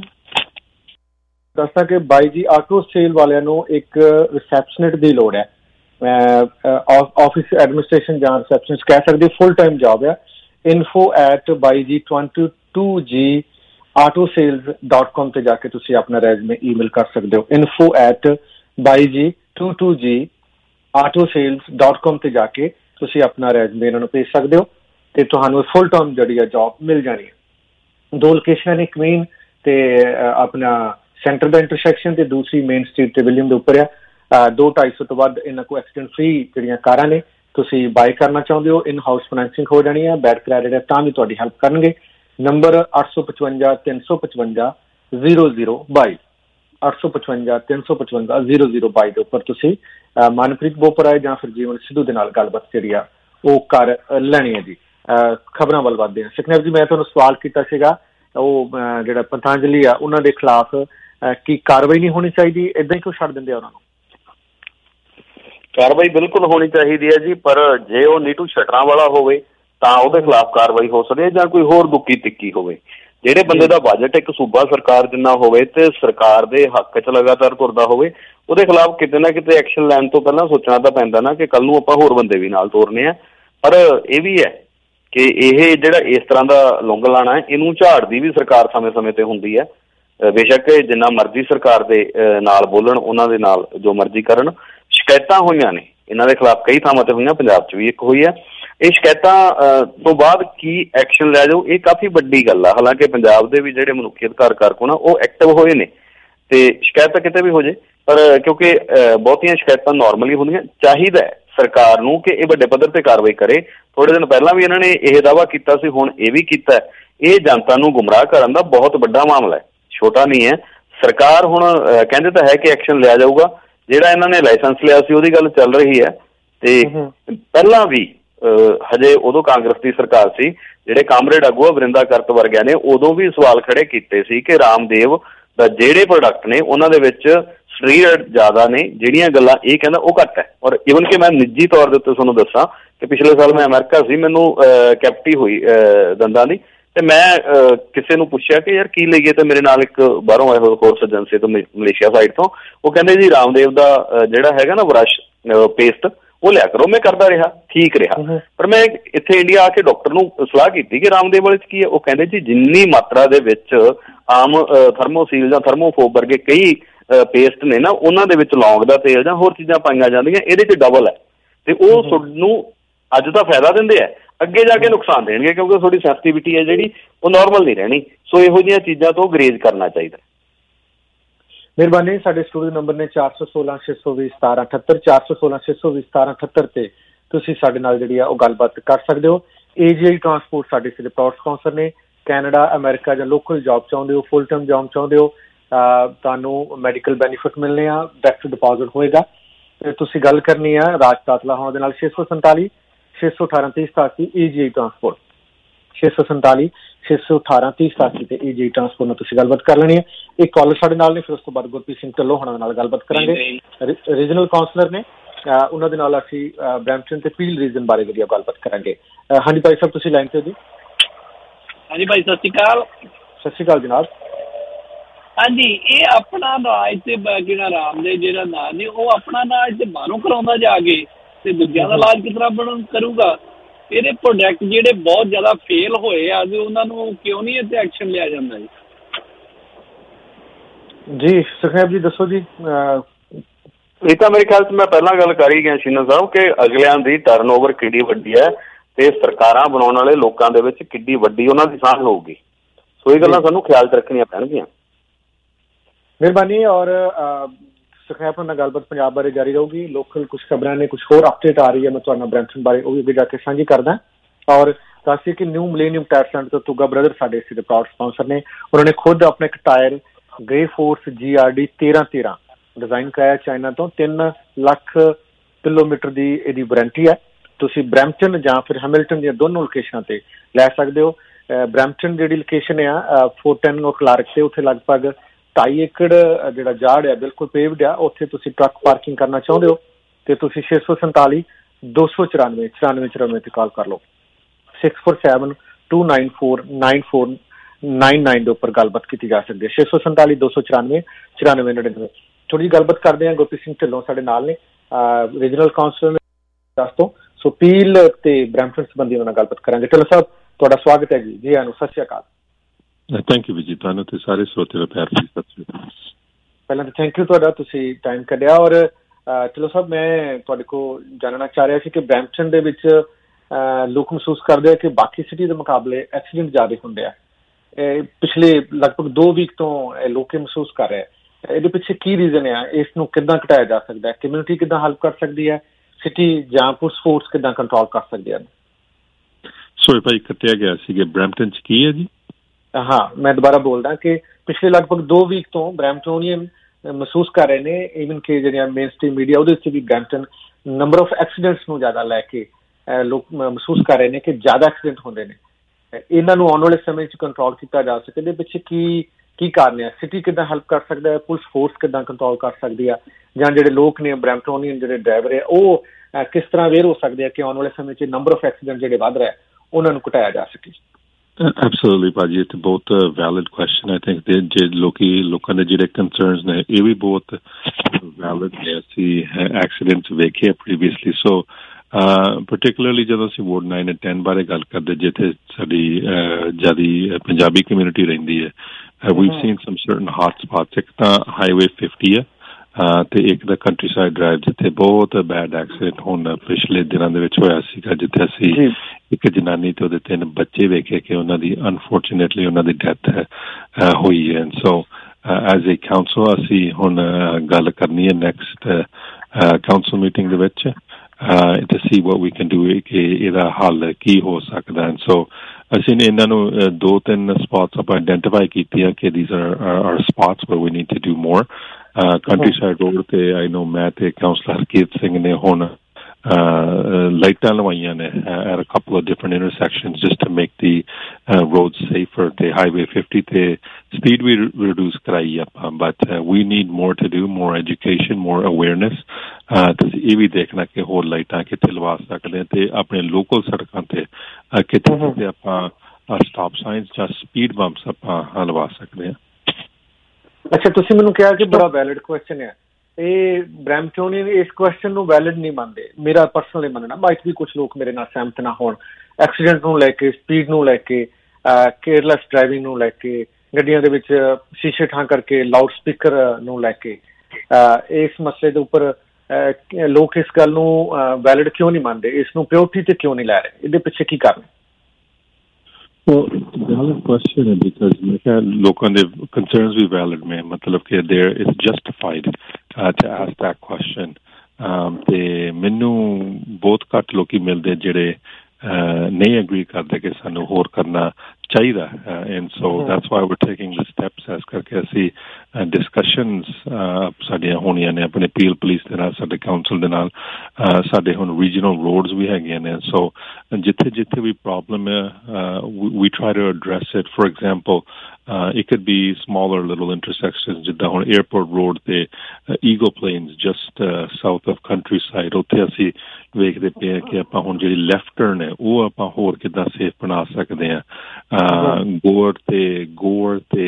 ਦੱਸਦਾ ਕਿ ਬਾਈ ਜੀ ਆਟੋ ਸੇਲ ਵਾਲਿਆਂ ਨੂੰ ਇੱਕ ਰਿਸੈਪਸ਼ਨਿਸਟ ਦੀ ਲੋੜ ਹੈ। ਆਫਿਸ ਐਡਮਿਨਿਸਟ੍ਰੇਸ਼ਨ ਜਾਂ ਰਿਸੈਪਸ਼ਨਿਸਟ ਕਹਿ ਸਕਦੇ, ਫੁੱਲ ਟਾਈਮ ਜੌਬ ਹੈ। Info at Bai Ji twenty two G auto sales dot com ਤੇ ਜਾ ਕੇ ਤੁਸੀਂ ਆਪਣਾ ਰੈਜ਼ੂਮੇ ਈਮੇਲ ਕਰ ਸਕਦੇ ਹੋ। Info at Bai Ji two two G auto sales dot com ਤੇ ਜਾ ਕੇ ਤੁਸੀਂ ਆਪਣਾ ਰੈਜ਼ੂਮੇ ਇਹਨਾਂ ਨੂੰ ਭੇਜ ਸਕਦੇ ਹੋ ਤੇ ਤੁਹਾਨੂੰ ਫੁੱਲ ਟਾਈਮ ਜਿਹੜੀ ਆ ਜੌਬ ਮਿਲ ਜਾਣੀ ਹੈ। ਦੋ ਲੋਕੇਸ਼ਨਾਂ ਨੇ, ਇੱਕ ਮੇਨ ਤੇ ਆਪਣਾ ਸੈਂਟਰ ਦਾ ਇੰਟਰਸੈਕਸ਼ਨ ਤੇ ਦੂਸਰੀ ਮੇਨ ਸਟਰੀਟ ਤੇ ਵਿਲੀਅਮ ਦੇ ਉੱਪਰ ਆ। ਦੋ ਢਾਈ ਸੌ ਤੋਂ ਵੱਧ ਇਹਨਾਂ ਕੋਲ ਐਕਸੀਡੈਂਟ ਫ੍ਰੀ ਜਿਹੜੀਆਂ ਕਾਰਾਂ ਨੇ, ਤੁਸੀਂ ਬਾਏ ਕਰਨਾ ਚਾਹੁੰਦੇ ਹੋ, ਇਨ ਹਾਊਸ ਫਾਈਨੈਂਸਿੰਗ ਹੋ ਜਾਣੀ ਹੈ, ਬੈਡ ਕ੍ਰੈਡਿਟ ਹੈ ਤਾਂ ਵੀ ਤੁਹਾਡੀ ਹੈਲਪ ਕਰਨਗੇ। ਨੰਬਰ ਅੱਠ ਸੌ ਪਚਵੰਜਾ ਤਿੰਨ ਸੌ ਪਚਵੰਜਾ ਜ਼ੀਰੋ ਜ਼ੀਰੋ ਬਾਈ, ਅੱਠ ਸੌ ਪਚਵੰਜਾ ਤਿੰਨ ਸੌ ਪਚਵੰਜਾ ਜ਼ੀਰੋ ਜ਼ੀਰੋ ਬਾਈ ਦੇ ਉੱਪਰ ਤੁਸੀਂ ਮਨਪ੍ਰੀਤ ਬੋਪਰਾਏ ਜਾਂ ਫਿਰ ਜੀਵਨ ਸਿੱਧੂ ਦੇ ਨਾਲ ਗੱਲਬਾਤ ਜਿਹੜੀ ਆ ਉਹ ਕਰ ਲੈਣੀ ਹੈ ਜੀ। ਖਬਰਾਂ ਵੱਲ ਵੱਧਦੇ ਹਾਂ। ਸੁਖਨੇਵ ਜੀ, ਮੈਂ ਤੁਹਾਨੂੰ ਸਵਾਲ ਕੀਤਾ ਸੀਗਾ ਉਹ ਜਿਹੜਾ ਪਤੰਜਲੀ ਆ ਉਹਨਾਂ ਦੇ ਖਿਲਾਫ ਕੀ ਕਾਰਵਾਈ ਨਹੀਂ ਹੋਣੀ ਚਾਹੀਦੀ, ਏਦਾਂ ਹੀ ਕਿਉਂ ਛੱਡ ਦਿੰਦੇ ਆ ਉਹਨਾਂ ਨੂੰ? ਕਾਰਵਾਈ ਬਿਲਕੁਲ ਹੋਣੀ ਚਾਹੀਦੀ ਹੈ ਜੀ, ਪਰ ਜੇ ਉਹ ਨੀਟੂ ਸ਼ਟਰਾਂ ਵਾਲਾ ਹੋਵੇ ਤਾਂ ਉਹਦੇ ਖਿਲਾਫ ਕਾਰਵਾਈ ਹੋ ਸਕਦੀ ਹੈ, ਜਾਂ ਕੋਈ ਹੋਰ ਦੁੱਕੀ ਤਿੱਕੀ ਹੋਵੇ ਜਿਹੜੇ ਬੰਦੇ ਦਾ ਬਜਟ ਇੱਕ ਸੂਬਾ ਸਰਕਾਰ ਜਿੰਨਾ ਹੋਵੇ ਤੇ ਸਰਕਾਰ ਦੇ ਹੱਕ 'ਚ ਲਗਾਤਾਰ ਤੁਰਦਾ ਹੋਵੇ, ਉਹਦੇ ਖਿਲਾਫ ਕਿਤੇ ਨਾ ਕਿਤੇ ਐਕਸ਼ਨ ਲੈਣ ਤੋਂ ਪਹਿਲਾਂ ਸੋਚਣਾ ਤਾਂ ਪੈਂਦਾ ਨਾ ਕਿ ਕੱਲ ਨੂੰ ਆਪਾਂ ਹੋਰ ਬੰਦੇ ਵੀ ਨਾਲ ਤੋਰਨੇ ਆ। ਪਰ ਇਹ ਵੀ ਹੈ ਕਿ ਇਹ ਜਿਹੜਾ ਇਸ ਤਰ੍ਹਾਂ ਦਾ ਲੌਂਗ ਲਾਣਾ ਹੈ, ਇਹਨੂੰ ਝਾੜਦੀ ਵੀ ਸਰਕਾਰ ਸਮੇਂ ਸਮੇਂ ਤੇ ਹੁੰਦੀ ਹੈ। ਬੇਸ਼ੱਕ ਜਿੰਨਾ ਮਰਜ਼ੀ ਸਰਕਾਰ ਦੇ ਨਾਲ ਬੋਲਣ, ਉਹਨਾਂ ਦੇ ਨਾਲ ਜੋ ਮਰਜ਼ੀ ਕਰਨ, ਸ਼ਿਕਾਇਤਾਂ ਹੋਈਆਂ ਨੇ ਇਹਨਾਂ ਦੇ ਖਿਲਾਫ ਕਈ ਥਾਵਾਂ ਤੇ ਹੋਈਆਂ, ਪੰਜਾਬ 'ਚ ਵੀ ਇੱਕ ਹੋਈ ਹੈ। ਇਹ ਸ਼ਿਕਾਇਤਾਂ ਤੋਂ ਬਾਅਦ ਕੀ ਐਕਸ਼ਨ ਲੈ ਜਾਓ, ਇਹ ਕਾਫੀ ਵੱਡੀ ਗੱਲ ਆ। ਹਾਲਾਂਕਿ ਪੰਜਾਬ ਦੇ ਵੀ ਜਿਹੜੇ ਮਨੁੱਖੀ ਅਧਿਕਾਰ ਕਾਰਕੁਨ ਆ ਉਹ ਐਕਟਿਵ ਹੋਏ ਨੇ ਤੇ ਸ਼ਿਕਾਇਤ ਤਾਂ ਕਿਤੇ ਵੀ ਹੋ ਜੇ, ਪਰ ਕਿਉਂਕਿ ਬਹੁਤੀਆਂ ਸ਼ਿਕਾਇਤਾਂ ਨੋਰਮਲੀ ਹੁੰਦੀਆਂ, ਚਾਹੀਦਾ ਸਰਕਾਰ ਨੂੰ ਕਿ ਇਹ ਵੱਡੇ ਪੱਧਰ ਤੇ ਕਾਰਵਾਈ ਕਰੇ। ਥੋੜੇ ਦਿਨ ਪਹਿਲਾਂ ਵੀ ਇਹਨਾਂ ਨੇ ਇਹ ਦਾਅਵਾ ਕੀਤਾ ਸੀ, ਹੁਣ ਇਹ ਵੀ ਕੀਤਾ। ਇਹ ਜਨਤਾ ਨੂੰ ਗੁੰਮਰਾਹ ਕਰਨ ਦਾ ਬਹੁਤ ਵੱਡਾ ਮਾਮਲਾ ਹੈ, ਛੋਟਾ ਨਹੀਂ ਹੈ। ਸਰਕਾਰ ਹੁਣ ਕਹਿੰਦੇ ਤਾਂ ਹੈ ਕਿ ਐਕਸ਼ਨ ਲਿਆ ਜਾਊਗਾ। ਜਿਹੜਾ ਇਹਨਾਂ ਨੇ ਲਾਇਸੈਂਸ ਲਿਆ ਸੀ ਉਹਦੀ ਗੱਲ ਚੱਲ ਰਹੀ ਹੈ ਤੇ ਪਹਿਲਾਂ ਵੀ ਹਜੇ ਉਦੋਂ ਕਾਂਗਰਸ ਦੀ ਸਰਕਾਰ ਸੀ, ਜਿਹੜੇ ਕਾਮਰੇਡ ਆਗੂ ਵਰਿੰਦਾ ਕਰਤ ਵਰਗਿਆਂ ਨੇ ਉਦੋਂ ਵੀ ਸਵਾਲ ਖੜੇ ਕੀਤੇ ਸੀ ਕਿ ਰਾਮਦੇਵ ਦਾ ਜਿਹੜੇ ਪ੍ਰੋਡਕਟ ਨੇ ਉਹਨਾਂ ਦੇ ਵਿੱਚ ਸਟੀਰੋਇਡ ਜ਼ਿਆਦਾ ਨੇ, ਜਿਹੜੀਆਂ ਗੱਲਾਂ ਇਹ ਕਹਿੰਦਾ ਉਹ ਘੱਟ ਹੈ। ਔਰ ਈਵਨ ਕਿ ਮੈਂ ਨਿੱਜੀ ਤੌਰ ਦੇ ਉੱਤੇ ਤੁਹਾਨੂੰ ਦੱਸਾਂ ਕਿ ਪਿਛਲੇ ਸਾਲ ਮੈਂ ਅਮਰੀਕਾ ਸੀ, ਮੈਨੂੰ ਕੈਪਟੀ ਹੋਈ ਦੰਦਾਂ ਦੀ, ਤੇ ਮੈਂ ਕਿਸੇ ਨੂੰ ਪੁੱਛਿਆ ਕਿ ਯਾਰ ਕੀ ਲਈਏ, ਤੇ ਮੇਰੇ ਨਾਲ ਇੱਕ ਬਾਹਰੋਂ ਆਏ ਹੋਏ ਕੋਰਸ ਏਜੰਸੀ ਤੋਂ, ਮਲੇਸ਼ੀਆ ਸਾਈਡ ਤੋਂ, ਉਹ ਕਹਿੰਦੇ ਜੀ ਰਾਮਦੇਵ ਦਾ ਜਿਹੜਾ ਹੈਗਾ ਨਾ ਬਰਸ਼ ਪੇਸਟ ਉਹ ਲਿਆ ਕਰੋ। ਮੈਂ ਕਰਦਾ ਰਿਹਾ, ਠੀਕ ਰਿਹਾ। ਪਰ ਮੈਂ ਇੱਥੇ ਇੰਡੀਆ ਆ ਕੇ ਡਾਕਟਰ ਨੂੰ ਸਲਾਹ ਕੀਤੀ ਕਿ ਰਾਮਦੇਵ ਵਾਲੇ 'ਚ ਕੀ ਹੈ, ਉਹ ਕਹਿੰਦੇ ਜੀ ਜਿੰਨੀ ਮਾਤਰਾ ਦੇ ਵਿੱਚ ਆਮ ਥਰਮੋਸੀਲ ਜਾਂ ਥਰਮੋਫੋਬ ਵਰਗੇ ਕਈ ਪੇਸਟ ਨੇ ਨਾ, ਉਹਨਾਂ ਦੇ ਵਿੱਚ ਲੌਂਗ ਦਾ ਤੇਲ ਜਾਂ ਹੋਰ ਚੀਜ਼ਾਂ ਪਾਈਆਂ ਜਾਂਦੀਆਂ, ਇਹਦੇ 'ਚ ਡਬਲ ਹੈ। ਤੇ ਉਹ ਤੁਹਾਨੂੰ ਅੱਜ ਤਾਂ ਫਾਇਦਾ ਦਿੰਦੇ ਆ, ਅੱਗੇ ਜਾ ਕੇ ਨੁਕਸਾਨ ਦੇਣਗੇ, ਕਿਉਂਕਿ ਤੁਹਾਡੀ ਸੈਂਸਿਟੀਵਿਟੀ ਹੈ ਜਿਹੜੀ ਉਹ ਨੋਰਮਲ ਨਹੀਂ ਰਹਿਣੀ। ਸੋ ਇਹੋ ਜਿਹੀਆਂ ਚੀਜ਼ਾਂ ਤੋਂ ਗਰੇਜ਼ ਕਰਨਾ ਚਾਹੀਦਾ। ਮਿਹਰਬਾਨੀ। ਸਾਡੇ ਸਟੂਡੀਓ ਨੰਬਰ ਨੇ ਚਾਰ ਸੌ ਸੋਲਾਂ ਛੇ ਸੌ ਵੀਹ ਸਤਾਰਾਂ ਅਠੱਤਰ, ਚਾਰ ਸੌ ਸੋਲਾਂ ਛੇ ਸੌ ਵੀਹ ਸਤਾਰਾਂ ਅਠੱਤਰ ਤੇ ਤੁਸੀਂ ਸਾਡੇ ਨਾਲ ਜਿਹੜੀ ਆ ਉਹ ਗੱਲਬਾਤ ਕਰ ਸਕਦੇ ਹੋ। ਏਜੀਆਈ ਟਰਾਂਸਪੋਰਟ ਸਾਡੇ ਸਿਰੇ ਪ੍ਰਾਊਡ ਸਪਾਂਸਰ ਨੇ। ਕੈਨੇਡਾ, ਅਮਰੀਕਾ ਜਾਂ ਲੋਕਲ ਜੌਬ ਚਾਹੁੰਦੇ ਹੋ, ਫੁੱਲ ਟਾਈਮ ਜੌਬ ਚਾਹੁੰਦੇ ਹੋ, ਤੁਹਾਨੂੰ ਮੈਡੀਕਲ ਬੈਨੀਫਿਟ ਮਿਲਣੇ ਆ, ਡਾਇਰੈਕਟ ਡਿਪੋਜ਼ਿਟ ਹੋਏਗਾ। ਤੇ ਤੁਸੀਂ ਗੱਲ ਕਰਨੀ ਆ ਰਾਜ ਤਾਤਲਾ ਹੋਣ ਦੇ ਨਾਲ ਛੇ ਸੌ ਸੰਤਾਲੀ ਛੇ ਸੌ ਅਠਾਰਾਂ ਤੀਹ ਸਤਾਸੀ ਏਜੀਆਈ ਟਰਾਂਸਪੋਰਟ, ਛੇ ਸੌ ਸੰਤਾਲੀ ਛੇ ਸੌ ਅਠਾਰਾਂ ਤੀਹ ਸਤਾਸੀ ਤੇ ਏਜੀਆਈ ਟਰਾਂਸਪੋਰਟ ਨਾਲ ਤੁਸੀਂ ਗੱਲਬਾਤ ਕਰ ਲੈਣੀ ਹੈ। ਇੱਕ ਕਾਲਰ ਸਾਡੇ ਨਾਲ ਨੇ, ਫਿਰ ਉਸ ਤੋਂ ਬਾਅਦ ਗੁਰਪ੍ਰੀਤ ਸਿੰਘ ਢਿੱਲੋਂ ਹੋਣਾ ਨਾਲ ਗੱਲਬਾਤ ਕਰਾਂਗੇ। ਰੀਜਨਲ ਕਾਉਂਸਲਰ ਨੇ, ਉਹਨਾਂ ਦੇ ਨਾਲ ਅਸੀਂ ਬਰੈਂਪਟਨ ਤੇ ਪੀਲ ਰੀਜਨ ਬਾਰੇ ਵਧੀਆ ਗੱਲਬਾਤ ਕਰਾਂਗੇ। ਹਾਂਜੀ ਭਾਈ ਸਾਹਿਬ, ਤੁਸੀਂ ਲਾਈਨ ਤੇ ਜੀ। ਹਾਂਜੀ ਭਾਈ, ਸਤਿ ਸ਼੍ਰੀ ਅਕਾਲ। ਸਤਿ ਸ਼੍ਰੀ ਅਕਾਲ ਜਨਾਬ। ਹਾਂਜੀ, ਇਹ ਆਪਣਾ ਰਾਜ ਤੇ ਜਿਹੜਾ ਰਾਮਦੇਵ ਜਿਹੜਾ ਨਾਂ ਨੇ, ਉਹ ਆਪਣਾ ਇਲਾਜ ਤੇ ਬਾਹਰੋਂ ਕਰਾਉਂਦਾ ਜਾ ਕੇ, ਤੇ ਦੂਜਿਆਂ ਦਾ ਇਲਾਜ ਕਿਸ ਤਰ੍ਹਾਂ ਬਣ ਕਰੂਗਾ? ਇਹਦੇ ਪ੍ਰੋਡਕਟ ਜਿਹੜੇ ਬਹੁਤ ਜ਼ਿਆਦਾ ਫੇਲ ਹੋਏ ਆ, ਉਹਨਾਂ ਨੂੰ ਕਿਉਂ ਨਹੀਂ ਇੱਥੇ ਐਕਸ਼ਨ ਲਿਆ ਜਾਂਦਾ ਜੀ? ਜੀ ਸੁਖੇਬ ਜੀ ਦੱਸੋ ਜੀ। ਇਹ ਤਾਂ ਮੇਰੇ ਖਿਆਲ 'ਚ ਮੈਂ ਪਹਿਲਾਂ ਗੱਲ ਕਰ ਹੀ ਗਿਆ ਸ਼ੀਨਾ ਸਾਹਿਬ ਕਿ ਅਗਲਿਆਂ ਦੀ ਟਰਨਓਵਰ ਕਿੱਡੀ ਵੱਡੀ ਹੈ ਤੇ ਸਰਕਾਰਾਂ ਬਣਾਉਣ ਵਾਲੇ ਲੋਕਾਂ ਦੇ ਵਿੱਚ ਕਿੱਡੀ ਵੱਡੀ ਉਹਨਾਂ ਦੀ ਸਾਂਝ ਹੋਊਗੀ। ਸੋ ਇਹ ਗੱਲਾਂ ਸਾਨੂੰ ਖਿਆਲ 'ਚ ਰੱਖਣੀਆਂ ਪੈਣਗੀਆਂ। ਮਿਹਰਬਾਨੀ। ਔਰ ਸੁਖੇਬ ਨਾਲ ਗੱਲਬਾਤ ਪੰਜਾਬ ਬਾਰੇ ਜਾਰੀ ਰਹੂਗੀ। ਲੋਕਲ ਕੁਝ ਖਬਰਾਂ ਨੇ, ਕੁਝ ਹੋਰ ਅਪਡੇਟ ਆ ਰਹੀ ਹੈ, ਮੈਂ ਤੁਹਾਡੇ ਨਾਲ ਬਰੈਂਪਟਨ ਬਾਰੇ ਉਹ ਵੀ ਅੱਗੇ ਜਾ ਕੇ ਸਾਂਝੀ ਕਰਦਾ। ਔਰ ਦੱਸਿए ਕਿ ਨਿਊ ਮਿਲੇਨੀਅਮ ਟਾਇਰ ਸੈਂਟਰ ਤੋਂ ਤੁਗਾ ਬ੍ਰਦਰ ਸਾਡੇ ਇਸ ਦੇ ਪ੍ਰਾਊਡ ਸਪਾਂਸਰ ਨੇ। ਉਹਨਾਂ ਨੇ ਖੁਦ ਆਪਣਾ ਇੱਕ tire grey force G R D ਤੇਰਾਂ ਤੇਰਾਂ ਡਿਜ਼ਾਈਨ ਕਰਾਇਆ ਚਾਈਨਾ ਤੋਂ। ਤਿੰਨ ਲੱਖ ਕਿਲੋਮੀਟਰ ਦੀ ਇਹਦੀ ਵਾਰੰਟੀ ਹੈ। ਤੁਸੀਂ ਬਰੈਂਪਟਨ ਜਾਂ ਫਿਰ ਹੈਮਿਲਟਨ ਦੀਆਂ ਦੋਨੋਂ ਲੋਕੇਸ਼ਨਾਂ ਤੇ ਲੈ ਸਕਦੇ ਹੋ। ਬਰੈਂਪਟਨ ਜਿਹੜੀ ਲੋਕੇਸ਼ਨ ਆ ਫੋਰ ਟੈਨ ਉਹ ਕਲਾਰਕ ਤੇ, ਉੱਥੇ ਲਗਭਗ ਢਾਈ ਏਕੜ ਜਿਹੜਾ ਜਾੜ ਆ ਬਿਲਕੁਲ ਪੇਵਡ ਆ, ਉੱਥੇ ਤੁਸੀਂ ਟਰੱਕ ਪਾਰਕਿੰਗ ਕਰਨਾ ਚਾਹੁੰਦੇ ਹੋ ਤੇ ਤੁਸੀਂ ਛੇ ਸੌ ਸੰਤਾਲੀ ਦੋ ਸੌ ਚੁਰਾਨਵੇਂ ਚੁਰਾਨਵੇਂ ਚੁਰਾਨਵੇਂ ਤੇ ਕਾਲ ਕਰ ਲਓ। Six four seven two nine four nine four nine nine ਦੇ ਉੱਪਰ ਗੱਲਬਾਤ ਕੀਤੀ ਜਾ ਸਕਦੀ ਹੈ। ਛੇ ਸੌ ਸੰਤਾਲੀ ਦੋ ਸੌ ਚੁਰਾਨਵੇਂ ਚੁਰਾਨਵੇਂ ਨੜਿਨਵੇਂ। ਥੋੜੀ ਜਿਹੀ ਗੱਲਬਾਤ ਕਰਦੇ ਹਾਂ। ਗੁਰਪ੍ਰੀਤ ਸਿੰਘ ਢਿੱਲੋਂ ਸਾਡੇ ਨਾਲ ਨੇ, ਰੀਜਨਲ ਕਾਉਂਸਲਰ ਨੇ ਦੱਸ ਤੋਂ। ਸੋ ਪੀਲ ਤੇ ਬਰੈਂਪਟਨ ਸੰਬੰਧੀ ਉਹਨਾਂ ਨਾਲ ਗੱਲਬਾਤ ਕਰਾਂਗੇ। ਢਿੱਲੋਂ ਸਾਹਿਬ, ਤੁਹਾਡਾ ਸਵਾਗਤ ਹੈ ਜੀ। ਜੀ ਆਨੂੰ ਸਤਿ ਸ਼੍ਰੀ ਅਕਾਲ। ਥੈਂਕ ਯੂ ਜੀ, ਤੁਹਾਨੂੰ ਤੇ ਸਾਰੇ ਸਰੋਤੇ ਦਾ ਪਿਆਰ ਭਰੀ ਸਤਿ ਸ਼੍ਰੀ ਅਕਾਲ। ਪਹਿਲਾਂ ਤਾਂ ਥੈਂਕ ਯੂ ਤੁਹਾਡਾ, ਤੁਸੀਂ ਟਾਈਮ ਕੱਢਿਆ। ਔਰ ਢਿੱਲੋਂ ਸਾਹਿਬ, ਮੈਂ ਤੁਹਾਡੇ ਕੋਲ ਜਾਣਨਾ ਚਾਹ ਰਿਹਾ ਸੀ ਕਿ ਬਰੈਂਪਟਨ ਦੇ ਵਿੱਚ ਲੋਕ ਮਹਿਸੂਸ ਕਰਦੇ ਆ ਕਿ ਬਾਕੀ ਸਿਟੀ ਦੇ ਮੁਕਾਬਲੇ ਐਕਸੀਡੈਂਟ ਜ਼ਿਆਦਾ ਹੁੰਦੇ ਆ। ਪਿਛਲੇ ਲਗਭਗ ਦੋ ਵੀਕ ਤੋਂ ਲੋਕ ਮਹਿਸੂਸ ਕਰ ਰਹੇ। ਇਹਦੇ ਪਿੱਛੇ ਕੀ ਰੀਜ਼ਨ ਆ? ਇਸ ਨੂੰ ਕਿੱਦਾਂ ਘਟਾਇਆ ਜਾ ਸਕਦਾ ਹੈ? ਕਮਿਊਨਿਟੀ ਕਿੱਦਾਂ ਹੈਲਪ ਕਰ ਸਕਦੀ ਹੈ? ਸਿਟੀ ਜਾਂ ਪੁਲਿਸ ਫੋਰਸ ਕਿੱਦਾਂ ਕੰਟਰੋਲ ਕਰ ਸਕਦੇ ਹਨ? ਸੋ ਭਾਈ ਕੱਟਿਆ ਗਿਆ ਸੀਗਾ ਬਰੈਂਪਟਨ 'ਚ ਕੀ ਹੈ ਜੀ? ਹਾਂ, ਮੈਂ ਦੁਬਾਰਾ ਬੋਲਦਾ ਕਿ ਪਿਛਲੇ ਲਗਭਗ ਦੋ ਵੀਕ ਤੋਂ ਬਰੈਂਪਟੋਨੀਅਨ ਮਹਿਸੂਸ ਕਰ ਰਹੇ ਨੇ, ਈਵਨ ਕਿ ਜਿਹੜੀਆਂ ਮੇਨ ਸਟ੍ਰੀਮ ਮੀਡੀਆ ਉਹਦੇ ਵਿੱਚ ਵੀ ਬਰੈਂਪਟਨ ਨੰਬਰ ਆਫ ਐਕਸੀਡੈਂਟਸ ਨੂੰ ਜ਼ਿਆਦਾ ਲੈ ਕੇ ਲੋਕ ਮਹਿਸੂਸ ਕਰ ਰਹੇ ਨੇ ਕਿ ਜ਼ਿਆਦਾ ਐਕਸੀਡੈਂਟ ਹੁੰਦੇ ਨੇ। ਇਹਨਾਂ ਨੂੰ ਆਉਣ ਵਾਲੇ ਸਮੇਂ 'ਚ ਕੰਟਰੋਲ ਕੀਤਾ ਜਾ ਸਕੇ, ਇਹਦੇ ਪਿੱਛੇ ਕੀ ਕੀ ਕਾਰਨ ਹੈ? ਸਿਟੀ ਕਿੱਦਾਂ ਹੈਲਪ ਕਰ ਸਕਦਾ ਹੈ? ਪੁਲਿਸ ਫੋਰਸ ਕਿੱਦਾਂ ਕੰਟਰੋਲ ਕਰ ਸਕਦੀ ਆ? ਜਾਂ ਜਿਹੜੇ ਲੋਕ ਨੇ ਬਰੈਂਪਟੋਨੀਅਨ ਜਿਹੜੇ ਡਰਾਈਵਰ ਹੈ ਉਹ ਕਿਸ ਤਰ੍ਹਾਂ ਅਵੇਅਰ ਹੋ ਸਕਦੇ ਆ ਕਿ ਆਉਣ ਵਾਲੇ ਸਮੇਂ 'ਚ ਨੰਬਰ ਆਫ ਐਕਸੀਡੈਂਟ ਜਿਹੜੇ ਵੱਧ ਰਿਹਾ ਉਹਨਾਂ ਨੂੰ ਘਟਾਇਆ ਜਾ ਸਕੇ? Absolutely, ਭਾਜੀ it's both a valid question. I think ਦੇ ਜੇ ਲੋਕੀ ਲੋਕਾਂ ਦੇ ਜਿਹੜੇ concerns ਨੇ ਇਹ ਵੀ ਬਹੁਤ valid ਨੇ ਅਸੀਂ accidents ਵੇਖੇ previously. So uh, particularly ਜਦੋਂ ਅਸੀਂ ward nine and ten ਬਾਰੇ ਗੱਲ ਕਰਦੇ ਜਿੱਥੇ ਸਾਡੀ ਜਿਆਦੀ ਪੰਜਾਬੀ community ਰਹਿੰਦੀ ਹੈ, we've seen some certain hot spots. ਇੱਕ ਤਾਂ highway fifty ਹੈ ਤੇ ਇੱਕ ਦਾ ਕੰਟਰੀ ਸਾਈਡ ਡਰਾਈਵ ਜਿੱਥੇ ਬਹੁਤ ਬੈਡ ਐਕਸੀਡੈਂਟ ਹੁਣ ਪਿਛਲੇ ਦਿਨਾਂ ਦੇ ਵਿੱਚ ਹੋਇਆ ਸੀਗਾ, ਜਿੱਥੇ ਅਸੀਂ ਇੱਕ ਜਨਾਨੀ ਤੇ ਉਹਦੇ ਤਿੰਨ ਬੱਚੇ ਵੇਖੇ ਕਿ ਉਹਨਾਂ ਦੀ ਅਨਫੋਰਚੂਨੇਟਲੀ ਉਹਨਾਂ ਦੀ ਡੈਥ ਹੋਈ ਹੈ. And so as a council ਅਸੀਂ ਹੁਣ ਗੱਲ ਕਰਨੀ ਹੈ ਨੈਕਸਟ ਕਾਉਂਸਲ ਮੀਟਿੰਗ ਦੇ ਵਿੱਚ to see what we can do ਕਿ ਇਹਦਾ ਹੱਲ ਕੀ ਹੋ ਸਕਦਾ. ਐਂਡ ਸੋ ਅਸੀਂ ਇਹਨਾਂ ਨੂੰ ਦੋ ਤਿੰਨ ਸਪਾਟਸ ਆਪਾਂ ਆਈਡੈਂਟੀਫਾਈ ਕੀਤੀਆਂ ਕਿ these are are spots where we need to do more. Uh, countryside road ਤੇ I know ਮੈਂ ਤੇ councillor ਹਰਕੀਤ ਸਿੰਘ ਨੇ ਹੁਣ ਲਾਈਟਾਂ ਲਵਾਈਆਂ ਨੇ at a couple of different intersections just to make the uh, roads safer. ਤੇ highway fifty ਤੇ speed we reduce ਕਰਾਈ ਆਪਾਂ, but uh, we need more to do, more education, more awareness. ਤੁਸੀਂ ਇਹ ਵੀ ਦੇਖਣਾ ਕਿ ਹੋਰ ਲਾਈਟਾਂ ਕਿੱਥੇ ਲਵਾ ਸਕਦੇ ਹਾਂ ਤੇ ਆਪਣੇ ਲੋਕਲ ਸੜਕਾਂ ਤੇ ਕਿੱਥੇ ਕਿੱਥੇ ਆਪਾਂ ਸਟਾਪ ਸਾਈਨਸ ਜਾਂ ਸਪੀਡ ਬੰਪਸ ਆਪਾਂ ਲਵਾ ਸਕਦੇ ਹਾਂ. ਅੱਛਾ, ਤੁਸੀਂ ਮੈਨੂੰ ਕਿਹਾ ਕਿ ਬੜਾ ਵੈਲਿਡ ਕੁਐਸਚਨ ਹੈ ਇਹ। ਬ੍ਰੈਂਪਟੋਨੀਅਨ ਇਸ ਕੁਐਸਚਨ ਨੂੰ ਵੈਲਿਡ ਨਹੀਂ ਮੰਨਦੇ, ਮੇਰਾ ਪਰਸਨਲੀ ਮੰਨਣਾ, ਮਾਈਟ ਵੀ ਕੁਛ ਲੋਕ ਮੇਰੇ ਨਾਲ ਸਹਿਮਤ ਨਾ ਹੋਣ। ਐਕਸੀਡੈਂਟ ਨੂੰ ਲੈ ਕੇ, ਸਪੀਡ ਨੂੰ ਲੈ ਕੇ, ਕੇਅਰਲੈਸ ਡਰਾਈਵਿੰਗ ਨੂੰ ਲੈ ਕੇ, ਗੱਡੀਆਂ ਦੇ ਵਿੱਚ ਸ਼ੀਸ਼ੇ ਠਾਂ ਕਰਕੇ, ਲਾਊਡ ਸਪੀਕਰ ਨੂੰ ਲੈ ਕੇ, ਇਸ ਮਸਲੇ ਦੇ ਉੱਪਰ ਲੋਕ ਇਸ ਗੱਲ ਨੂੰ ਵੈਲਿਡ ਕਿਉਂ ਨਹੀਂ ਮੰਨਦੇ, ਇਸ ਨੂੰ ਪਿਓਰਟੀ ਤੇ ਕਿਉਂ ਨਹੀਂ ਲੈ ਰਹੇ, ਇਹਦੇ ਪਿੱਛੇ ਕੀ ਕਾਰਨ? Well, it's a valid question because local concerns be valid. mein matlab ke there is justified uh, to ask that question. um te menu bahut cut loki milde jehde nahi agree karde ke sanu hor karna ਚਾਹੀਦਾ, and so that's why we're taking the steps as ਕਰਕੇ ਅਸੀਂ discussions ਸਾਡੀਆਂ ਹੋਣੀਆਂ ਨੇ ਆਪਣੇ peel police ਦੇ ਨਾਲ, ਸਾਡੇ ਕਾਉਂਸਲ ਦੇ ਨਾਲ, ਸਾਡੇ ਹੁਣ regional roads ਵੀ ਹੈਗੀਆਂ ਨੇ. so ਜਿੱਥੇ ਜਿੱਥੇ ਵੀ problem ਹੈ we try to address it. for example uh, it could be smaller little intersections ਜਿੱਦਾਂ ਹੁਣ airport road ਤੇ eagle plains just uh, south of countryside, ਉੱਥੇ ਅਸੀਂ ਵੇਖਦੇ ਪਏ ਕਿ ਆਪਾਂ ਹੁਣ ਜਿਹੜੀ ਲੈਫਟ ਟਰਨ ਹੈ ਉਹ ਆਪਾਂ ਹੋਰ ਕਿੱਦਾਂ ਸੇਫ ਬਣਾ ਸਕਦੇ ਹਾਂ. ਗੋਰ ਤੇ ਗੋਰ ਤੇ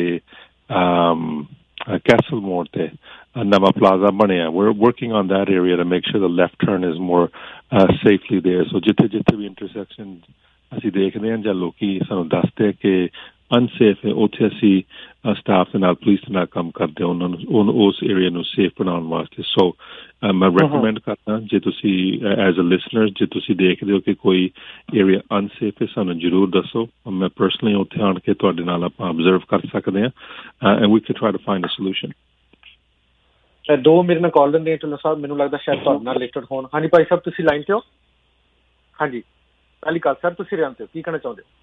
ਕੈਸਲ ਮੋੜ ਤੇ ਨਵਾਂ ਪਲਾਜ਼ਾ ਬਣਿਆ. we're working on that area to make sure the left turn is more uh, safely there. so ਜਿੱਥੇ ਜਿੱਥੇ ਵੀ ਇੰਟਰਸੈਕਸ਼ਨ ਅਸੀਂ ਦੇਖਦੇ ਹਾਂ ਜਾਂ ਲੋਕੀ ਸਾਨੂੰ ਦੱਸਦੇ ਕਿ ਅਨਸੇਫ ਹੈ, ਉੱਥੇ ਅਸੀਂ ਸਟਾਫ ਦੇ ਨਾਲ, ਪੁਲਿਸ ਦੇ ਨਾਲ ਕੰਮ ਕਰਦੇ ਹਾਂ ਉਹਨਾਂ ਨੂੰ ਉਸ ਏਰੀਆ ਨੂੰ ਸੇਫ ਬਣਾਉਣ ਵਾਸਤੇ. ਸੋ ਮੈਂ ਰეკਮੈਂਡ ਕਰਦਾ ਜੇ ਤੁਸੀਂ ਐਜ਼ ਅ ਲਿਸਨਰ ਜੇ ਤੁਸੀਂ ਦੇਖਦੇ ਹੋ ਕਿ ਕੋਈ ਏਰੀਆ ਅਨਸੇਫ ਹੈ ਸਾਨੂੰ ਜ਼ਰੂਰ ਦੱਸੋ. ਮੈਂ ਪਰਸਨਲੀ ਉੱਥੇ ਆਣ ਕੇ ਤੁਹਾਡੇ ਨਾਲ ਆਪਾਂ ਅਬਜ਼ਰਵ ਕਰ ਸਕਦੇ ਹਾਂ and we can try to find a solution. ਦੋ ਮੇਰੇ ਨਾਲ ਕਾਲ ਦਿੰਦੇ ਢਿੱਲੋਂ ਸਾਹਿਬ, ਮੈਨੂੰ ਲੱਗਦਾ ਸ਼ਾਇਦ ਤੁਹਾਡੇ ਨਾਲ ਰਿਲੇਟਡ ਹੋਣ. ਹਾਂਜੀ ਭਾਈ ਸਾਹਿਬ ਤੁਸੀਂ ਲਾਈਨ ਤੇ ਹੋ? ਹਾਂਜੀ ਪਹਿਲੀ ਗੱਲ ਸਰ, ਤੁਸੀਂ ਰਿਆਨ ਤੇ ਹੋ, ਕੀ ਕਹਿਣਾ ਚਾਹੁੰਦੇ ਹੋ?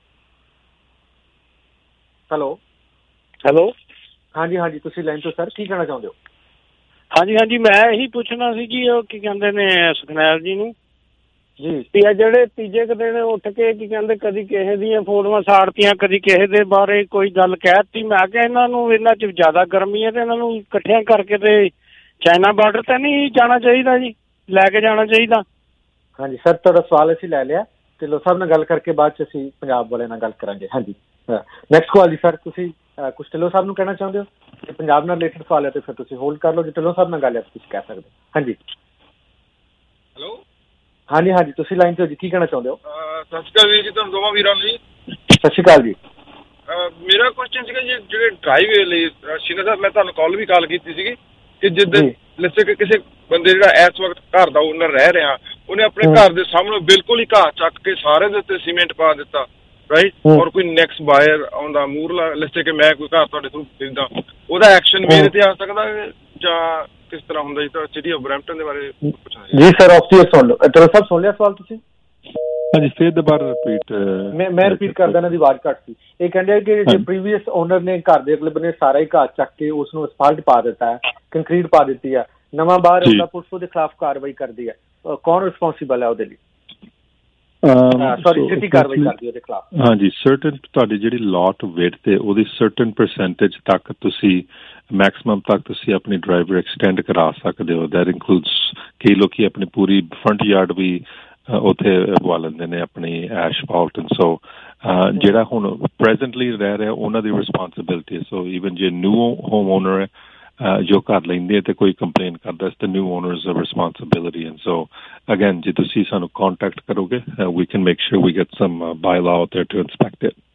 ਹੈਲੋ ਹੈਲੋ ਹਾਂਜੀ ਹਾਂਜੀ ਤੁਸੀਂ ਲਾਈਨ ਤੋਂ ਸਰ, ਕੀ ਕਹਿਣਾ ਚਾਹੁੰਦੇ ਹੋ? ਹਾਂਜੀ ਹਾਂਜੀ ਮੈਂ ਇਹੀ ਪੁੱਛਣਾ ਸੀ ਕਿ ਉਹ ਕੀ ਕਹਿੰਦੇ ਨੇ ਸੁਖਨੈਲ ਜੀ ਨੂੰ ਜੀ, ਜਿਹੜੇ ਤੀਜੇ ਕੁ ਦਿਨ ਉੱਠ ਕੇ ਕੀ ਕਹਿੰਦੇ ਕਦੀ ਕਿਸੇ ਦੀਆਂ ਫੋਟੋਆਂ ਸਾੜਤੀਆਂ, ਕਦੀ ਕਿਸੇ ਦੇ ਬਾਰੇ ਕੋਈ ਗੱਲ ਕਹਿਤੀ, ਮੈਂ ਕਿਹਾ ਇਹਨਾਂ ਨੂੰ ਇਹਨਾਂ 'ਚ ਜ਼ਿਆਦਾ ਗਰਮੀ ਹੈ ਤੇ ਇਹਨਾਂ ਨੂੰ ਇਕੱਠਿਆਂ ਕਰਕੇ ਤੇ ਚਾਈਨਾ ਬਾਰਡਰ ਤੇ ਨਹੀਂ ਜਾਣਾ ਚਾਹੀਦਾ ਜੀ, ਲੈ ਕੇ ਜਾਣਾ ਚਾਹੀਦਾ? ਹਾਂਜੀ ਸਰ, ਤੁਹਾਡਾ ਸਵਾਲ ਅਸੀਂ ਲੈ ਲਿਆ, ਢਿੱਲੋਂ ਸਾਹਿਬ ਨਾਲ ਗੱਲ ਕਰਕੇ ਬਾਅਦ 'ਚ ਅਸੀਂ ਪੰਜਾਬ ਵਾਲਿਆਂ ਨਾਲ ਗੱਲ ਕਰਾਂਗੇ. ਹਾਂਜੀ ਨੈਕਸਟ ਕਾਲ ਜੀ ਸਰ, ਤੁਸੀਂ ਕੁਛ ਢਿੱਲੋਂ ਸਾਹਿਬ ਨੂੰ ਕਹਿਣਾ ਚਾਹੁੰਦੇ ਹੋ? ਜੇ ਪੰਜਾਬ ਨਾਲ ਰਿਲੇਟਡ ਸਵਾਲ ਹੈ ਤੇ ਫਿਰ ਤੁਸੀਂ ਹੋਲਡ ਕਰ ਲਓ, ਜੇ ਢਿੱਲੋਂ ਸਾਹਿਬ ਨਾਲ ਗੱਲ ਹੈ ਤੁਸੀਂ ਕਹਿ ਸਕਦੇ ਹੋ. ਹਾਂਜੀ ਹੈਲੋ ਹਾਂਜੀ ਹਾਂਜੀ ਤੁਸੀਂ ਲਾਈਨ 'ਤੇ ਹੋ ਜੀ, ਕੀ ਕਹਿਣਾ ਚਾਹੁੰਦੇ ਹੋ? ਸਤਿ ਸ਼੍ਰੀ ਅਕਾਲ ਵੀਰ ਜੀ, ਤੁਹਾਨੂੰ ਦੋਵਾਂ ਵੀਰਾਂ ਨੂੰ ਜੀ ਸਤਿ ਸ਼੍ਰੀ ਅਕਾਲ ਜੀ. ਮੇਰਾ ਕੁਐਸਚਨ ਸੀਗਾ ਜੀ ਜਿਹੜੇ ਡਰਾਈਵੇ ਲਈ ਸ਼ੀਨਾ ਸਾਹਿਬ, ਮੈਂ ਤੁਹਾਨੂੰ ਕਾਲ ਵੀ ਕਾਲ ਕੀਤੀ ਸੀਗੀ ਕਿ ਜਿੱਦਾਂ ਲਿਸਟ ਕਿ ਕਿਸੇ ਬੰਦੇ ਜਿਹੜਾ ਇਸ ਵਕਤ ਘਰ ਦਾ ਓਨਰ ਰਹਿ ਰਿਹਾ, ਉਹਨੇ ਆਪਣੇ ਘਰ ਦੇ ਸਾਹਮਣੇ ਬਿਲਕੁਲ ਹੀ ਘਾਹ ਚੱਕ ਕੇ ਸਾਰੇ ਦੇ ਉੱਤੇ ਸੀਮੈਂਟ ਪਾ ਦਿੱਤਾ, ਰਾਈਟ, ਔਰ ਕੋਈ ਨੈਕਸਟ ਬਾਇਰ ਆਉਂਦਾ ਮੂਰਲਾ ਲਿਸਟ ਕਿ ਮੈਂ ਕੋਈ ਘਰ ਤੁਹਾਡੇ ਤੋਂ ਖਰੀਦਾਂ, ਉਹਦਾ ਐਕਸ਼ਨ ਮੇਰੇ ਤੇ ਆ ਸਕਦਾ ਜਾਂ ਕਿਸ ਤਰ੍ਹਾਂ ਹੁੰਦਾ ਜੀ? ਤਾਂ ਸਿਟੀ ਆਫ ਬਰੈਂਪਟਨ ਦੇ ਬਾਰੇ ਪੁੱਛਣਾ ਜੀ ਸਰ. ਆਫਟਰ ਸੁਣ ਲਓ ਢਿੱਲੋਂ ਸਾਹਿਬ, ਸੁਣ ਲਿਆ ਸਵਾਲ ਤੁਸੀਂ? ਹਾਂਜੀ ਫਿਰ ਦੁਬਾਰਾ ਰਿਪੀਟ। ਮੈਂ ਮੈਂ ਰਿਪੀਟ ਕਰਦਾ, ਇਹਨਾਂ ਦੀ ਆਵਾਜ਼ ਘੱਟ ਸੀ। ਇਹ ਕਹਿੰਦੇ ਕਿ ਜੇ ਪ੍ਰੀਵੀਅਸ ਓਨਰ ਨੇ ਘਰ ਦੇ ਅਗਲੇ ਬੰਨੇ ਸਾਰਾ ਹੀ ਘਾਹ ਚੱਕ ਕੇ ਉਸ ਨੂੰ ਅਸਫਾਲਟ ਪਾ ਦਿੱਤਾ ਹੈ, ਕੰਕਰੀਟ ਪਾ ਦਿੱਤੀ ਹੈ, ਨਵਾਂ ਬਾਹਰ ਆਉਂਦਾ ਪੁਲਿਸ ਉਹਦੇ ਖਿਲਾਫ ਕਾਰਵਾਈ ਕਰਦੀ ਹੈ, ਕੌਣ ਰਿਸਪੌਂਸੀਬਲ ਹੈ ਉਹਦੇ ਲਈ? ਸੌਰੀ ਸਿਟੀ ਕਾਰਵਾਈ ਕਰਦੀ ਉਹਦੇ ਖਿਲਾਫ? ਹਾਂਜੀ, ਸਰਟਨ ਤੁਹਾਡੀ ਜਿਹੜੀ ਲਾਟ ਵਿਡਥ ਤੇ ਉਹਦੀ ਸਰਟਨ ਪਰਸੈਂਟੇਜ ਤੱਕ ਤੁਸੀਂ ਮੈਕਸਿਮਮ ਤੱਕ ਤੁਸੀਂ ਆਪਣੀ ਡਰਾਈਵਰ ਐਕਸਟੈਂਡ ਕਰਾ ਸਕਦੇ ਹੋ। ਦੈਟ ਇਨਕਲੂਡਸ ਕਈ ਲੋਕੀ ਆਪਣੀ ਪੂਰੀ ਫਰੰਟ ਯਾਰਡ ਵੀ ਉੱਥੇ ਪਵਾ ਲੈਂਦੇ ਨੇ ਆਪਣੀ ਐਸ਼ਫਾਲਟ, ਐਂਡ ਸੋ ਜਿਹੜਾ ਹੁਣ ਪ੍ਰੈਜ਼ੈਂਟਲੀ ਰਹਿ ਰਿਹਾ ਉਹਨਾਂ ਦੀ ਰਿਸਪੌਂਸਿਬਿਲਿਟੀ ਹੈ। ਸੋ ਈਵਨ ਜੇ ਨਿਊ ਹੋਮ ਓਨਰ ਹੈ ਜੋ ਘਰ ਲੈਂਦੇ ਤੇ ਕੋਈ ਕੰਪਲੇਨ ਕਰਦਾ ਇਸ ਤੇ ਨਿਊ ਓਨਰਸ ਦੀ ਰਿਸਪੌਂਸਿਬਿਲਿਟੀ। ਐਂਡ ਸੋ ਅਗੇਨ ਜੇ ਤੁਸੀਂ ਸਾਨੂੰ ਕੰਟੈਕਟ ਕਰੋਗੇ we can make sure we get some bylaw out there to inspect it.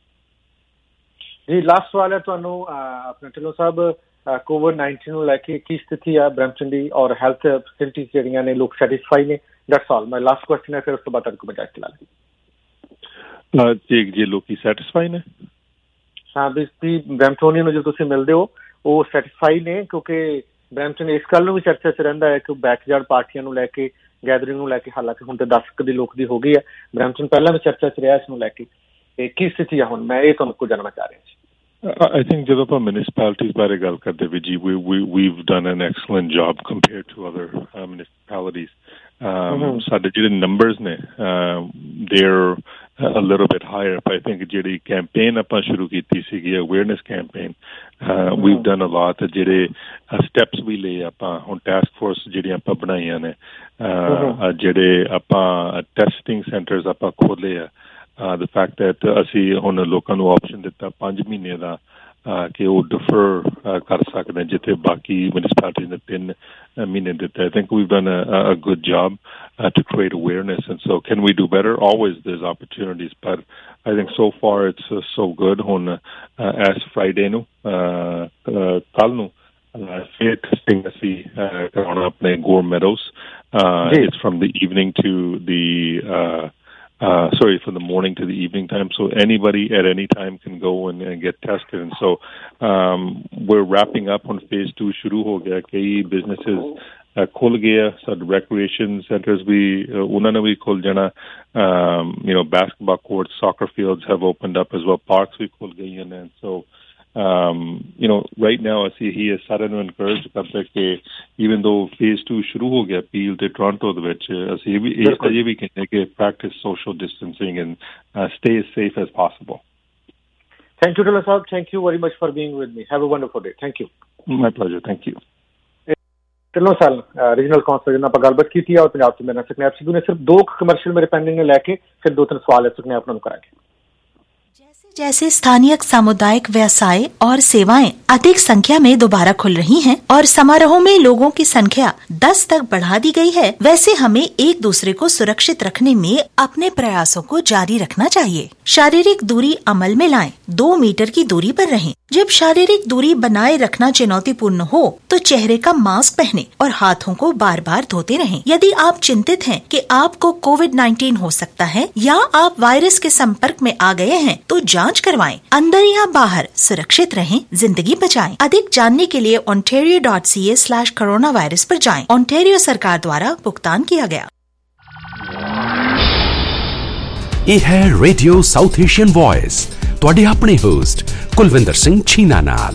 ਜੀ ਲਾਸਟ ਸਵਾਲ ਹੈ ਤੁਹਾਨੂੰ ਆਪਣੇ ਢਿੱਲੋਂ ਸਾਹਿਬ, ਕੋਵਿਡ ਨਾਈਨਟੀਨ ਨੂੰ ਲੈ ਕੇ ਕੀ ਸਥਿਤੀ ਹੈ ਬਰੈਂਪਟਨ ਦੀ ਔਰ ਹੈਲਥ ਫੈਸਿਲਿਟੀਜ਼ ਜਿਹੜੀਆਂ ਨੇ ਲੋਕ ਸੈਟਿਸਫਾਈ ਨੇ? That's all my last question ਹੈ, ਫਿਰ ਉਸ ਤੋਂ ਬਾਅਦ ਤੁਹਾਡੇ ਕੋਲ ਬਜਾਜ ਚਲਾ ਲਈ। ਜੇ ਜੇ ਲੋਕੀ ਸੈਟਿਸਫਾਈ ਨੇ? ਹਾਂ ਵੀ ਬਰੈਂਪਟੋਨੀਅਨ ਨੂੰ ਜਦੋਂ ਤੁਸੀਂ ਮਿਲਦੇ ਹੋ ਉਹ ਸੈਟਿਸਫਾਈ ਨੇ? ਕਿਉਂਕਿ ਬਰੈਂਪਟਨ ਇਸ ਗੱਲ ਨੂੰ ਵੀ ਚਰਚਾ 'ਚ ਰਹਿੰਦਾ ਹੈ ਕਿ ਬੈਕਯਾਰਡ ਪਾਰਟੀਆਂ ਨੂੰ ਲੈ ਕੇ, ਗੈਦਰਿੰਗ ਨੂੰ ਲੈ ਕੇ, ਹਾਲਾਂਕਿ ਹੁਣ ਤਾਂ ਦਸ ਕੁ ਦੀ ਲੋਕ ਦੀ ਹੋ ਗਈ ਹੈ, ਬਰੈਂਪਟਨ ਪਹਿਲਾਂ ਵੀ ਚਰਚਾ 'ਚ ਰਿਹਾ ਇਸ ਨੂੰ ਲੈ ਕੇ, ਤੇ ਕੀ ਸਥਿਤੀ ਆ ਹੁਣ? ਮੈਂ ਇਹ ਤੁਹਾਨੂੰ ਕੋਲ ਜਾਣਨਾ ਚਾਹ ਰਿਹਾ ਸੀ। I think ਜਦੋਂ ਆਪਾਂ municipalities ਬਾਰੇ ਗੱਲ ਕਰਦੇ ਵੀ ਜੀ we we we've done an excellent job compared to other uh, municipalities. Um, ਸਾਡੇ ਜਿਹੜੇ numbers ਨੇ they're a little bit higher. But I think ਜਿਹੜੀ campaign ਆਪਾਂ ਸ਼ੁਰੂ ਕੀਤੀ ਸੀਗੀ awareness campaign, uh, we've done a lot. ਜਿਹੜੇ steps ਵੀ ਲਏ ਆਪਾਂ, ਹੁਣ task force ਜਿਹੜੀਆਂ ਆਪਾਂ ਬਣਾਈਆਂ ਨੇ, ਜਿਹੜੇ ਆਪਾਂ testing centers ਆਪਾਂ ਖੋਲੇ ਆ, the fact that ਅਸੀਂ ਹੁਣ ਲੋਕਾਂ ਨੂੰ ਆਪਸ਼ਨ ਦਿੱਤਾ ਪੰਜ ਮਹੀਨੇ ਦਾ ਕਿ ਉਹ ਡਿਫਰ ਕਰ ਸਕਦੇ ਜਿੱਥੇ ਬਾਕੀ ਮਿਊਨਿਸਪੈਲਿਟੀਜ਼ ਨੇ ਤਿੰਨ ਮਹੀਨੇ ਦਿੱਤੇ। I think we've done a, a good job uh, to create awareness, and so can we do better? Always there's opportunities, but I think so far it's uh, so good. ਹੁਣ uh, as Friday ਨੂੰ ਕੱਲ ਨੂੰ ਫਿਰ testing ਅਸੀਂ ਕਰਾਉਣਾ ਆਪਣੇ Gore Meadows. Uh, it's from the evening to the uh, Uh, sorry, from the morning to the evening time. So anybody at any time can go and, and get tested. And so um, we're wrapping up on phase two. Shuru ho gaya. Kai businesses uh, khul gaya. Sad recreation centers bhi unna ne bhi khul jana. Um, you know, basketball courts, soccer fields have opened up as well. Parks bhi khul gayi hain. And so um, you know, right now I see he is sudden to encourage karta ke even though phase two shuru ho gaya Peel te Toronto de vich ਅਸੀਂ ਵੀ ਇਹ ਵੀ ਕਹਿੰਦੇ ਕਿ practice social distancing and uh, stay as safe as possible. Thank you Dhillon Sahib, thank you very much for being with me. Have a wonderful day. Thank you. My pleasure. Thank you. Dhillon Sahib regional council ਜਿਹਨਾਂ ਆਪਾਂ ਗੱਲਬਾਤ ਕੀਤੀ ਆ, ਉਹ ਪੰਜਾਬ ਤੋਂ ਮੇਰੇ ਨਾਲ ਸੁਖਨੈਬ ਸਿੱਧੂ ਨੇ। ਸਿਰਫ ਦੋ ਕਮਰਸ਼ੀਅਲ ਮੇਰੇ ਪੈਂਡਿੰਗ ਨੇ ਲੈ ਕੇ ਫਿਰ ਦੋ ਤਿੰਨ ਸਵਾਲ ਹੈ ਸੁਖਨੈਬ ਉਹਨਾਂ ਨੂੰ ਕਰਾਂਗੇ। जैसे स्थानीय सामुदायिक व्यवसाय और सेवाएं अधिक संख्या में दोबारा खुल रही हैं और समारोहों में लोगों की संख्या दस तक बढ़ा दी गई है, वैसे हमें एक दूसरे को सुरक्षित रखने में अपने प्रयासों को जारी रखना चाहिए। शारीरिक दूरी अमल में लाएं, दो मीटर की दूरी पर रहें। जब शारीरिक दूरी बनाए रखना चुनौतीपूर्ण हो तो चेहरे का मास्क पहने और हाथों को बार बार धोते रहें। यदि आप चिंतित हैं कि आपको कोविड नाइन्टीन हो सकता है या आप वायरस के संपर्क में आ गए हैं तो जांच करवाएं। अंदर या बाहर सुरक्षित रहें, जिंदगी बचाएं। अधिक जानने के लिए ontario dot c a slash coronavirus पर जाएं। ओंटारियो सरकार द्वारा भुगतान किया गया। ਇਹ ਹੈ ਰੇਡੀਓ ਸਾਊਥ ਏਸ਼ੀਅਨ ਵੌਇਸ, ਤੁਹਾਡੇ ਆਪਣੇ ਹੋਸਟ ਕੁਲਵਿੰਦਰ ਸਿੰਘ ਛੀਨਾ ਨਾਲ।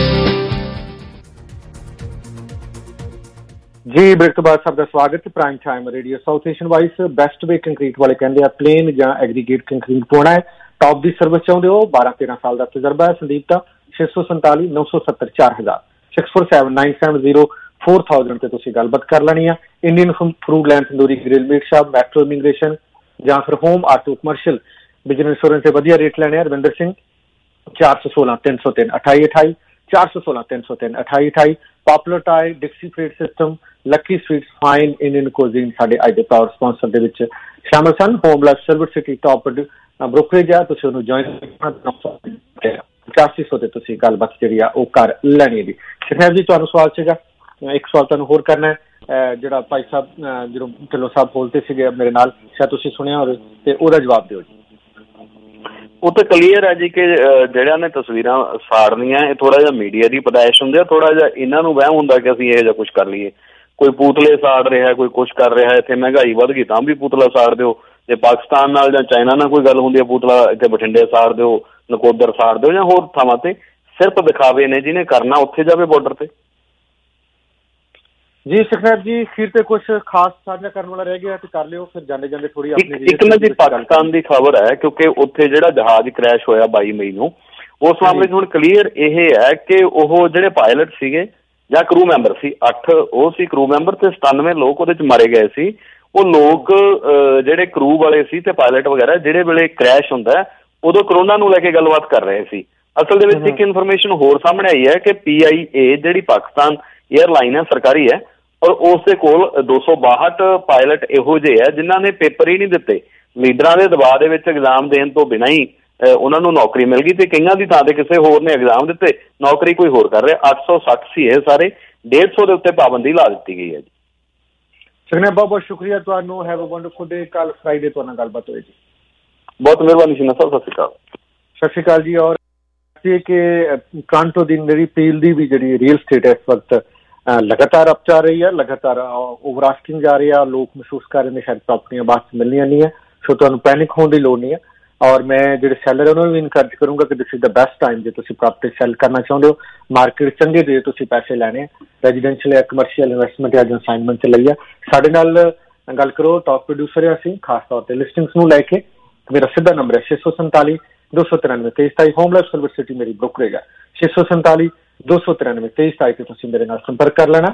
ਜੀ ਬ੍ਰੇਕ ਤੋਂ ਬਾਅਦ ਸਭ ਦਾ ਸਵਾਗਤ। Prime time radio South Asian voice. Best way concrete ਵਾਲੇ ਕਹਿੰਦੇ ਆ ਪਲੇਨ ਜਾਂ ਐਗਰੀਗੇਟ ਕੰਕਰੀਟ ਪਾਉਣਾ ਹੈ, ਟੌਪ ਦੀ ਸਰਵਿਸ ਚਾਹੁੰਦੇ ਹੋ, ਬਾਰਾਂ ਤੇਰਾਂ ਸਾਲ ਦਾ ਤਜਰਬਾ ਹੈ। ਸੰਦੀਪ ਦਾ ਛੇ ਸੌ ਸੰਤਾਲੀ ਨੌ ਸੌ ਸੱਤਰ ਚਾਰ ਹਜ਼ਾਰ six four seven nine seven zero four thousand ਤੇ ਤੁਸੀਂ ਗੱਲਬਾਤ ਕਰ ਲੈਣੀ ਆ। Indian food land tandoori grill meat shop, metro immigration ਜਾਂ ਫਿਰ home auto commercial business insurance ਦੇ ਵਧੀਆ ਰੇਟ ਲੈਣੇ ਆ। ਰਵਿੰਦਰ ਸਿੰਘ ਚਾਰ ਸੌ ਸੋਲਾਂ ਤਿੰਨ ਸੌ ਤਿੰਨ ਅਠਾਈ ਅਠਾਈ ਚਾਰ ਸੌ ਸੋਲਾਂ ਤਿੰਨ ਸੌ ਤਿੰਨ ਅਠਾਈ ਅਠਾਈ popular tire, Dixie feed system, lucky sweets, fine Indian cuisine ਸਾਡੇ ਅੱਜ ਦੇ ਪਾਵਰ ਸਪਾਂਸਰ ਦੇ ਵਿੱਚ ਸ਼ਾਮਲ ਸਨ। Home life Silver City top brokerage ਆ, ਤੁਸੀਂ ਉਹਨੂੰ ਜੁਆਇਨ ਪਚਾਸੀ ਸੌ ਤੇ ਤੁਸੀਂ ਗੱਲਬਾਤ ਜਿਹੜੀ ਆ ਉਹ ਕਰ ਲੈਣੀ ਜੀ। ਸ਼ਹਿਰ ਜੀ ਤੁਹਾਨੂੰ ਸਵਾਲ ਸੀਗਾ, ਇੱਕ ਸਵਾਲ ਤੁਹਾਨੂੰ ਹੋਰ ਕਰਨਾ ਹੈ। ਜਿਹੜਾ ਭਾਈ ਸਾਹਿਬ ਜਦੋਂ ਢਿੱਲੋਂ ਸਾਹਿਬ ਬੋਲਦੇ ਸੀਗੇ ਮੇਰੇ ਨਾਲ, ਸ਼ਾਇਦ ਤੁਸੀਂ ਸੁਣਿਆ ਹੋਵੇ, ਤੇ ਉਹਦਾ ਜਵਾਬ ਦਿਓ ਜੀ। ਉਹ ਤਾਂ ਕਲੀਅਰ ਹੈ ਜੀ ਕਿ ਜਿਹੜਿਆਂ ਨੇ ਤਸਵੀਰਾਂ ਸਾੜਨੀਆਂ ਇਹ ਥੋੜਾ ਜਿਹਾ ਮੀਡੀਆ ਦੀ ਪਦਾਇਸ਼ ਹੁੰਦੀ ਆ, ਥੋੜਾ ਜਿਹਾ ਇਹਨਾਂ ਨੂੰ ਵਹਿਮ ਹੁੰਦਾ ਕਿ ਅਸੀਂ ਇਹੋ ਜਿਹਾ ਕੁਛ ਕਰ ਲਈਏ। ਕੋਈ ਪੂਤਲੇ ਸਾੜ ਰਿਹਾ, ਕੋਈ ਕੁਛ ਕਰ ਰਿਹਾ। ਇੱਥੇ ਮਹਿੰਗਾਈ ਵੱਧ ਗਈ ਤਾਂ ਵੀ ਪੂਤਲਾ ਸਾੜ ਦਿਓ। ਜੇ ਪਾਕਿਸਤਾਨ ਨਾਲ ਜਾਂ ਚਾਈਨਾ ਨਾਲ ਕੋਈ ਗੱਲ ਹੁੰਦੀ ਹੈ, ਪੂਤਲਾ ਇੱਥੇ ਬਠਿੰਡੇ ਸਾੜ ਦਿਓ, ਨਕੋਦਰ ਸਾੜ ਦਿਓ ਜਾਂ ਹੋਰ ਥਾਵਾਂ ਤੇ। ਸਿਰਫ ਦਿਖਾਵੇ ਨੇ, ਜਿਹਨੇ ਕਰਨਾ ਉੱਥੇ ਜਾਵੇ ਬਾਰਡਰ ਤੇ। ਜੀ ਸੁਖਨੈਬ ਜੀ, ਅਖੀਰ ਤੇ ਕੁਛ ਖਾਸ ਸਾਂਝਾ ਕਰਨ ਵਾਲਾ ਰਹਿ ਗਿਆ ਤੇ ਕਰ ਲਿਓ, ਫਿਰ ਜਾਂਦੇ ਜਾਂਦੇ ਥੋੜੀ ਆਪਣੀ ਇੱਕ ਨਾ ਜੀ ਪਾਕਿਸਤਾਨ ਦੀ ਖਬਰ ਹੈ, ਕਿਉਂਕਿ ਉੱਥੇ ਜਿਹੜਾ ਜਹਾਜ਼ ਕ੍ਰੈਸ਼ ਹੋਇਆ ਬਾਈ ਮਈ ਨੂੰ, ਉਸ ਮਾਮਲੇ 'ਚ ਹੁਣ ਕਲੀਅਰ ਇਹ ਹੈ ਕਿ ਉਹ ਜਿਹੜੇ ਪਾਇਲਟ ਸੀਗੇ ਜਾਂ ਕਰੂ ਮੈਂਬਰ ਸੀ, ਅੱਠ ਉਹ ਸੀ ਕਰੂ ਮੈਂਬਰ ਤੇ ਸਤਾਨਵੇਂ ਲੋਕ ਉਹਦੇ 'ਚ ਮਾਰੇ ਗਏ ਸੀ। ਉਹ ਲੋਕ ਜਿਹੜੇ ਕਰੂ ਵਾਲੇ ਸੀ ਤੇ ਪਾਇਲਟ ਵਗੈਰਾ ਜਿਹੜੇ ਵੇਲੇ ਕ੍ਰੈਸ਼ ਹੁੰਦਾ ਉਦੋਂ ਕਰੋਨਾ ਨੂੰ ਲੈ ਕੇ ਗੱਲਬਾਤ ਕਰ ਰਹੇ ਸੀ। ਅਸਲ ਦੇ ਵਿੱਚ ਇੱਕ ਇਨਫੋਰਮੇਸ਼ਨ ਹੋਰ ਸਾਹਮਣੇ ਆਈ ਹੈ ਕਿ ਪੀ ਆਈ ਏ ਜਿਹੜੀ ਪਾਕਿਸਤਾਨ ਏਅਰਲਾਈਨ ਹੈ, ਸਰਕਾਰੀ ਹੈ, ਔਰ ਉਸ ਦੇ ਕੋਲ ਦੋ ਸੌ ਬਾਹਠ ਪਾਇਲਟ ਇਹੋ ਜਿਹੇ ਆ ਜਿਨ੍ਹਾਂ ਨੇ ਪੇਪਰ ਹੀ ਨਹੀਂ ਦਿੱਤੇ। ਲੀਡਰਾਂ ਦੇ ਦਬਾਅ ਦੇ ਵਿੱਚ ਐਗਜ਼ਾਮ ਦੇਣ ਤੋਂ ਬਿਨਾਂ ਹੀ ਉਹਨਾਂ ਨੂੰ ਨੌਕਰੀ ਮਿਲ ਗਈ ਤੇ ਕਈਆਂ ਦੀ ਥਾਂ ਤੇ ਕਿਸੇ ਹੋਰ ਨੇ ਐਗਜ਼ਾਮ ਦਿੱਤੇ, ਨੌਕਰੀ ਕੋਈ ਹੋਰ ਕਰ ਰਿਹਾ। ਅੱਠ ਸੌ ਸੱਠ ਸੀ ਇਹ ਸਾਰੇ, ਡੇਢ ਸੌ ਦੇ ਉੱਤੇ ਪਾਬੰਦੀ ਲਾ ਦਿੱਤੀ ਗਈ ਹੈ ਜੀ। ਸ਼ੁਕਰੀਆ, ਬਹੁਤ ਬਹੁਤ ਸ਼ੁਕਰੀਆ ਤੁਹਾਨੂੰ। Have a wonderful day. ਕੱਲ ਫਰਾਈਡੇ ਤੋਂ ਨਾਲ ਗੱਲਬਾਤ ਹੋਏਗੀ। ਬਹੁਤ ਮਿਹਰਬਾਨੀ ਸ਼ੀਨਾ ਸਾਹਿਬ, ਸਤਿ ਸ਼੍ਰੀ ਅਕਾਲ। ਸਤਿ ਸ਼੍ਰੀ ਅਕਾਲ ਜੀ। ਔਰ ਕਿ ਕਾਂਟੋ ਦੀ ਜਿਹੜੀ ਪੀਲ ਦੀ ਵੀ ਜਿਹੜੀ ਰੀਅਲ ਸਟੇਟ ਹੈ ਇਸ ਵਕਤ ਲਗਾਤਾਰ ਅਪ ਜਾ ਰਹੀ ਹੈ, ਲਗਾਤਾਰ ਓਵਰ ਆਸਕਿੰਗ ਜਾ ਰਹੀ ਹੈ। ਲੋਕ ਮਹਿਸੂਸ ਕਰ ਰਹੇ ਨੇ ਸ਼ਾਇਦ ਪ੍ਰਾਪਰਟੀਆਂ ਬਾਅਦ 'ਚ ਮਿਲਣੀਆਂ ਨਹੀਂ ਹੈ, ਸੋ ਤੁਹਾਨੂੰ ਪੈਨਿਕ ਹੋਣ ਦੀ ਲੋੜ ਨਹੀਂ ਹੈ। ਔਰ ਮੈਂ ਜਿਹੜੇ ਸੈਲਰ ਉਹਨਾਂ ਨੂੰ ਵੀ ਇਨਕਰੇਜ ਕਰੂੰਗਾ ਕਿ this is the best time ਜੇ ਤੁਸੀਂ ਪ੍ਰਾਪਰਟੀ ਸੈਲ ਕਰਨਾ ਚਾਹੁੰਦੇ ਹੋ। ਮਾਰਕੀਟ ਚੰਗੇ ਦੇ ਤੁਸੀਂ ਪੈਸੇ ਲੈਣੇ, ਰੈਜ਼ੀਡੈਂਸ਼ੀਅਲ ਜਾਂ ਕਮਰਸ਼ੀਅਲ ਇਨਵੈਸਟਮੈਂਟ ਜਾਂ ਅਸਾਈਨਮੈਂਟ 'ਚ ਲਈ ਆ। ਸਾਡੇ ਨਾਲ ਗੱਲ ਕਰੋ, ਟੌਪ ਪ੍ਰੋਡਿਊਸਰ ਹਾਂ ਅਸੀਂ, ਖਾਸ ਤੌਰ ਤੇ ਲਿਸਟਿੰਗਸ ਨੂੰ ਲੈ ਕੇ। ਮੇਰਾ ਸਿੱਧਾ ਨੰਬਰ ਹੈ ਛੇ ਸੌ ਸੰਤਾਲੀ ਦੋ ਸੌ ਤਿਰਾਨਵੇਂ ਤੇਈ ਸਤਾਈ। ਹੋਮ ਲਾਈਫ ਸਿਲਵਰ ਸਿਟੀ ਮੇਰੀ ਬ੍ਰੋਕਰੇਜ ਹੈ ਛੇ ਸੌ ਸੰਤਾਲੀ ਦੋ ਸੌ ਤਿਰਾਨਵੇਂ ਤੇਈ ਸਤਾਈ ਤੇ ਤੁਸੀਂ ਮੇਰੇ ਨਾਲ ਸੰਪਰਕ ਕਰ ਲੈਣਾ।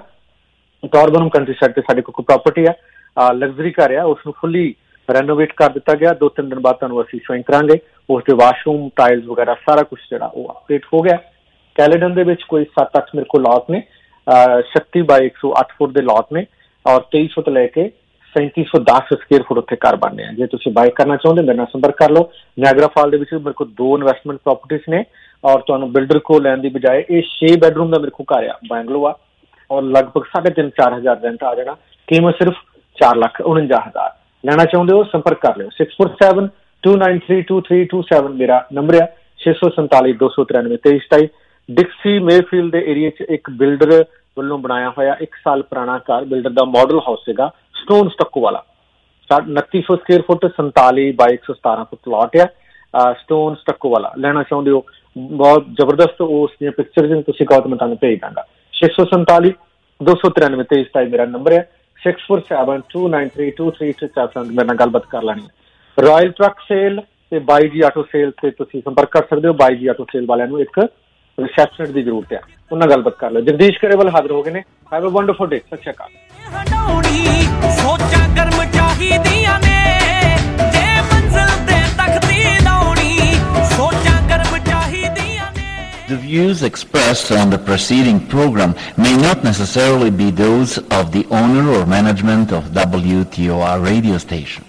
ਟੌਰਬਨਮ ਕੰਟਰੀ ਸਾਈਡ ਤੇ ਸਾਡੇ ਕੋਲ ਕੋਈ ਪ੍ਰਾਪਰਟੀ ਹੈ, ਲਗਜ਼ਰੀ ਘਰ ਆ, ਉਸਨੂੰ ਫੁੱਲੀ ਰੈਨੋਵੇਟ ਕਰ ਦਿੱਤਾ ਗਿਆ। ਦੋ ਤਿੰਨ ਦਿਨ ਬਾਅਦ ਤੁਹਾਨੂੰ ਅਸੀਂ ਸ਼ੋਇੰਗ ਕਰਾਂਗੇ। ਉਸ ਦੇ ਵਾਸ਼ਰੂਮ, ਟਾਇਲਸ ਵਗੈਰਾ ਸਾਰਾ ਕੁਛ ਜਿਹੜਾ ਉਹ ਅਪਡੇਟ ਹੋ ਗਿਆ। ਕੈਲੇਡਨ ਦੇ ਵਿੱਚ ਕੋਈ ਸੱਤ ਅੱਠ ਮੇਰੇ ਕੋਲ ਲਾਟ ਨੇ, ਛੱਤੀ ਬਾਈ ਇੱਕ ਸੌ ਅੱਠ ਫੁੱਟ ਦੇ ਲਾਟ ਨੇ, ਔਰ ਤੇਈ ਸੌ ਤੋਂ ਲੈ ਕੇ ਸੈਂਤੀ ਸੌ ਦਸ ਸਕੁਅਰ ਫੁੱਟ ਉੱਥੇ ਘਰ ਬਣਨੇ ਆ। ਜੇ ਤੁਸੀਂ ਬਾਈ ਕਰਨਾ ਚਾਹੁੰਦੇ ਮੇਰੇ ਨਾਲ ਸੰਪਰਕ ਕਰ ਲਓ। ਨਾਇਗਰਾ ਫਾਲ ਦੇ ਵਿੱਚ ਮੇਰੇ ਕੋਲ ਦੋ ਇਨਵੈਸਟਮੈਂਟ ਪ੍ਰੋਪਰਟੀਜ਼ ਨੇ, ਔਰ ਤੁਹਾਨੂੰ ਬਿਲਡਰ ਕੋਲ ਲੈਣ ਦੀ ਬਜਾਏ ਇਹ ਛੇ ਬੈਡਰੂਮ ਦਾ ਮੇਰੇ ਕੋਲ ਘਰ ਆ, ਬੰਗਲੋ ਆ, ਔਰ ਲਗਭਗ ਸਾਢੇ ਤਿੰਨ ਚਾਰ ਹਜ਼ਾਰ ਰੈਂਟ ਆ ਜਾਣਾ। ਕੀਮਤ ਸਿਰਫ ਚਾਰ ਲੱਖ ਉਣੰਜਾ ਹਜ਼ਾਰ। ਲੈਣਾ ਚਾਹੁੰਦੇ ਹੋ ਸੰਪਰਕ ਕਰ ਲਿਓ। Six four seven two nine three two three two seven ਮੇਰਾ ਨੰਬਰ ਆ। ਛੇ ਸੌ ਸੰਤਾਲੀ ਦੋ ਸੌ ਤਿਰਾਨਵੇਂ ਤੇਈ ਸਤਾਈ। ਡਿਕਸੀ ਮੇਫੀਲਡ ਦੇ ਏਰੀਏ 'ਚ ਇੱਕ ਬਿਲਡਰ ਵੱਲੋਂ ਬਣਾਇਆ ਹੋਇਆ ਇੱਕ ਸਾਲ ਪੁਰਾਣਾ ਘਰ, ਬਿਲਡਰ ਦਾ ਮਾਡਲ ਹਾਊਸ ਸੀਗਾ, ਸਟੋਨ ਸਟੱਕੋ ਵਾਲਾ, ਉਨੱਤੀ ਸੌ ਸਕੁਅਰ ਫੁੱਟ, ਸੰਤਾਲੀ ਬਾਈ ਇੱਕ ਸੌ ਸਤਾਰਾਂ ਫੁੱਟ ਲਾਟ ਆ, ਸਟੋਨ ਸਟੱਕੋ ਵਾਲਾ। ਲੈਣਾ ਚਾਹੁੰਦੇ ਹੋ, ਬਹੁਤ ਜ਼ਬਰਦਸਤ ਉਸ ਦੀਆਂ ਪਿਕਚਰਸ ਤੁਸੀਂ ਕਹੋ ਤਾਂ ਮੈਂ ਤੁਹਾਨੂੰ ਭੇਜ ਦਾਂਗਾ। ਛੇ ਸੌ ਸੰਤਾਲੀ ਦੋ ਸੌ ਤਿਰਾਨਵੇਂ ਤੇਈ ਸਤਾਈ ਮੇਰਾ ਨੰਬਰ ਹੈ। Six four seven two nine three two three two seven ਮੇਰੇ ਨਾਲ ਗੱਲਬਾਤ ਕਰ ਲੈਣੀ ਹੈ। ਰਾਇਲ ਟਰੱਕ ਸੇਲ ਤੇ ਬਾਈ ਜੀ ਆਟੋ ਸੇਲ ਤੇ ਤੁਸੀਂ ਸੰਪਰਕ ਕਰ ਸਕਦੇ ਹੋ। ਬਾਈ ਜੀ ਆਟੋ ਸੇਲ ਵਾਲਿਆਂ ਨੂੰ ਇੱਕ ਰਿਸੈਪਸ਼ਨਿਸਟ ਦੀ ਜ਼ਰੂਰਤ ਹੈ, ਉਹਨਾਂ ਗੱਲਬਾਤ ਕਰ ਲਓ। ਜਗਦੀਸ਼ ਕਰੇਵਾਲ ਹਾਜ਼ਰ ਹੋ ਗਏ ਨੇ। Have a wonderful day. Sat Shri ਅਕਾਲ। ਸੋਚਾਂ ਕਰਮ ਚਾਹੀਦੀਆਂ ਨੇ ਜੇ ਮੰਜ਼ਿਲ ਤੇ ਤਖਤੀ ਲਾਉਣੀ, ਸੋਚਾਂ ਕਰਮ ਚਾਹੀਦੀਆਂ ਨੇ। The views expressed on the preceding program may not necessarily be those of the owner or management of W T O R radio station.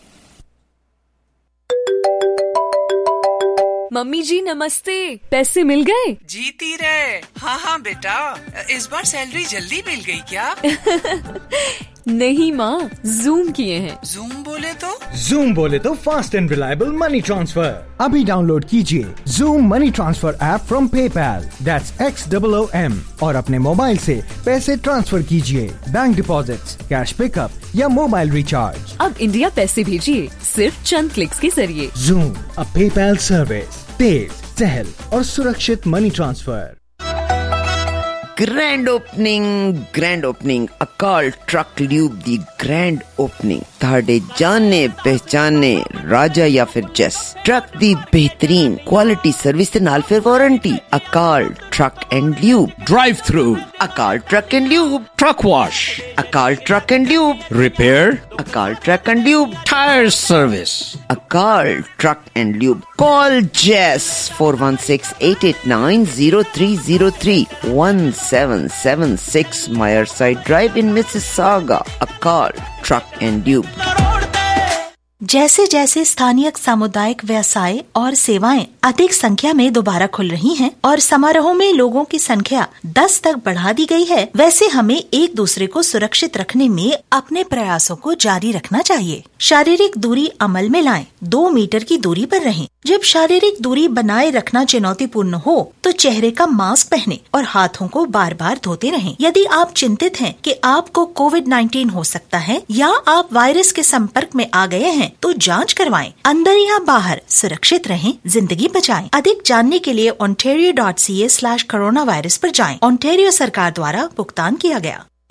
Mummy जी नमस्ते, पैसे मिल गए? जीती रहे। हाँ हाँ बेटा, इस बार सैलरी जल्दी मिल गई क्या? नहीं माँ, जूम किए हैं। जूम बोले तो? जूम बोले तो fast and reliable money transfer. अभी डाउनलोड कीजिए Xoom money transfer app from PayPal, that's X double O M, और अपने मोबाइल से पैसे ट्रांसफर कीजिए, बैंक डिपॉजिट्स, कैश पिकअप या मोबाइल रिचार्ज। अब इंडिया पैसे भेजिए सिर्फ चंद क्लिक्स के जरिए। जूम, अ पेपैल सर्विस, तेज, सहल और सुरक्षित money transfer. Grand opening grand opening Akal truck lube the grand opening ਤੁਹਾਡੇ ਜਾਣੇ ਪਹਿਚਾਨੇ ਰਾਜਾ ਜਾਂ ਫਿਰ ਜੈਸ ਟਰੱਕ ਦੀ ਬਿਹਤਰੀਨ ਕੁਆਲਿਟੀ ਸਰਵਿਸ ਦੇ ਨਾਲ ਫਿਰ warranty. Akal truck and lube drive through, Akal truck and lube truck wash, Akal truck and lube repair, Akal truck and lube tire service, Akal truck and lube. Call Jess four one six eight eight nine zero three zero three one seven seven six Myerside Drive in Mississauga. Akal Truck and Tube. जैसे जैसे स्थानीय सामुदायिक व्यवसाय और सेवाएं अधिक संख्या में दोबारा खुल रही हैं और समारोहों में लोगों की संख्या दस तक बढ़ा दी गई है, वैसे हमें एक दूसरे को सुरक्षित रखने में अपने प्रयासों को जारी रखना चाहिए। शारीरिक दूरी अमल में लाएं, दो मीटर की दूरी पर रहें। जब शारीरिक दूरी बनाए रखना चुनौतीपूर्ण हो तो चेहरे का मास्क पहने और हाथों को बार बार धोते रहें। यदि आप चिंतित हैं कि आपको कोविड नाइन्टीन हो सकता है या आप वायरस के संपर्क में आ गए हैं तो जांच करवाएं। अंदर या बाहर सुरक्षित रहें, जिंदगी बचाएं। अधिक जानने के लिए ontario dot c a slash coronavirus पर जाएं। ओंटारियो सरकार द्वारा भुगतान किया गया।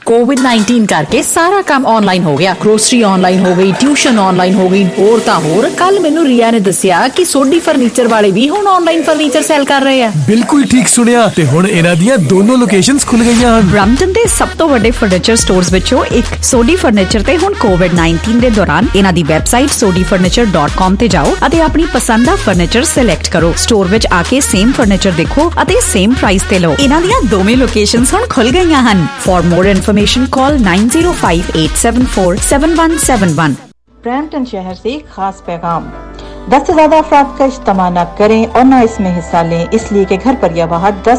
कोविड नाइनटीन करके सारा काम ऑनलाइन हो गया। ग्रोसरी ऑनलाइन हो गई, ट्यूशन ऑनलाइन हो गई, होर तां होर। कल मैनू रिया ने दसिया कि सोडी फर्नीचर वाले भी हुण ऑनलाइन फर्नीचर सेल कर रहे हैं। बिल्कुल ठीक सुनिया ते हुण इन्हां दियां दोनों लोकेशंस खुल गईयां हन। ब्रैम्पटन दे सब तो वड्डे फर्नीचर स्टोर्स विचों एक सोडी फर्नीचर ते हुण कोविड नाइनटीन दे दौरान इन्हां दी website Sodhi furniture dot com ते जाओ अते अपनी पसंद दा फर्नीचर सिलेक्ट करो। स्टोर विच आके सेम फर्नीचर देखो अते सेम प्राइस ते लो। इन्हां दियां दोवें लोकेशंस हुण खुल गईयां हन। For more information call nine zero five eight seven four seven one seven one. Brampton शहर से खास पैगाम, दस से ज्यादा अफराद का इज्तिमा न करें और न इसमें हिस्सा लें, इसलिए कि घर पर या बाहर दस